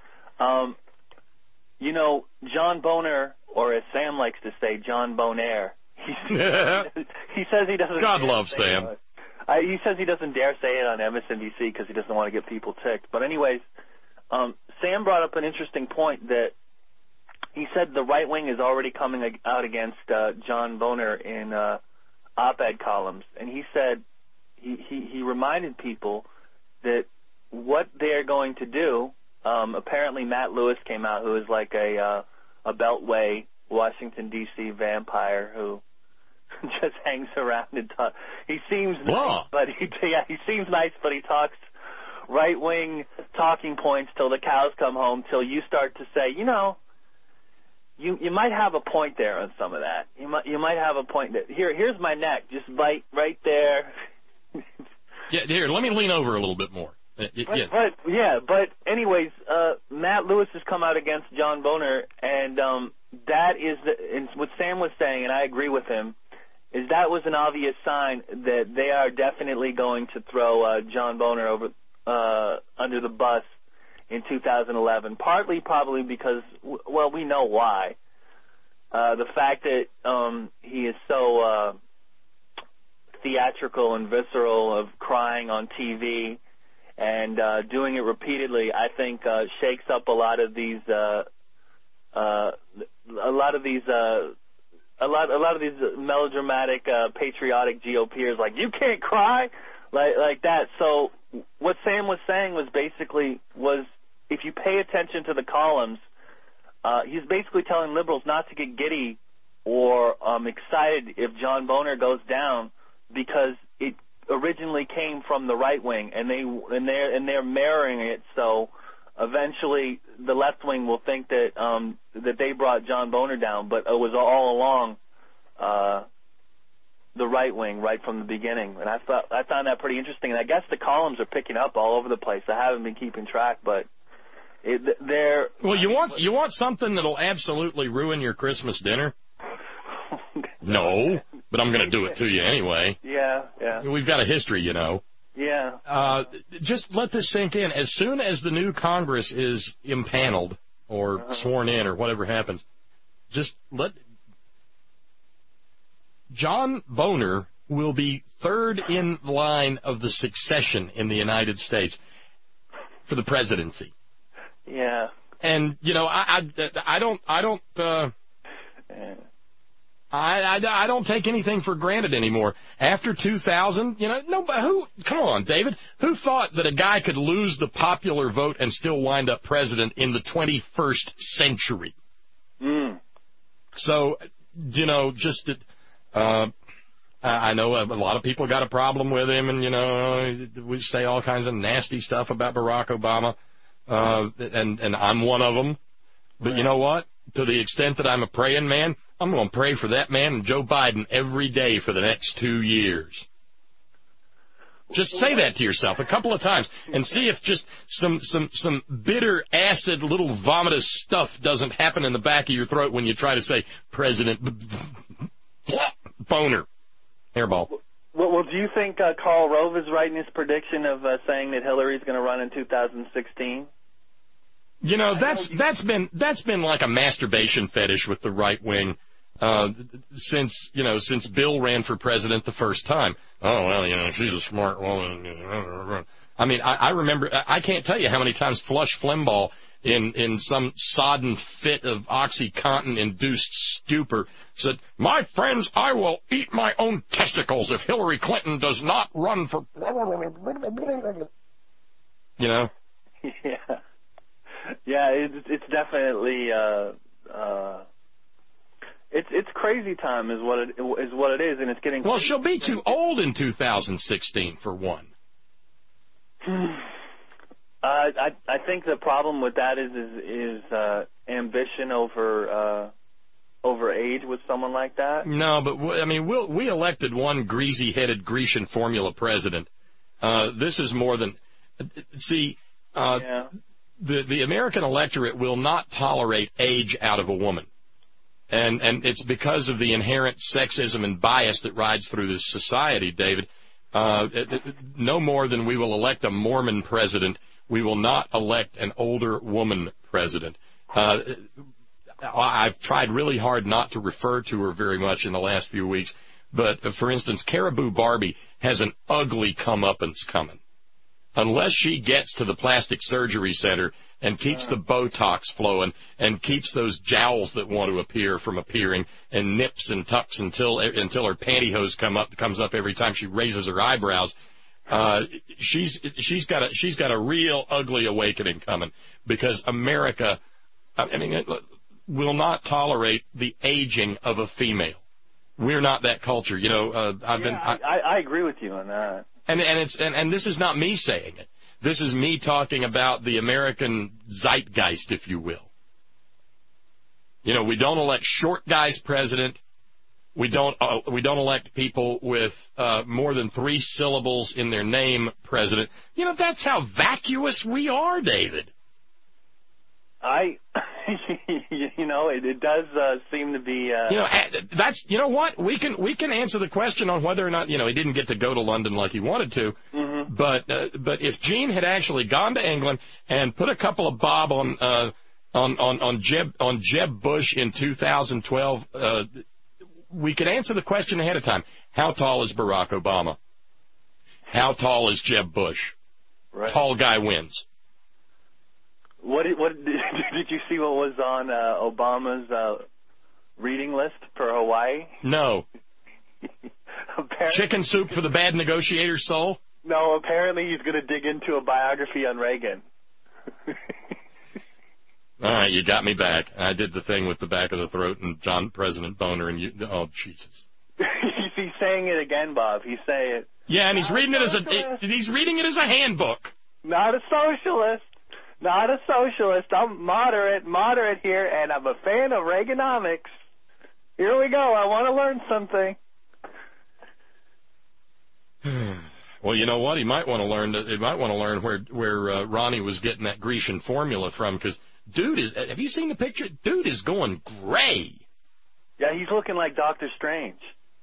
You know, John Boner, or as Sam likes to say, John Bonaire. He says he doesn't. God love Sam. He says he doesn't dare say it on MSNBC because he doesn't want to get people ticked. But anyways, Sam brought up an interesting point that he said the right wing is already coming out against John Boner in op-ed columns, and he said he reminded people that what they're going to do. Apparently, Matt Lewis came out, who is like a Beltway Washington D.C. vampire who just hangs around and talks. He seems nice, but he seems nice, but he talks right-wing talking points till the cows come home. Till you start to say, you know, you might have a point there on some of that. You might have a point that here's my neck, just bite right there. Yeah, here, let me lean over a little bit more. But anyways, Matt Lewis has come out against John Boner, and that is what Sam was saying, and I agree with him, is that was an obvious sign that they are definitely going to throw John Boner over under the bus in 2011. Partly probably because, well, we know why. The fact that he is so theatrical and visceral of crying on TV and doing it repeatedly, I think shakes up a lot of these melodramatic, patriotic GOPers. Like, you can't cry, like that. So what Sam was saying was basically if you pay attention to the columns, he's basically telling liberals not to get giddy or excited if John Boehner goes down, because it originally came from the right wing, and they're mirroring it. So eventually, the left wing will think that that they brought John Boehner down, but it was all along the right wing, right from the beginning. And I found that pretty interesting. And I guess the columns are picking up all over the place. I haven't been keeping track, but they're. Well, you want something that'll absolutely ruin your Christmas dinner? No, but I'm going to do it to you anyway. Yeah. We've got a history, you know. Yeah. Just let this sink in. As soon as the new Congress is impaneled or sworn in or whatever happens, just let John Boehner will be third in line of the succession in the United States for the presidency. Yeah. And I don't take anything for granted anymore. After 2000, come on, David, who thought that a guy could lose the popular vote and still wind up president in the 21st century? So, I know a lot of people got a problem with him, and, we say all kinds of nasty stuff about Barack Obama, and I'm one of them. But you know what? To the extent that I'm a praying man, I'm going to pray for that man and Joe Biden every day for the next 2 years. Just say that to yourself a couple of times and see if just some bitter, acid, little vomitous stuff doesn't happen in the back of your throat when you try to say President Boehner. Hairball. Well, do you think Karl Rove is right in his prediction of saying that Hillary's going to run in 2016? That's been like a masturbation fetish with the right wing since Bill ran for president the first time. Oh, well, she's a smart woman. I mean, I remember, I can't tell you how many times Flush Flimbaugh in some sodden fit of OxyContin-induced stupor said, "My friends, I will eat my own testicles if Hillary Clinton does not run for..." Yeah. Yeah, it's definitely it's crazy time is what it is, and it's getting. Well, she'll be too old in 2016 for one. I think the problem with that is ambition over age with someone like that. No, but we elected one greasy-headed Grecian formula president. This is more than The American electorate will not tolerate age out of a woman. And it's because of the inherent sexism and bias that rides through this society, David. No more than we will elect a Mormon president, we will not elect an older woman president. I've tried really hard not to refer to her very much in the last few weeks, but, for instance, Caribou Barbie has an ugly comeuppance coming. Unless she gets to the plastic surgery center and keeps the Botox flowing and keeps those jowls that want to appear from appearing and nips and tucks until her pantyhose comes up every time she raises her eyebrows, she's got a real ugly awakening coming, because America, will not tolerate the aging of a female. We're not that culture, I agree with you on that. And this is not me saying it. This is me talking about the American zeitgeist, if you will. We don't elect short guys president. We don't elect people with more than 3 syllables in their name president. That's how vacuous we are, David. It does seem to be. What we can answer the question on whether or not he didn't get to go to London like he wanted to. Mm-hmm. But if Gene had actually gone to England and put a couple of bob on Jeb Bush in 2012, we could answer the question ahead of time. How tall is Barack Obama? How tall is Jeb Bush? Right. Tall guy wins. What did you see what was on Obama's reading list for Hawaii? No. Chicken soup for the bad negotiator's soul? No, apparently he's going to dig into a biography on Reagan. All right, you got me back. I did the thing with the back of the throat and President Boner and you. Oh, Jesus. He's saying it again, Bob. He's saying it. Yeah, and he's reading it as a handbook. Not a socialist. Not a socialist. I'm moderate here, and I'm a fan of Reaganomics. Here we go. I want to learn something. Well, you know what? He might want to learn where Ronnie was getting that Grecian formula from, because dude is. Have you seen the picture? Dude is going gray. Yeah, he's looking like Dr. Strange.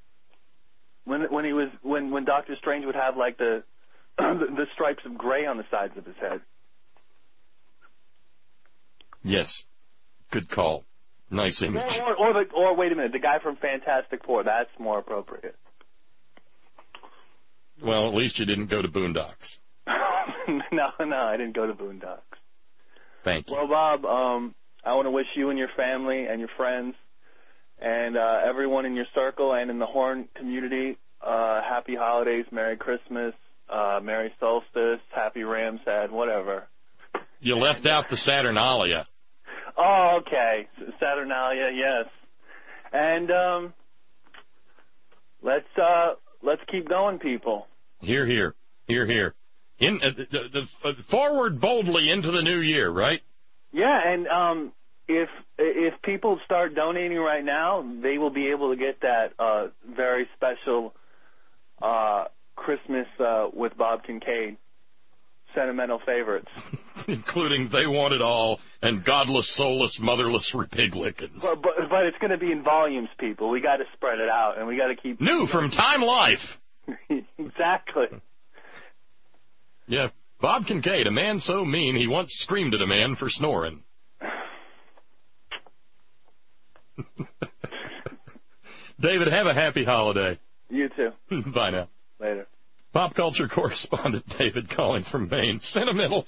When Dr. Strange would have like the the stripes of gray on the sides of his head. Yes, good call. Nice image. Or wait a minute, the guy from Fantastic Four. That's more appropriate. Well, at least you didn't go to Boondocks. No, I didn't go to Boondocks. Thank you. Well, Bob, I want to wish you and your family and your friends and everyone in your circle and in the Horn community happy holidays, Merry Christmas, Merry Solstice, Happy Ramsad, whatever. You left out the Saturnalia. Oh, okay. Saturnalia, yes. And let's keep going, people. Hear, hear. Hear, hear. Forward boldly into the new year, right? Yeah, and if people start donating right now, they will be able to get that very special Christmas with Bob Kincaid sentimental favorites. Including They Want It All and Godless, Soulless, Motherless Repiglickens. But it's going to be in volumes, people. We got to spread it out, and we got to keep... New from Time Life. Exactly. Yeah, Bob Kincaid, a man so mean he once screamed at a man for snoring. David, have a happy holiday. You too. Bye now. Later. Pop culture correspondent David calling from Maine. Sentimental.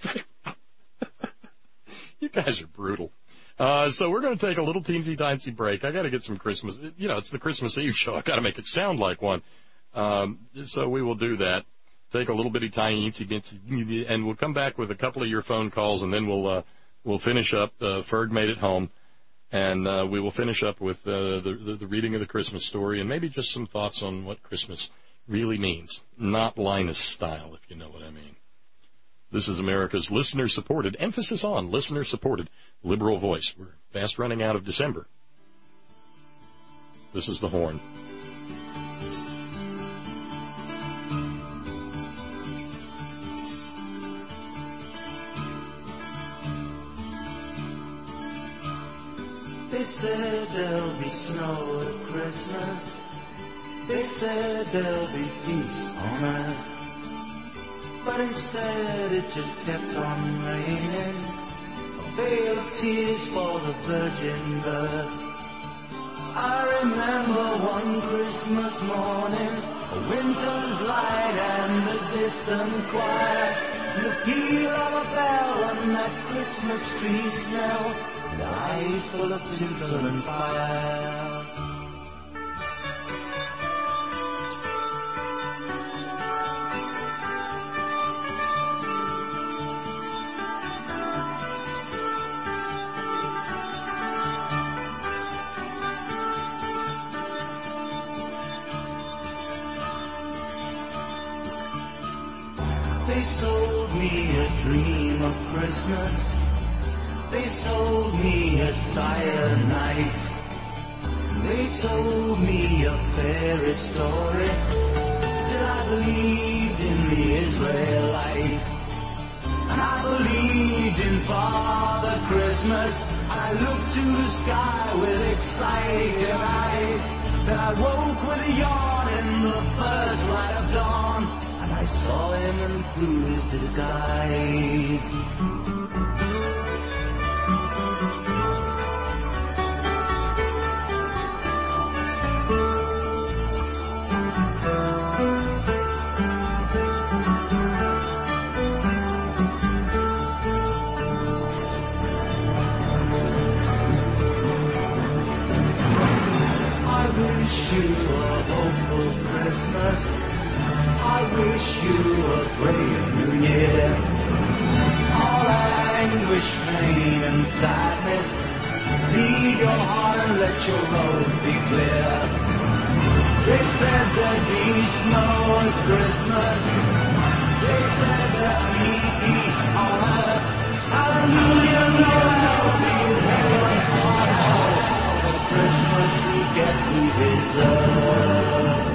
You guys are brutal. So we're going to take a little teensy-tiny break. I got to get some Christmas. You know, it's the Christmas Eve show. I got to make it sound like one. So we will do that. Take a little bitty tiny teensy, and we'll come back with a couple of your phone calls, and then we'll finish up. Ferg made it home, and we will finish up with the reading of the Christmas story, and maybe just some thoughts on what Christmas really means. Not Linus style, if you know what I mean. This is America's listener-supported, emphasis on listener-supported, liberal voice. We're fast running out of December. This is The Horn. They said there'll be snow at Christmas. They said there'll be peace on earth. But instead it just kept on raining. A veil of tears for the virgin birth. I remember one Christmas morning, a winter's light and a distant choir, and the peal of a bell and that Christmas tree smell, and eyes full of tinsel and fire. They sold me a dream of Christmas. They sold me a cyanide. They told me a fairy story till I believed in the Israelites. And I believed in Father Christmas. I looked to the sky with excited eyes. Then I woke with a yawn in the first light of dawn. And I I saw him and through his disguise. I wish you a hopeful Christmas. I wish you a great new year. All anguish, pain and sadness, leave your heart and let your road be clear. They said there'd be snow at Christmas. They said there'd be peace on earth. Hallelujah, Noel, be heaven on earth. The Christmas we get we deserve.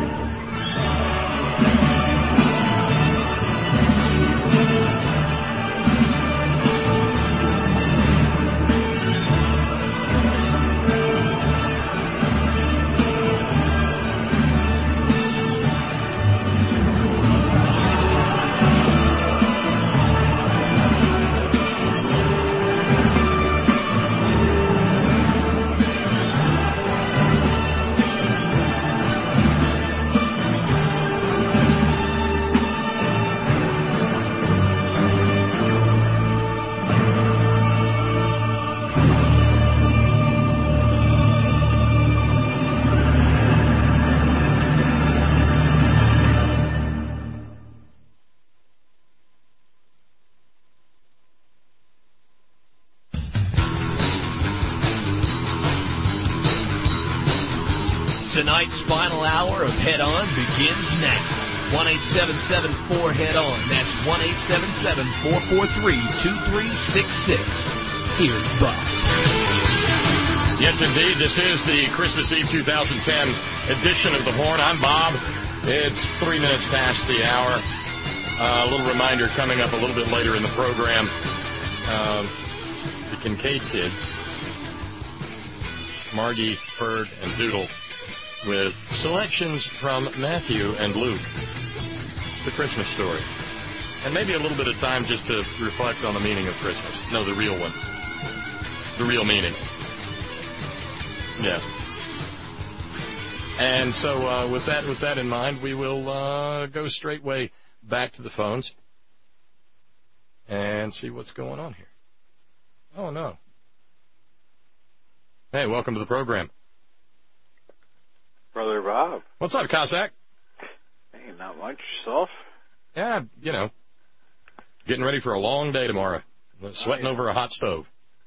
Tonight's final hour of Head On begins now. 1-877-4-HEAD-ON. That's 1-877-443-2366. Here's Bob. Yes, indeed. This is the Christmas Eve 2010 edition of The Horn. I'm Bob. It's 3 minutes past the hour. A little reminder coming up a little bit later in the program. The Kincaid kids, Margie, Bird, and Doodle, with selections from Matthew and Luke, the Christmas story. And maybe a little bit of time just to reflect on the meaning of Christmas. No, the real one. The real meaning. Yeah. And so with that in mind, we will go straightway back to the phones and see what's going on here. Oh, no. Hey, welcome to the program. Brother Bob. What's up, Cossack? Hey, not much. Yourself? Yeah, you know, getting ready for a long day tomorrow. Sweating over a hot stove.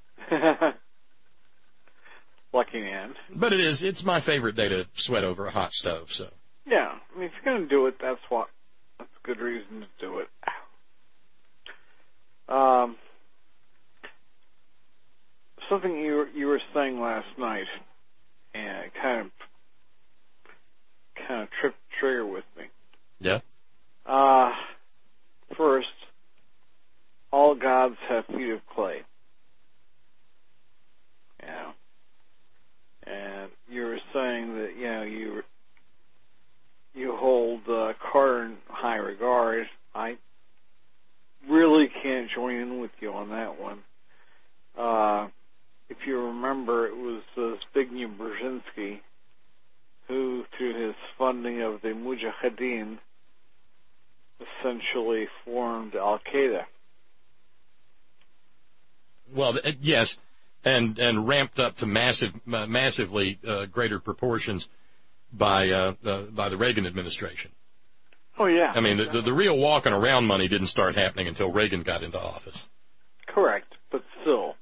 Lucky man. But it's my favorite day to sweat over a hot stove, so. Yeah, I mean, if you're going to do it, that's a good reason to do it. Something you were saying last night, and it kind of tripped the trigger with me. Yeah? First, all gods have feet of clay. Yeah. And you were saying that, you hold Carter in high regard. I really can't join in with you on that one. If you remember, it was Zbigniew Brzezinski who, through his funding of the Mujahideen, essentially formed Al-Qaeda. Well, yes, and ramped up to massively greater proportions by the Reagan administration. Oh, yeah. I mean, the real walking around money didn't start happening until Reagan got into office. Correct, but still.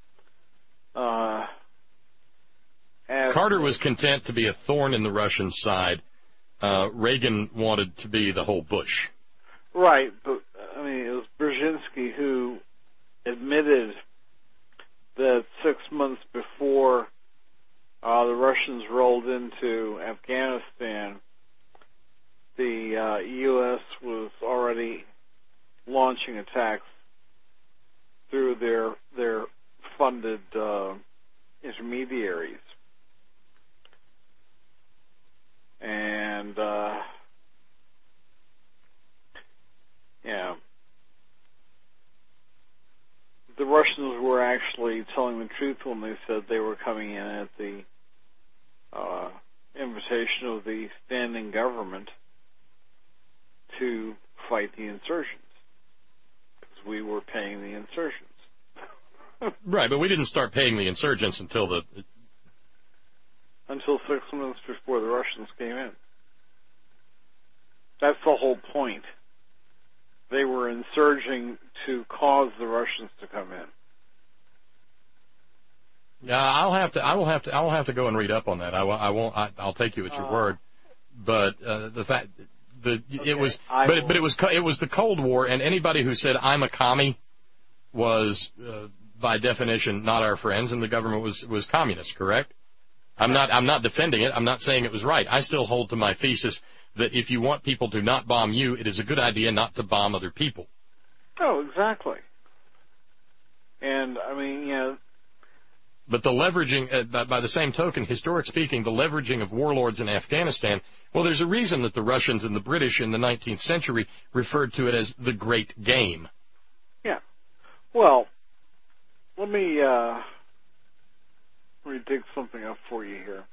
Carter was content to be a thorn in the Russian side. Reagan wanted to be the whole Bush. Right, but, I mean, it was Brzezinski who admitted that 6 months before the Russians rolled into Afghanistan, the U.S. was already launching attacks through their funded intermediaries. And Russians were actually telling the truth when they said they were coming in at the invitation of the standing government to fight the insurgents, because we were paying the insurgents. Right, but we didn't start paying the insurgents until 6 months before the Russians came in. That's the whole point. They were insurging to cause the Russians to come in. Yeah, I will have to go and read up on that. I'll take you at your word. But it was the Cold War, and anybody who said I'm a commie was by definition not our friends, and the government was communist, correct? I'm not defending it. I'm not saying it was right. I still hold to my thesis that if you want people to not bomb you, it is a good idea not to bomb other people. Oh, exactly. And I mean, you know. But the leveraging, by the same token, historic speaking, the leveraging of warlords in Afghanistan, well, there's a reason that the Russians and the British in the 19th century referred to it as the Great Game. Yeah. Well, let me dig something up for you here.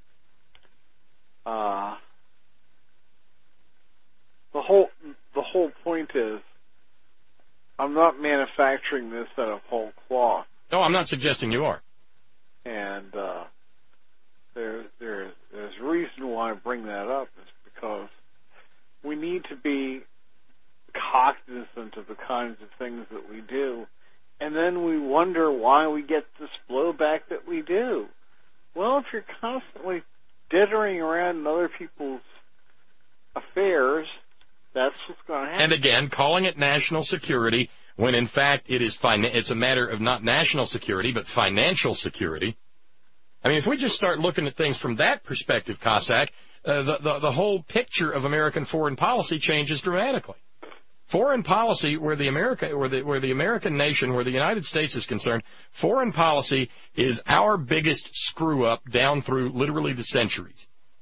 The whole point is, I'm not manufacturing this out of whole cloth. No, I'm not suggesting you are. And there's a reason why I bring that up, is because we need to be cognizant of the kinds of things that we do, and then we wonder why we get this blowback that we do. Well, if you're constantly dithering around in other people's affairs, that's what's going to happen. And again, calling it national security when in fact it's a matter of not national security but financial security. I mean, if we just start looking at things from that perspective, Cossack, the whole picture of American foreign policy changes dramatically. Foreign policy, where the American nation, where the United States is concerned, foreign policy is our biggest screw up down through literally the centuries.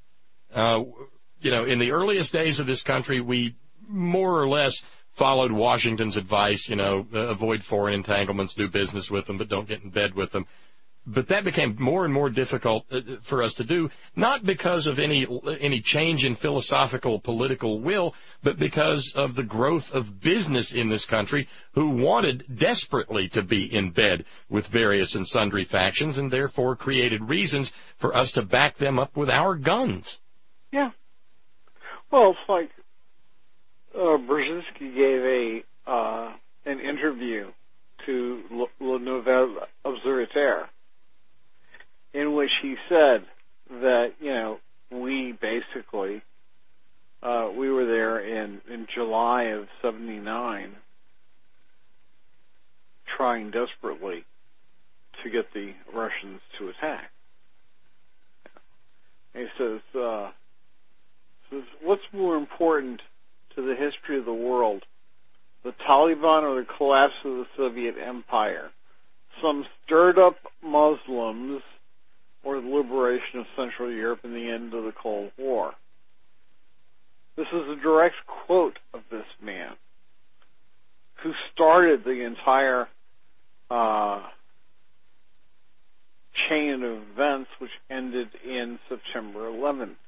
In the earliest days of this country, we more or less followed Washington's advice, avoid foreign entanglements, do business with them, but don't get in bed with them. But that became more and more difficult for us to do, not because of any change in philosophical political will, but because of the growth of business in this country who wanted desperately to be in bed with various and sundry factions and therefore created reasons for us to back them up with our guns. Yeah. Well, it's like Brzezinski gave an interview to Le Nouvel Observateur, in which he said that, we basically, we were there in July of 1979 trying desperately to get the Russians to attack. And he says, what's more important to the history of the world, the Taliban or the collapse of the Soviet Empire? Some stirred up Muslims or the liberation of Central Europe and the end of the Cold War? This is a direct quote of this man, who started the entire chain of events which ended in September 11th.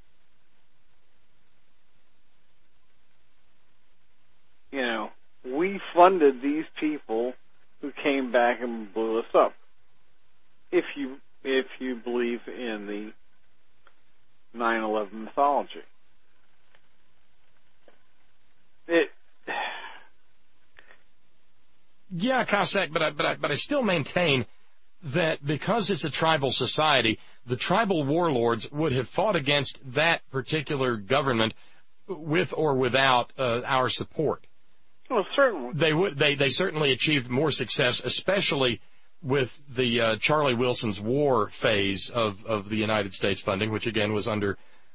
We funded these people who came back and blew us up. If you believe in the 9/11 mythology. Yeah, Cossack, but I still maintain that because it's a tribal society, the tribal warlords would have fought against that particular government with or without our support. Well, certainly. They certainly achieved more success, especially with the Charlie Wilson's war phase of the United States funding, which again was under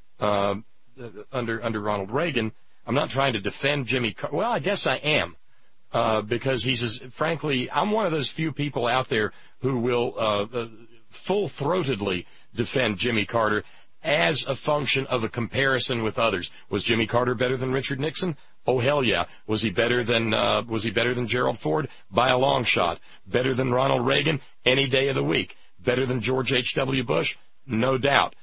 Ronald Reagan. I'm not trying to defend Jimmy Carter. Well, I guess I am, because frankly, I'm one of those few people out there who will full-throatedly defend Jimmy Carter as a function of a comparison with others. Was Jimmy Carter better than Richard Nixon? Oh, hell yeah. Was he better than Gerald Ford? By a long shot. Better than Ronald Reagan? Any day of the week. Better than George H.W. Bush? No doubt.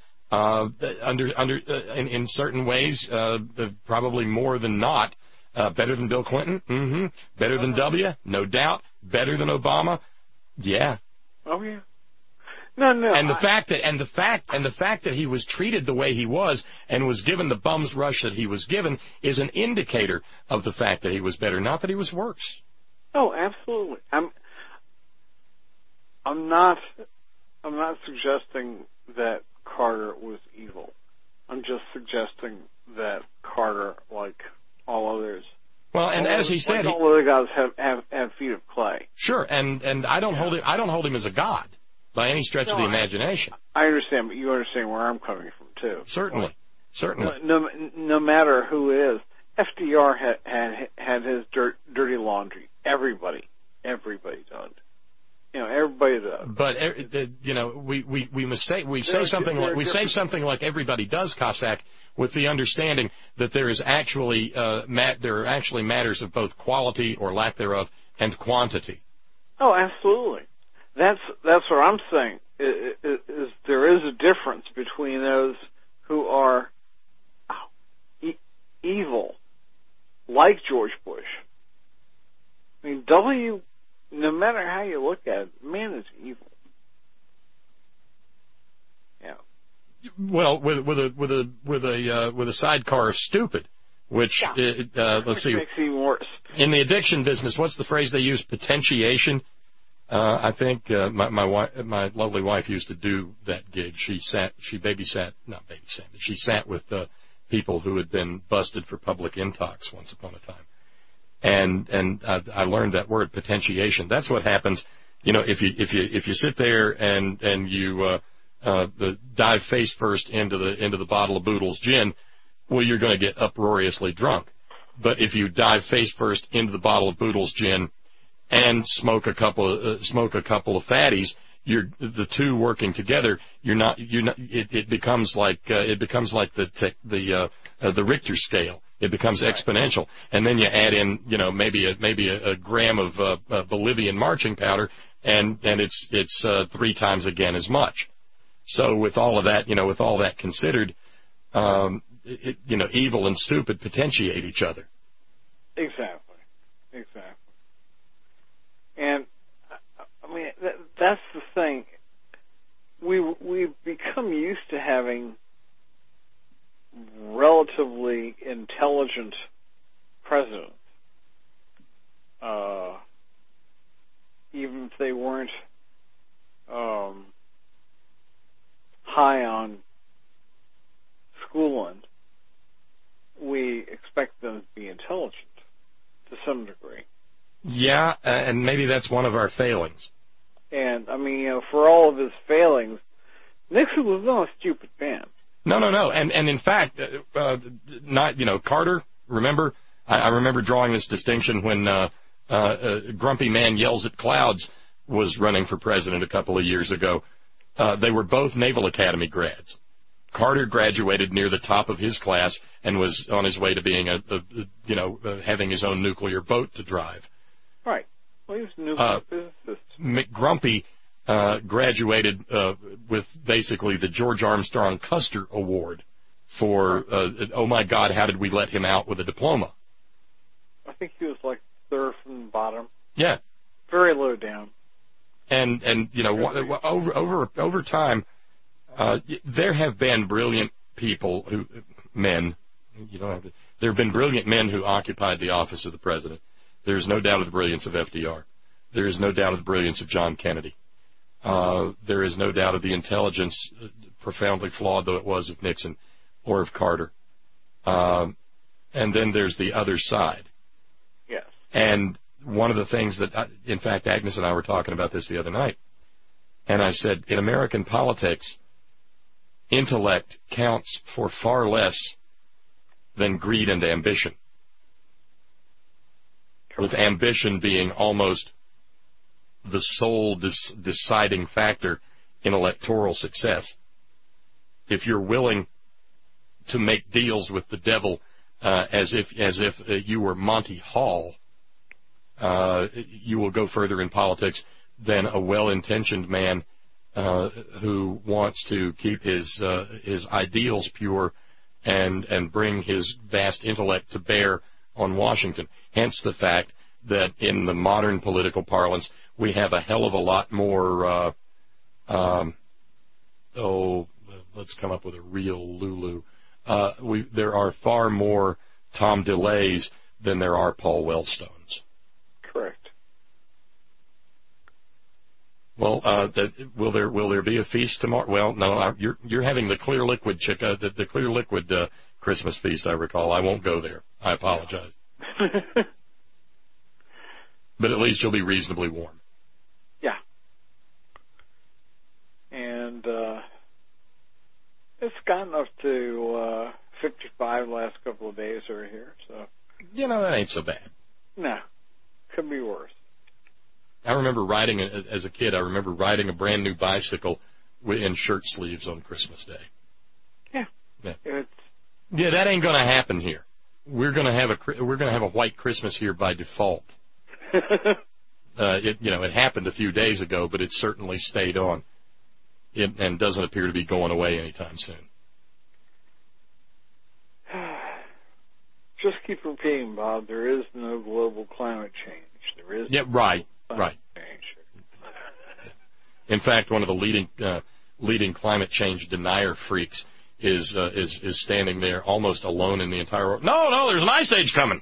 In certain ways, probably more than not. Better than Bill Clinton? Mm-hmm. Better than W? No doubt. Better than Obama? Yeah. Oh yeah. No. And the fact that he was treated the way he was and was given the bum's rush that he was given is an indicator of the fact that he was better, not that he was worse. Oh, absolutely. I'm not suggesting that Carter was evil. I'm just suggesting that Carter, like all others. Well, and as he said, all other guys have feet of clay. Sure, and I don't hold him as a god by any stretch of the imagination. I understand, but you understand where I'm coming from too. Certainly. No matter who it is, FDR had his dirty laundry. Everybody does. Everybody does. But we say something like everybody does, Cossack, with the understanding that there are actually matters of both quality or lack thereof and quantity. Oh, absolutely. That's what I'm saying. Is there is a difference between those who are evil, like George Bush. I mean, no matter how you look at it, man is evil. Yeah. Well, with a sidecar of stupid, which let's see. Makes it even worse. In the addiction business, what's the phrase they use? Potentiation. I think my lovely wife used to do that gig. She sat with people who had been busted for public intox once upon a time. And I learned that word, potentiation. That's what happens, if you sit there and you dive face first into the bottle of Boodle's gin, well, you're going to get uproariously drunk. But if you dive face first into the bottle of Boodle's gin and smoke a couple of fatties, the two working together. It becomes like the Richter scale. It becomes exponential, and then you add in, maybe a gram of Bolivian marching powder, and it's 3 times again as much. So with all of that considered, evil and stupid potentiate each other. Exactly. And I mean, that's the thing. We've become used to having relatively intelligent presidents, even if they weren't high on schooling. We expect them to be intelligent to some degree. Yeah, and maybe that's one of our failings. And I mean, for all of his failings, Nixon was not a stupid man. No. And in fact, Carter, remember? I remember drawing this distinction when Grumpy Man Yells at Clouds was running for president a couple of years ago. They were both Naval Academy grads. Carter graduated near the top of his class and was on his way to being having his own nuclear boat to drive. Right. Well, he was a nuclear physicist. McGrumpy graduated with basically the George Armstrong Custer Award for, oh my God, how did we let him out with a diploma? I think he was like third from the bottom. Yeah. Very low down. And over time, there have been brilliant people there have been brilliant men who occupied the office of the president. There's no doubt of the brilliance of FDR. There is no doubt of the brilliance of John Kennedy. There is no doubt of the intelligence, profoundly flawed though it was, of Nixon or of Carter. And then there's the other side. Yes. And one of the things that, in fact, Agnes and I were talking about this the other night, and I said, in American politics, intellect counts for far less than greed and ambition, with ambition being almost the sole deciding factor in electoral success. if you're willing to make deals with the devil as if you were Monty Hall, you will go further in politics than a well-intentioned man who wants to keep his ideals pure and bring his vast intellect to bear on Washington. Hence the fact that in the modern political parlance, we have a hell of a lot more, let's come up with a real Lulu. There are far more Tom DeLays than there are Paul Wellstones. Correct. Well, will there be a feast tomorrow? Well, no, you're having the Clear Liquid the Clear Liquid Christmas feast. I recall. I won't go there. I apologize. But at least you'll be reasonably warm. Yeah. And it's gotten up to 55 the last couple of days over here. So. That ain't so bad. No, could be worse. I remember as a kid, riding a brand new bicycle in shirt sleeves on Christmas Day. Yeah. Yeah, that ain't going to happen here. We're going to have a white Christmas here by default. It happened a few days ago, but it certainly stayed on. And doesn't appear to be going away anytime soon. Just keep repeating, Bob, there is no global climate change. There is right. change. In fact, one of the leading climate change denier freaks is standing there almost alone in the entire world. No, there's an ice age coming.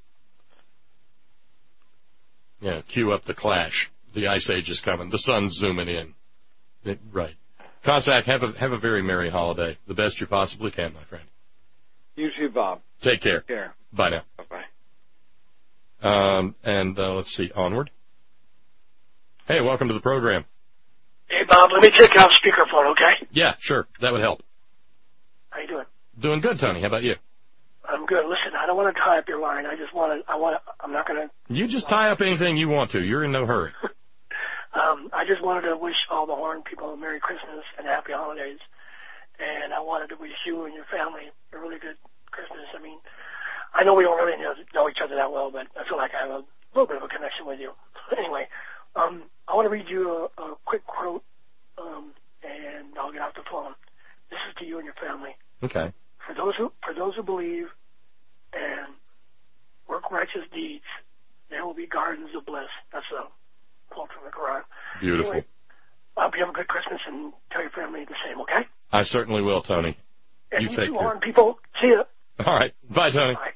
Yeah, cue up the Clash. The ice age is coming. The sun's zooming in. Right. Cossack, have a very merry holiday. The best you possibly can, my friend. You too, Bob. Take care. Bye now. Bye-bye. And let's see, onward. Hey, welcome to the program. Hey, Bob, let me take you off speakerphone, okay? Yeah, sure. That would help. How you doing? Doing good, Tony. How about you? I'm good. Listen, I don't want to tie up your line. I'm not going to... You just tie up anything you want to. You're in no hurry. I just wanted to wish all the Horn people a Merry Christmas and Happy Holidays. And I wanted to wish you and your family a really good Christmas. I mean, I know we don't really know each other that well, but I feel like I have a little bit of a connection with you. Anyway, I want to read you a quick quote, and I'll get off the phone. This is to you and your family. Okay. For those who believe and work righteous deeds, there will be gardens of bliss. That's a quote from the Quran. Beautiful. Anyway, I hope you have a good Christmas and tell your family the same, okay? I certainly will, Tony. And you take care. Horn people, see ya. All right. Bye, Tony. Bye.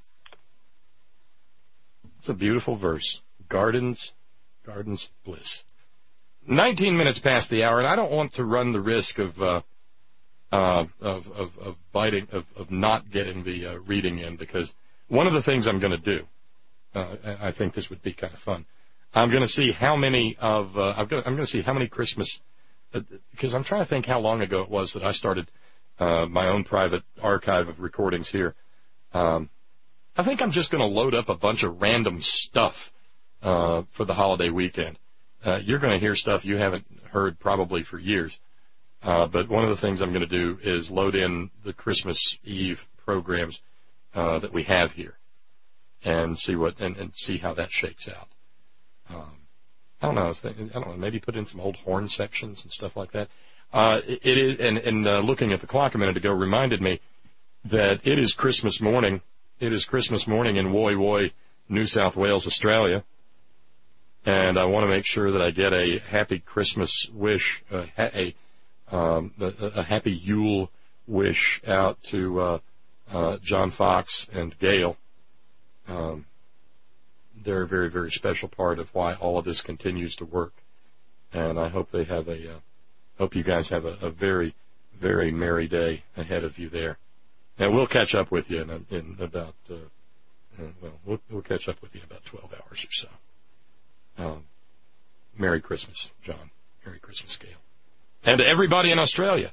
It's a beautiful verse. Gardens bliss. 19 minutes past the hour, and I don't want to run the risk of not getting the reading in, because one of the things I'm going to do, I think this would be kind of fun. I'm going to see how many I'm going to see how many Christmas, because I'm trying to think how long ago it was that I started my own private archive of recordings here. I think I'm just going to load up a bunch of random stuff for the holiday weekend. You're going to hear stuff you haven't heard probably for years. But one of the things I'm going to do is load in the Christmas Eve programs that we have here, and see see how that shakes out. I don't know. Maybe put in some old horn sections and stuff like that. It is, and looking at the clock a minute ago reminded me that it is Christmas morning. It is Christmas morning in Woy Woy, New South Wales, Australia. And I want to make sure that I get a happy Christmas wish, a happy Yule wish out to John Fox and Gail. They're a very, very special part of why all of this continues to work. And I hope they have hope you guys have a very, very merry day ahead of you there. And we'll catch up with you in about, we'll catch up with you in about 12 hours or so. Merry Christmas, John. Merry Christmas, Gail. And to everybody in Australia,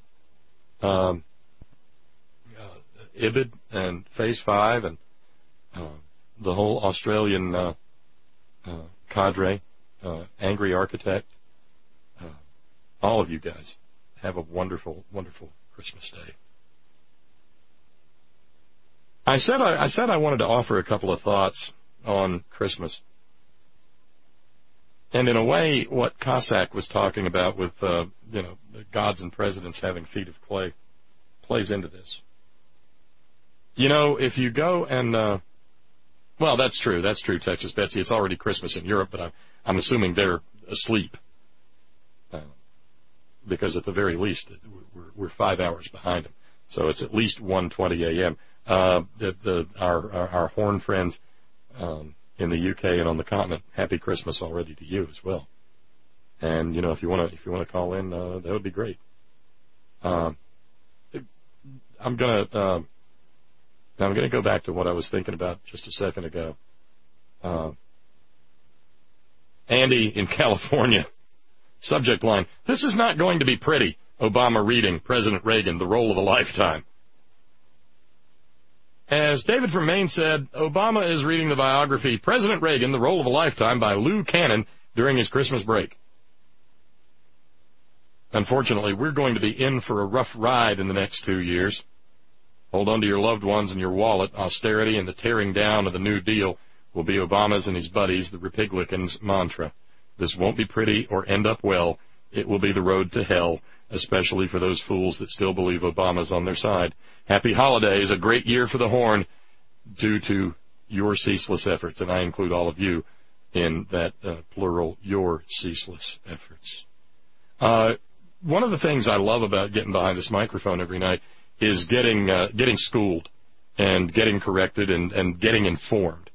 Ibid and Phase 5 and the whole Australian cadre, Angry Architect, all of you guys, have a wonderful, wonderful Christmas. Christmas Day. I said I wanted to offer a couple of thoughts on Christmas. And in a way, what Cossack was talking about with, the gods and presidents having feet of clay plays into this. If you go and, well, that's true, Texas Betsy. It's already Christmas in Europe, but I'm assuming they're asleep. Because at the very least, we're 5 hours behind them. So it's at least 1:20 a.m. Our Horn friends in the UK and on the continent, happy Christmas already to you as well. And if you want to call in, that would be great. I'm gonna go back to what I was thinking about just a second ago. Andy in California, subject line: "This is not going to be pretty. Obama reading President Reagan, the role of a lifetime." As David from Maine said, Obama is reading the biography President Reagan, the Role of a Lifetime by Lou Cannon during his Christmas break. Unfortunately, we're going to be in for a rough ride in the next 2 years. Hold on to your loved ones and your wallet. Austerity and the tearing down of the New Deal will be Obama's and his buddies, the Republicans' mantra. This won't be pretty or end up well. It will be the road to hell, especially for those fools that still believe Obama's on their side. Happy holidays, a great year for the Horn, due to your ceaseless efforts, and I include all of you in that plural, your ceaseless efforts. One of the things I love about getting behind this microphone every night is getting schooled and getting corrected and getting informed.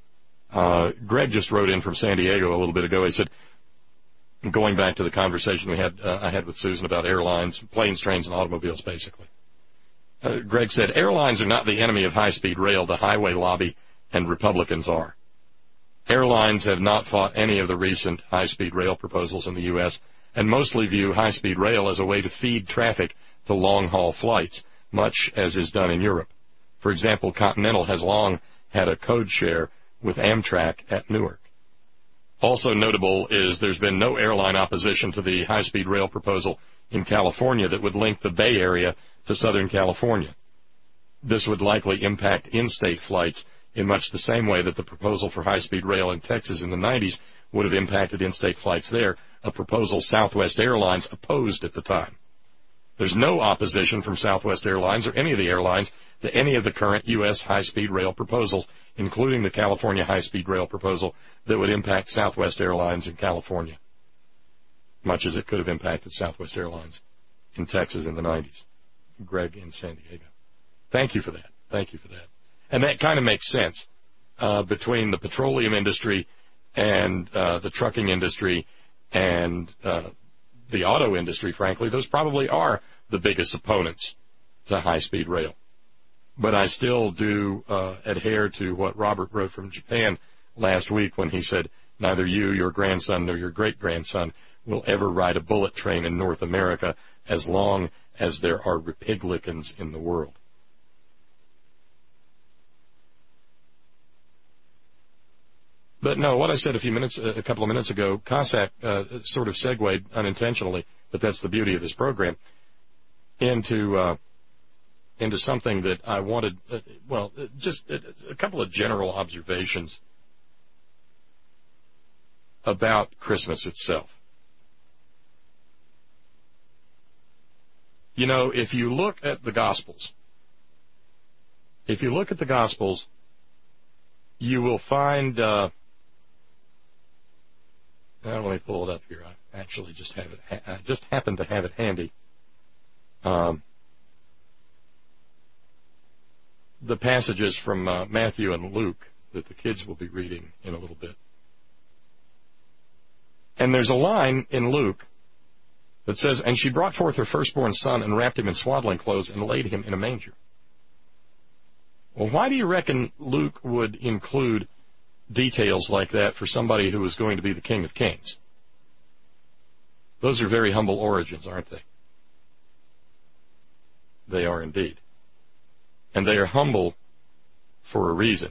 Greg just wrote in from San Diego a little bit ago. He said, going back to the conversation I had with Susan about airlines, planes, trains, and automobiles, basically. Greg said, airlines are not the enemy of high-speed rail. The highway lobby and Republicans are. Airlines have not fought any of the recent high-speed rail proposals in the U.S. and mostly view high-speed rail as a way to feed traffic to long-haul flights, much as is done in Europe. For example, Continental has long had a code share with Amtrak at Newark. Also notable is there's been no airline opposition to the high-speed rail proposal in California that would link the Bay Area to Southern California. This would likely impact in-state flights in much the same way that the proposal for high-speed rail in Texas in the 90s would have impacted in-state flights there, a proposal Southwest Airlines opposed at the time. There's no opposition from Southwest Airlines or any of the airlines to any of the current U.S. high-speed rail proposals, including the California high-speed rail proposal that would impact Southwest Airlines in California, much as it could have impacted Southwest Airlines in Texas in the 90s. Greg in San Diego. Thank you for that. Thank you for that. And that kind of makes sense between the petroleum industry and the trucking industry and the auto industry, frankly. Those probably are the biggest opponents to high-speed rail. But I still do adhere to what Robert wrote from Japan last week when he said, neither you, your grandson, nor your great-grandson will ever ride a bullet train in North America as long as there are Republicans in the world. But no, what I said a couple of minutes ago, Cossack sort of segued unintentionally, but that's the beauty of this program, into something that I wanted, just a couple of general observations about Christmas itself. You know, if you look at the Gospels, you will find, let me pull it up here. I actually just have it. I just happen to have it handy. The passages from Matthew and Luke that the kids will be reading in a little bit. And there's a line in Luke that says, and she brought forth her firstborn son and wrapped him in swaddling clothes and laid him in a manger. Well, why do you reckon Luke would include details like that for somebody who was going to be the King of Kings? Those are very humble origins, aren't they? They are indeed. And they are humble for a reason.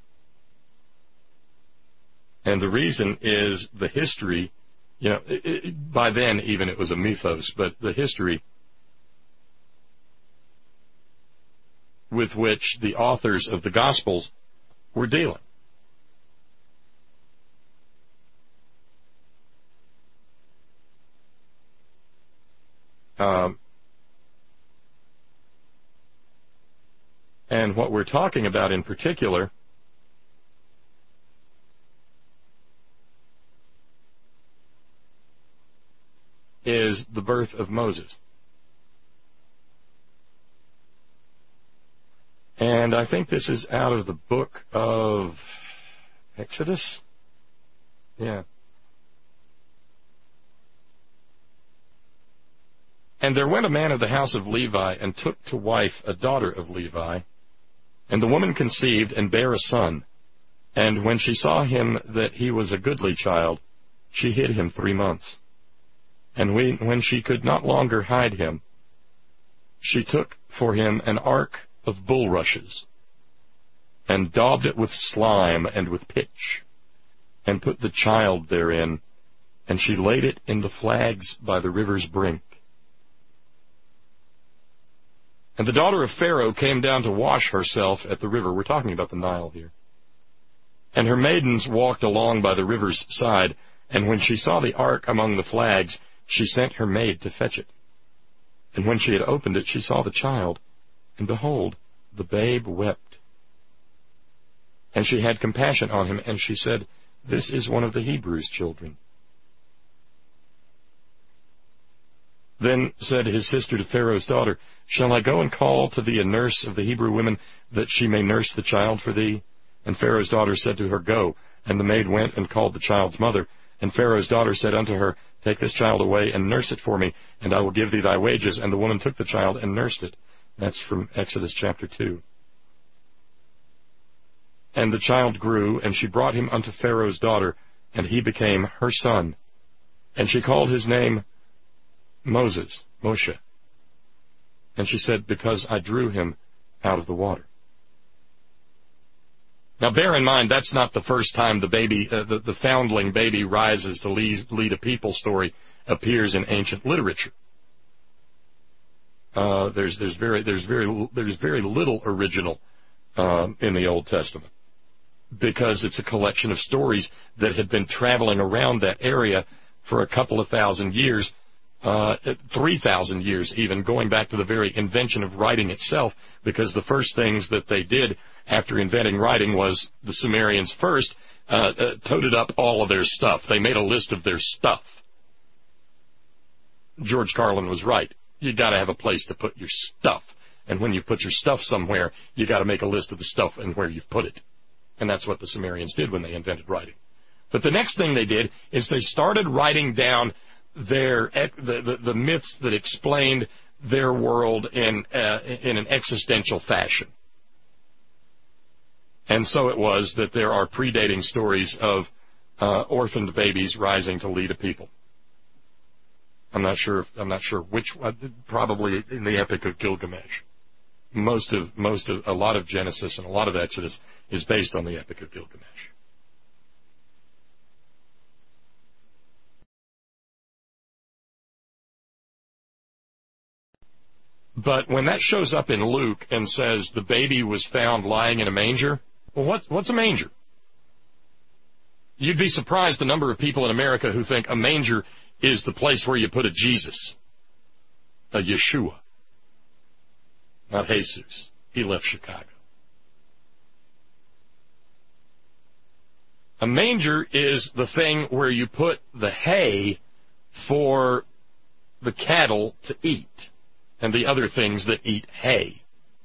And the reason is the history. You know, by then even it was a mythos, but the history with which the authors of the Gospels were dealing. And what we're talking about in particular is the birth of Moses. And I think this is out of the book of Exodus. Yeah. And there went a man of the house of Levi, and took to wife a daughter of Levi. And the woman conceived, and bare a son. And when she saw him that he was a goodly child, she hid him 3 months. And when she could not longer hide him, she took for him an ark of bulrushes, and daubed it with slime and with pitch, and put the child therein, and she laid it in the flags by the river's brink. And the daughter of Pharaoh came down to wash herself at the river. We're talking about the Nile here. And her maidens walked along by the river's side, and when she saw the ark among the flags, she sent her maid to fetch it. And when she had opened it, she saw the child, and behold, the babe wept. And she had compassion on him, and she said, This is one of the Hebrews' children. Then said his sister to Pharaoh's daughter, Shall I go and call to thee a nurse of the Hebrew women, that she may nurse the child for thee? And Pharaoh's daughter said to her, Go. And the maid went and called the child's mother. And Pharaoh's daughter said unto her, Take this child away and nurse it for me, and I will give thee thy wages. And the woman took the child and nursed it. That's from Exodus chapter 2. And the child grew, and she brought him unto Pharaoh's daughter, and he became her son. And she called his name Moses, Moshe. And she said, Because I drew him out of the water. Now bear in mind, that's not the first time the baby, the foundling baby rises to lead a people story appears in ancient literature. There's very little original in the Old Testament, because it's a collection of stories that had been traveling around that area for a couple of thousand years, 3,000 years even, going back to the very invention of writing itself, because the first things that they did after inventing writing was the Sumerians first toted up all of their stuff. They made a list of their stuff. George Carlin was right. You got to have a place to put your stuff. And when you put your stuff somewhere, you got to make a list of the stuff and where you've put it. And that's what the Sumerians did when they invented writing. But the next thing they did is they started writing down the myths that explained their world in an existential fashion. And so it was that there are predating stories of orphaned babies rising to lead a people. I'm not sure which one, probably in the Epic of Gilgamesh. A lot of Genesis and a lot of Exodus is based on the Epic of Gilgamesh. But when that shows up in Luke and says the baby was found lying in a manger, well, what's a manger? You'd be surprised the number of people in America who think a manger is the place where you put a Jesus, a Yeshua, not Jesus. He left Chicago. A manger is the thing where you put the hay for the cattle to eat and the other things that eat hay.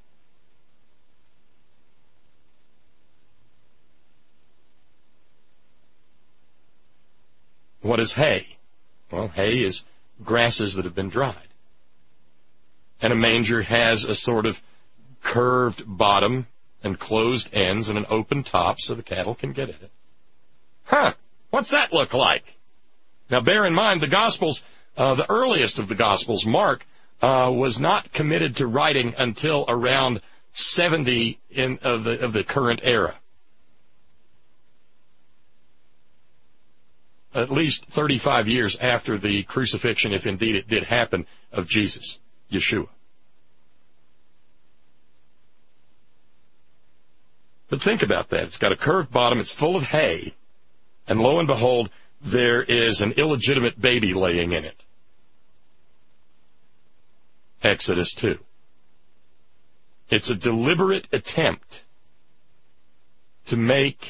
What is hay? Well, hay is grasses that have been dried. And a manger has a sort of curved bottom and closed ends and an open top so the cattle can get in it. Huh, what's that look like? Now bear in mind the Gospels, the earliest of the Gospels, Mark, was not committed to writing until around 70 of the current era. At least 35 years after the crucifixion, if indeed it did happen, of Jesus, Yeshua. But think about that. It's got a curved bottom. It's full of hay. And lo and behold, there is an illegitimate baby laying in it. Exodus 2. It's a deliberate attempt to make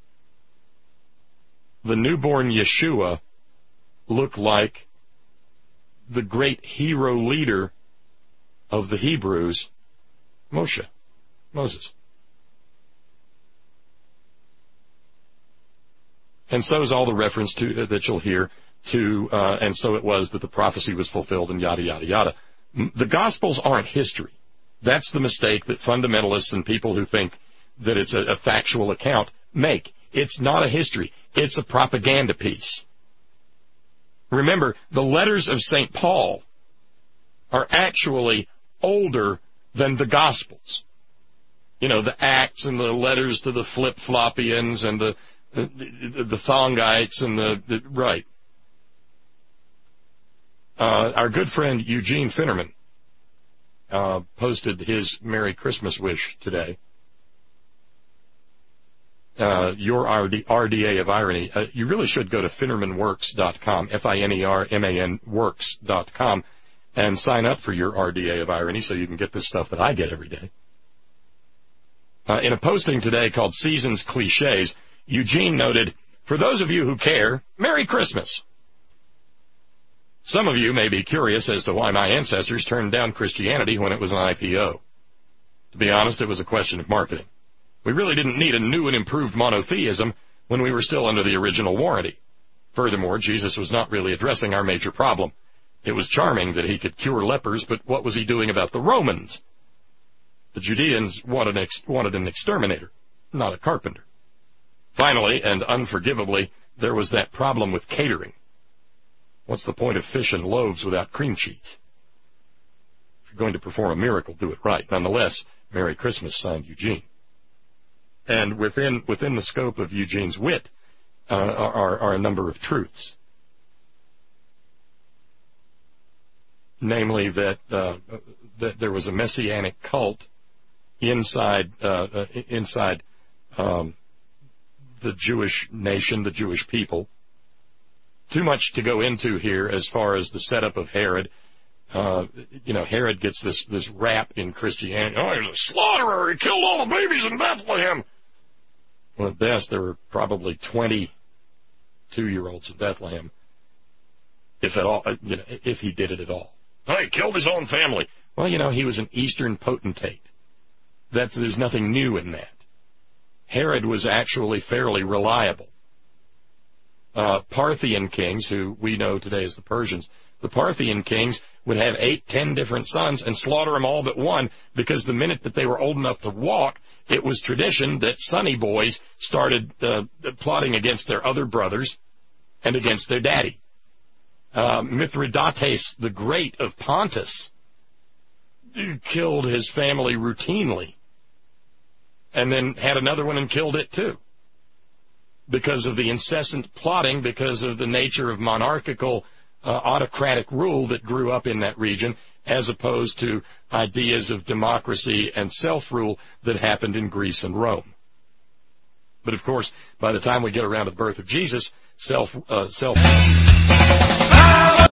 the newborn Yeshua look like the great hero leader of the Hebrews, Moses. And so is all the reference to that you'll hear to, and so it was that the prophecy was fulfilled, and yada, yada, yada. The Gospels aren't history. That's the mistake that fundamentalists and people who think that it's a factual account make. It's not a history. It's a propaganda piece. Remember, the letters of St. Paul are actually older than the Gospels. You know, the Acts and the letters to the Flip-Floppians and the Thongites and right. Our good friend Eugene Finnerman posted his Merry Christmas wish today. Your RDA of irony. You really should go to FinnermanWorks.com, FINERMAN Works.com, and sign up for your RDA of irony so you can get this stuff that I get every day. In a posting today called Seasons Cliches, Eugene noted, "For those of you who care, Merry Christmas." Some of you may be curious as to why my ancestors turned down Christianity when it was an IPO. To be honest, it was a question of marketing. We really didn't need a new and improved monotheism when we were still under the original warranty. Furthermore, Jesus was not really addressing our major problem. It was charming that he could cure lepers, but what was he doing about the Romans? The Judeans wanted an exterminator, not a carpenter. Finally, and unforgivably, there was that problem with catering. What's the point of fish and loaves without cream cheese? If you're going to perform a miracle, do it right. Nonetheless, Merry Christmas, signed Eugene. And within the scope of Eugene's wit are a number of truths. Namely, that there was a messianic cult inside the Jewish nation, the Jewish people. Too much to go into here as far as the setup of Herod. Herod gets this rap in Christianity. Oh, he's a slaughterer. He killed all the babies in Bethlehem. Well, at best, there were probably 20 2-year-olds in Bethlehem, if at all, if he did it at all. Oh, he killed his own family. Well, he was an Eastern potentate. There's nothing new in that. Herod was actually fairly reliable. Parthian kings, who we know today as the Persians, the Parthian kings would have 8-10 different sons and slaughter them all but one, because the minute that they were old enough to walk, it was tradition that sonny boys started plotting against their other brothers and against their daddy. Mithridates the Great of Pontus killed his family routinely, and then had another one and killed it too, because of the incessant plotting, because of the nature of monarchical autocratic rule that grew up in that region, as opposed to ideas of democracy and self-rule that happened in Greece and Rome. But of course, by the time we get around to the birth of Jesus, self